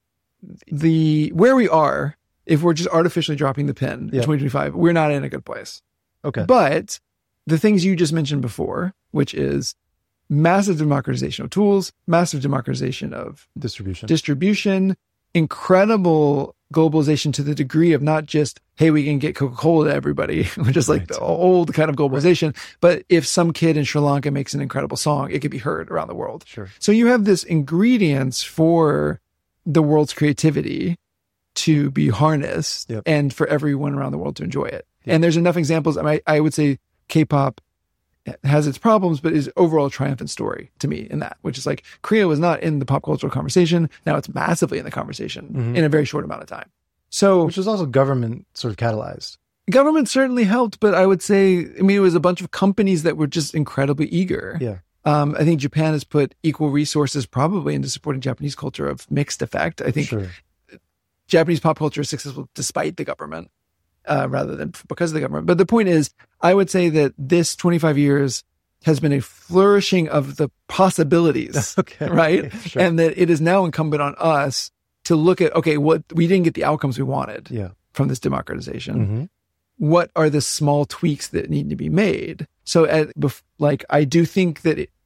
the, where we are, if we're just artificially dropping the pin Yeah. in twenty twenty-five, we're not in a good place. Okay. But the things you just mentioned before, which is massive democratization of tools, massive democratization of Distribution. distribution, incredible globalization to the degree of not just, hey, we can get Coca-Cola to everybody, which is like Right. the old kind of globalization, but if some kid in Sri Lanka makes an incredible song, it could be heard around the world. Sure. So you have this ingredients for the world's creativity to be harnessed Yep. and for everyone around the world to enjoy it. And there's enough examples. I mean, I would say K-pop has its problems, but is overall a triumphant story to me in that, which is like Korea was not in the pop cultural conversation. Now it's massively in the conversation mm-hmm. in a very short amount of time. So, which was also government sort of catalyzed. Government certainly helped, but I would say, I mean, it was a bunch of companies that were just incredibly eager. Yeah. Um, I think Japan has put equal resources probably into supporting Japanese culture of mixed effect. I think sure. Japanese pop culture is successful despite the government. Uh, rather than because of the government. But the point is, I would say that this twenty-five years has been a flourishing of the possibilities, okay. right? Sure. And that it is now incumbent on us to look at, okay, what we didn't get the outcomes we wanted yeah. from this democratization. Mm-hmm. What are the small tweaks that need to be made? So, at, like, I do think that it,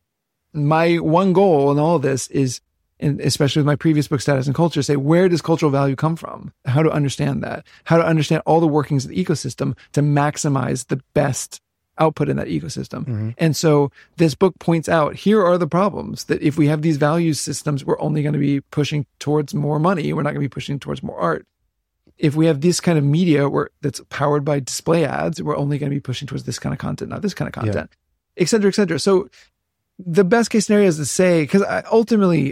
my one goal in all of this is, and especially with my previous book, Status and Culture, say, where does cultural value come from? How to understand that? How to understand all the workings of the ecosystem to maximize the best output in that ecosystem. Mm-hmm. And so this book points out, here are the problems, that if we have these value systems, we're only going to be pushing towards more money. We're not going to be pushing towards more art. If we have this kind of media where that's powered by display ads, we're only going to be pushing towards this kind of content, not this kind of content, yeah. et cetera, et cetera. So the best case scenario is to say, because ultimately,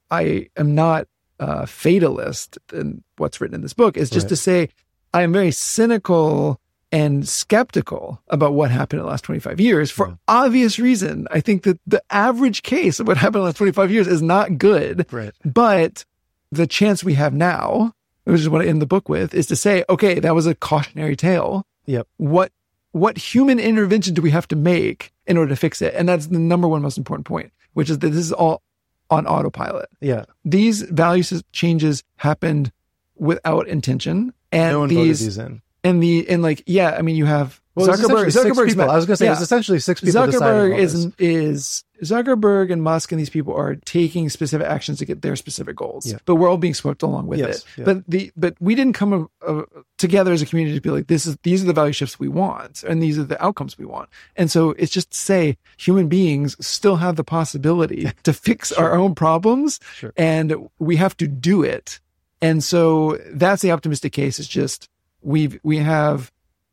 I am not a fatalist in what's written in this book. Is just right. to say I am very cynical and skeptical about what happened in the last twenty-five years for yeah. obvious reason. I think that the average case of what happened in the last twenty-five years is not good. Right. But the chance we have now, which is what I end the book with, is to say, okay, that was a cautionary tale. Yep. What what human intervention do we have to make in order to fix it? And that's the number one most important point, which is that this is all on autopilot. Yeah. These value changes happened without intention. And no one these, voted these in. And the, and like, yeah, I mean, you have well, Zuckerberg. Zuckerberg's I was going to say, yeah. it's essentially six people. Zuckerberg is, is, Zuckerberg and Musk and these people are taking specific actions to get their specific goals, yeah. but we're all being swept along with yes. it. Yeah. But the, but we didn't come uh, together as a community to be like, this is, these are the value shifts we want, and these are the outcomes we want. And so it's just to say human beings still have the possibility to fix sure. our own problems, sure. and we have to do it. And so that's the optimistic case. Is just we've, we have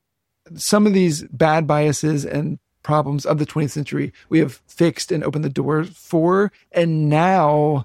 some of these bad biases and problems of the twentieth century we have fixed and opened the door for, and now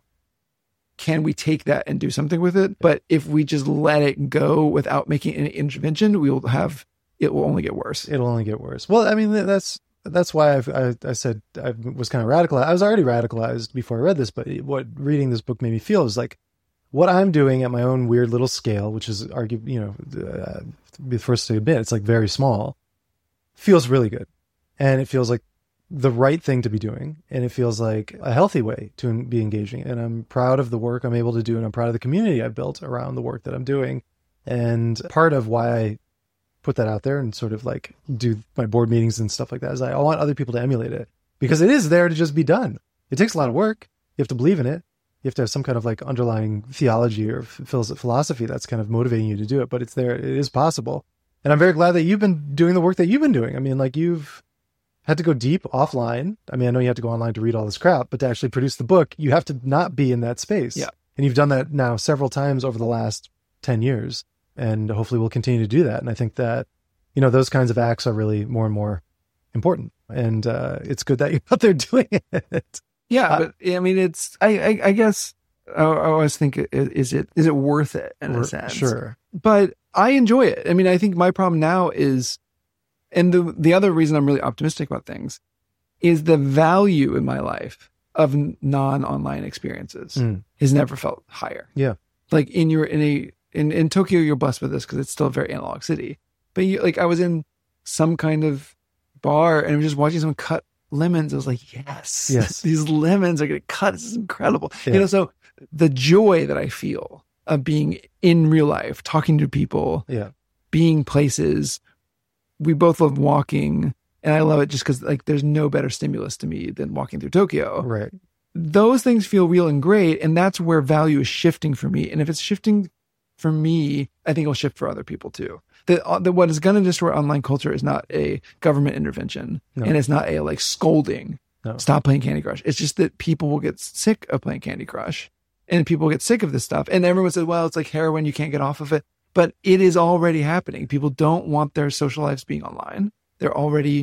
can we take that and do something with it? But if we just let it go without making any intervention, we will have, it will only get worse. It'll only get worse. Well, I mean, that's that's why I've, I I said I was kind of radicalized. I was already radicalized before I read this, but what reading this book made me feel is like what I'm doing at my own weird little scale, which is argue, you know, uh, to be the first to admit it's like very small, feels really good. And it feels like the right thing to be doing. And it feels like a healthy way to be engaging. And I'm proud of the work I'm able to do. And I'm proud of the community I've built around the work that I'm doing. And part of why I put that out there and sort of like do my board meetings and stuff like that is I want other people to emulate it, because it is there to just be done. It takes a lot of work. You have to believe in it. You have to have some kind of like underlying theology or philosophy that's kind of motivating you to do it, but it's there. It is possible. And I'm very glad that you've been doing the work that you've been doing. I mean, like you've had to go deep offline. I mean, I know you have to go online to read all this crap, but to actually produce the book, you have to not be in that space. Yeah. And you've done that now several times over the last ten years, and hopefully we'll continue to do that. And I think that, you know, those kinds of acts are really more and more important. And uh, it's good that you're out there doing it. Yeah. Uh, but I mean, it's, I, I, I guess I, I always think, is it, is it worth it in a sense? Sure. But I enjoy it. I mean, I think my problem now is, and the the other reason I'm really optimistic about things is the value in my life of non-online experiences mm. has never felt higher. Yeah. Like in your, in a, in, in Tokyo, you're blessed with this because it's still a very analog city. But you, like I was in some kind of bar and I was just watching someone cut lemons. I was like, yes, yes. these lemons are going to cut. This is incredible. Yeah. You know, so the joy that I feel of being in real life, talking to people, yeah, being places. We both love walking, and I love it just because like there's no better stimulus to me than walking through Tokyo. Right. Those things feel real and great, and that's where value is shifting for me. And if it's shifting for me, I think it'll shift for other people too. That that what is going to destroy online culture is not a government intervention, no. and it's not a like scolding. No. Stop playing Candy Crush. It's just that people will get sick of playing Candy Crush, and people get sick of this stuff. And everyone says, "Well, it's like heroin; you can't get off of it." But it is already happening. People don't want their social lives being online. They're already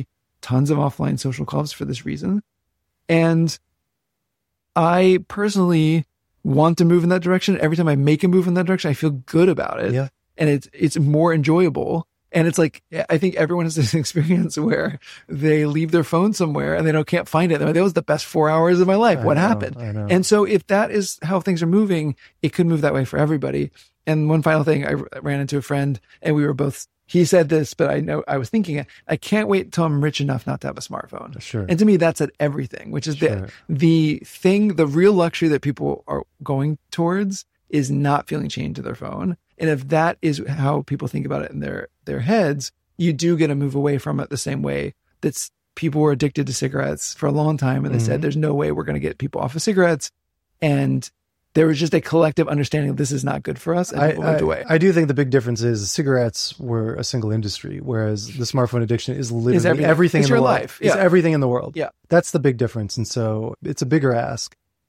tons of offline social clubs for this reason. And I personally want to move in that direction. Every time I make a move in that direction, I feel good about it. Yeah. And it's, it's more enjoyable. And it's like, I think everyone has this experience where they leave their phone somewhere and they don't can't find it. They're like, that was the best four hours of my life. What I know, happened? I know. And so if that is how things are moving, it could move that way for everybody. And one final thing, I ran into a friend and we were both, he said this, but I know I was thinking it. I can't wait until I'm rich enough not to have a smartphone. Sure. And to me, that's at everything, which is Sure. the, the thing, the real luxury that people are going towards is not feeling chained to their phone. And if that is how people think about it in their, their heads, you do get to move away from it the same way that's people were addicted to cigarettes for a long time. And they mm-hmm. said, there's no way we're going to get people off of cigarettes. And there was just a collective understanding of this is not good for us. And people I, moved I, away. I do think the big difference is cigarettes were a single industry, whereas the smartphone addiction is literally it's everything, everything it's in your the world. life. Yeah. It's everything in the world. Yeah. That's the big difference. And so it's a bigger ask.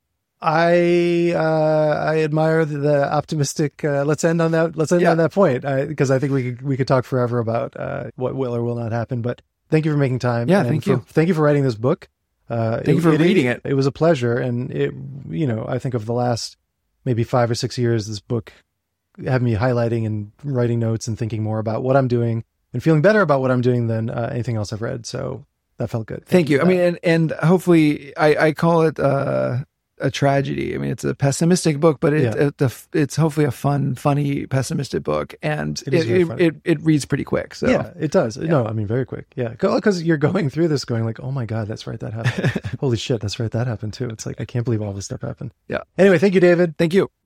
I uh, I admire the, the optimistic. Uh, let's end on that. Let's end yeah. on that point because I, I think we could we could talk forever about uh, what will or will not happen. But thank you for making time. Yeah, and thank for, you. Thank you for writing this book. Uh, thank it, you for it, reading it. it. It was a pleasure, and it you know I think of the last maybe five or six years, this book had me highlighting and writing notes and thinking more about what I'm doing and feeling better about what I'm doing than uh, anything else I've read. So that felt good. Thank, Thank you. I mean, and and hopefully, I I call it. Uh, a tragedy. I mean, it's a pessimistic book, but it, yeah. it, it's hopefully a fun, funny, pessimistic book. And it, it, it, it, it reads pretty quick. So yeah, it does. Yeah. No, I mean, very quick. Yeah. Because you're going through this going like, oh my God, that's right. That happened. Holy shit. That's right. That happened too. It's like, I can't believe all this stuff happened. Yeah. Anyway, thank you, David. Thank you.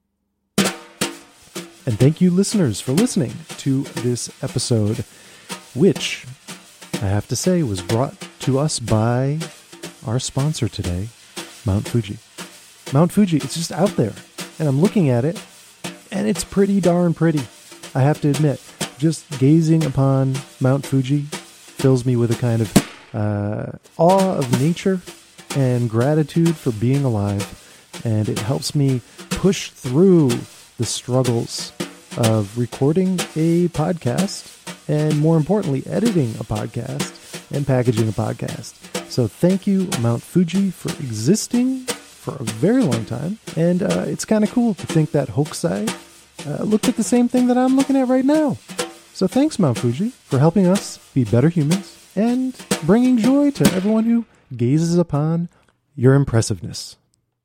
And thank you, listeners, for listening to this episode, which I have to say was brought to us by our sponsor today, Mount Fuji. Mount Fuji, it's just out there, and I'm looking at it, and it's pretty darn pretty. I have to admit, just gazing upon Mount Fuji fills me with a kind of uh, awe of nature and gratitude for being alive, and it helps me push through the struggles of recording a podcast, and more importantly, editing a podcast and packaging a podcast. So thank you, Mount Fuji, for existing for a very long time, and uh, it's kind of cool to think that Hokusai uh, looked at the same thing that I'm looking at right now. So thanks, Mount Fuji, for helping us be better humans and bringing joy to everyone who gazes upon your impressiveness.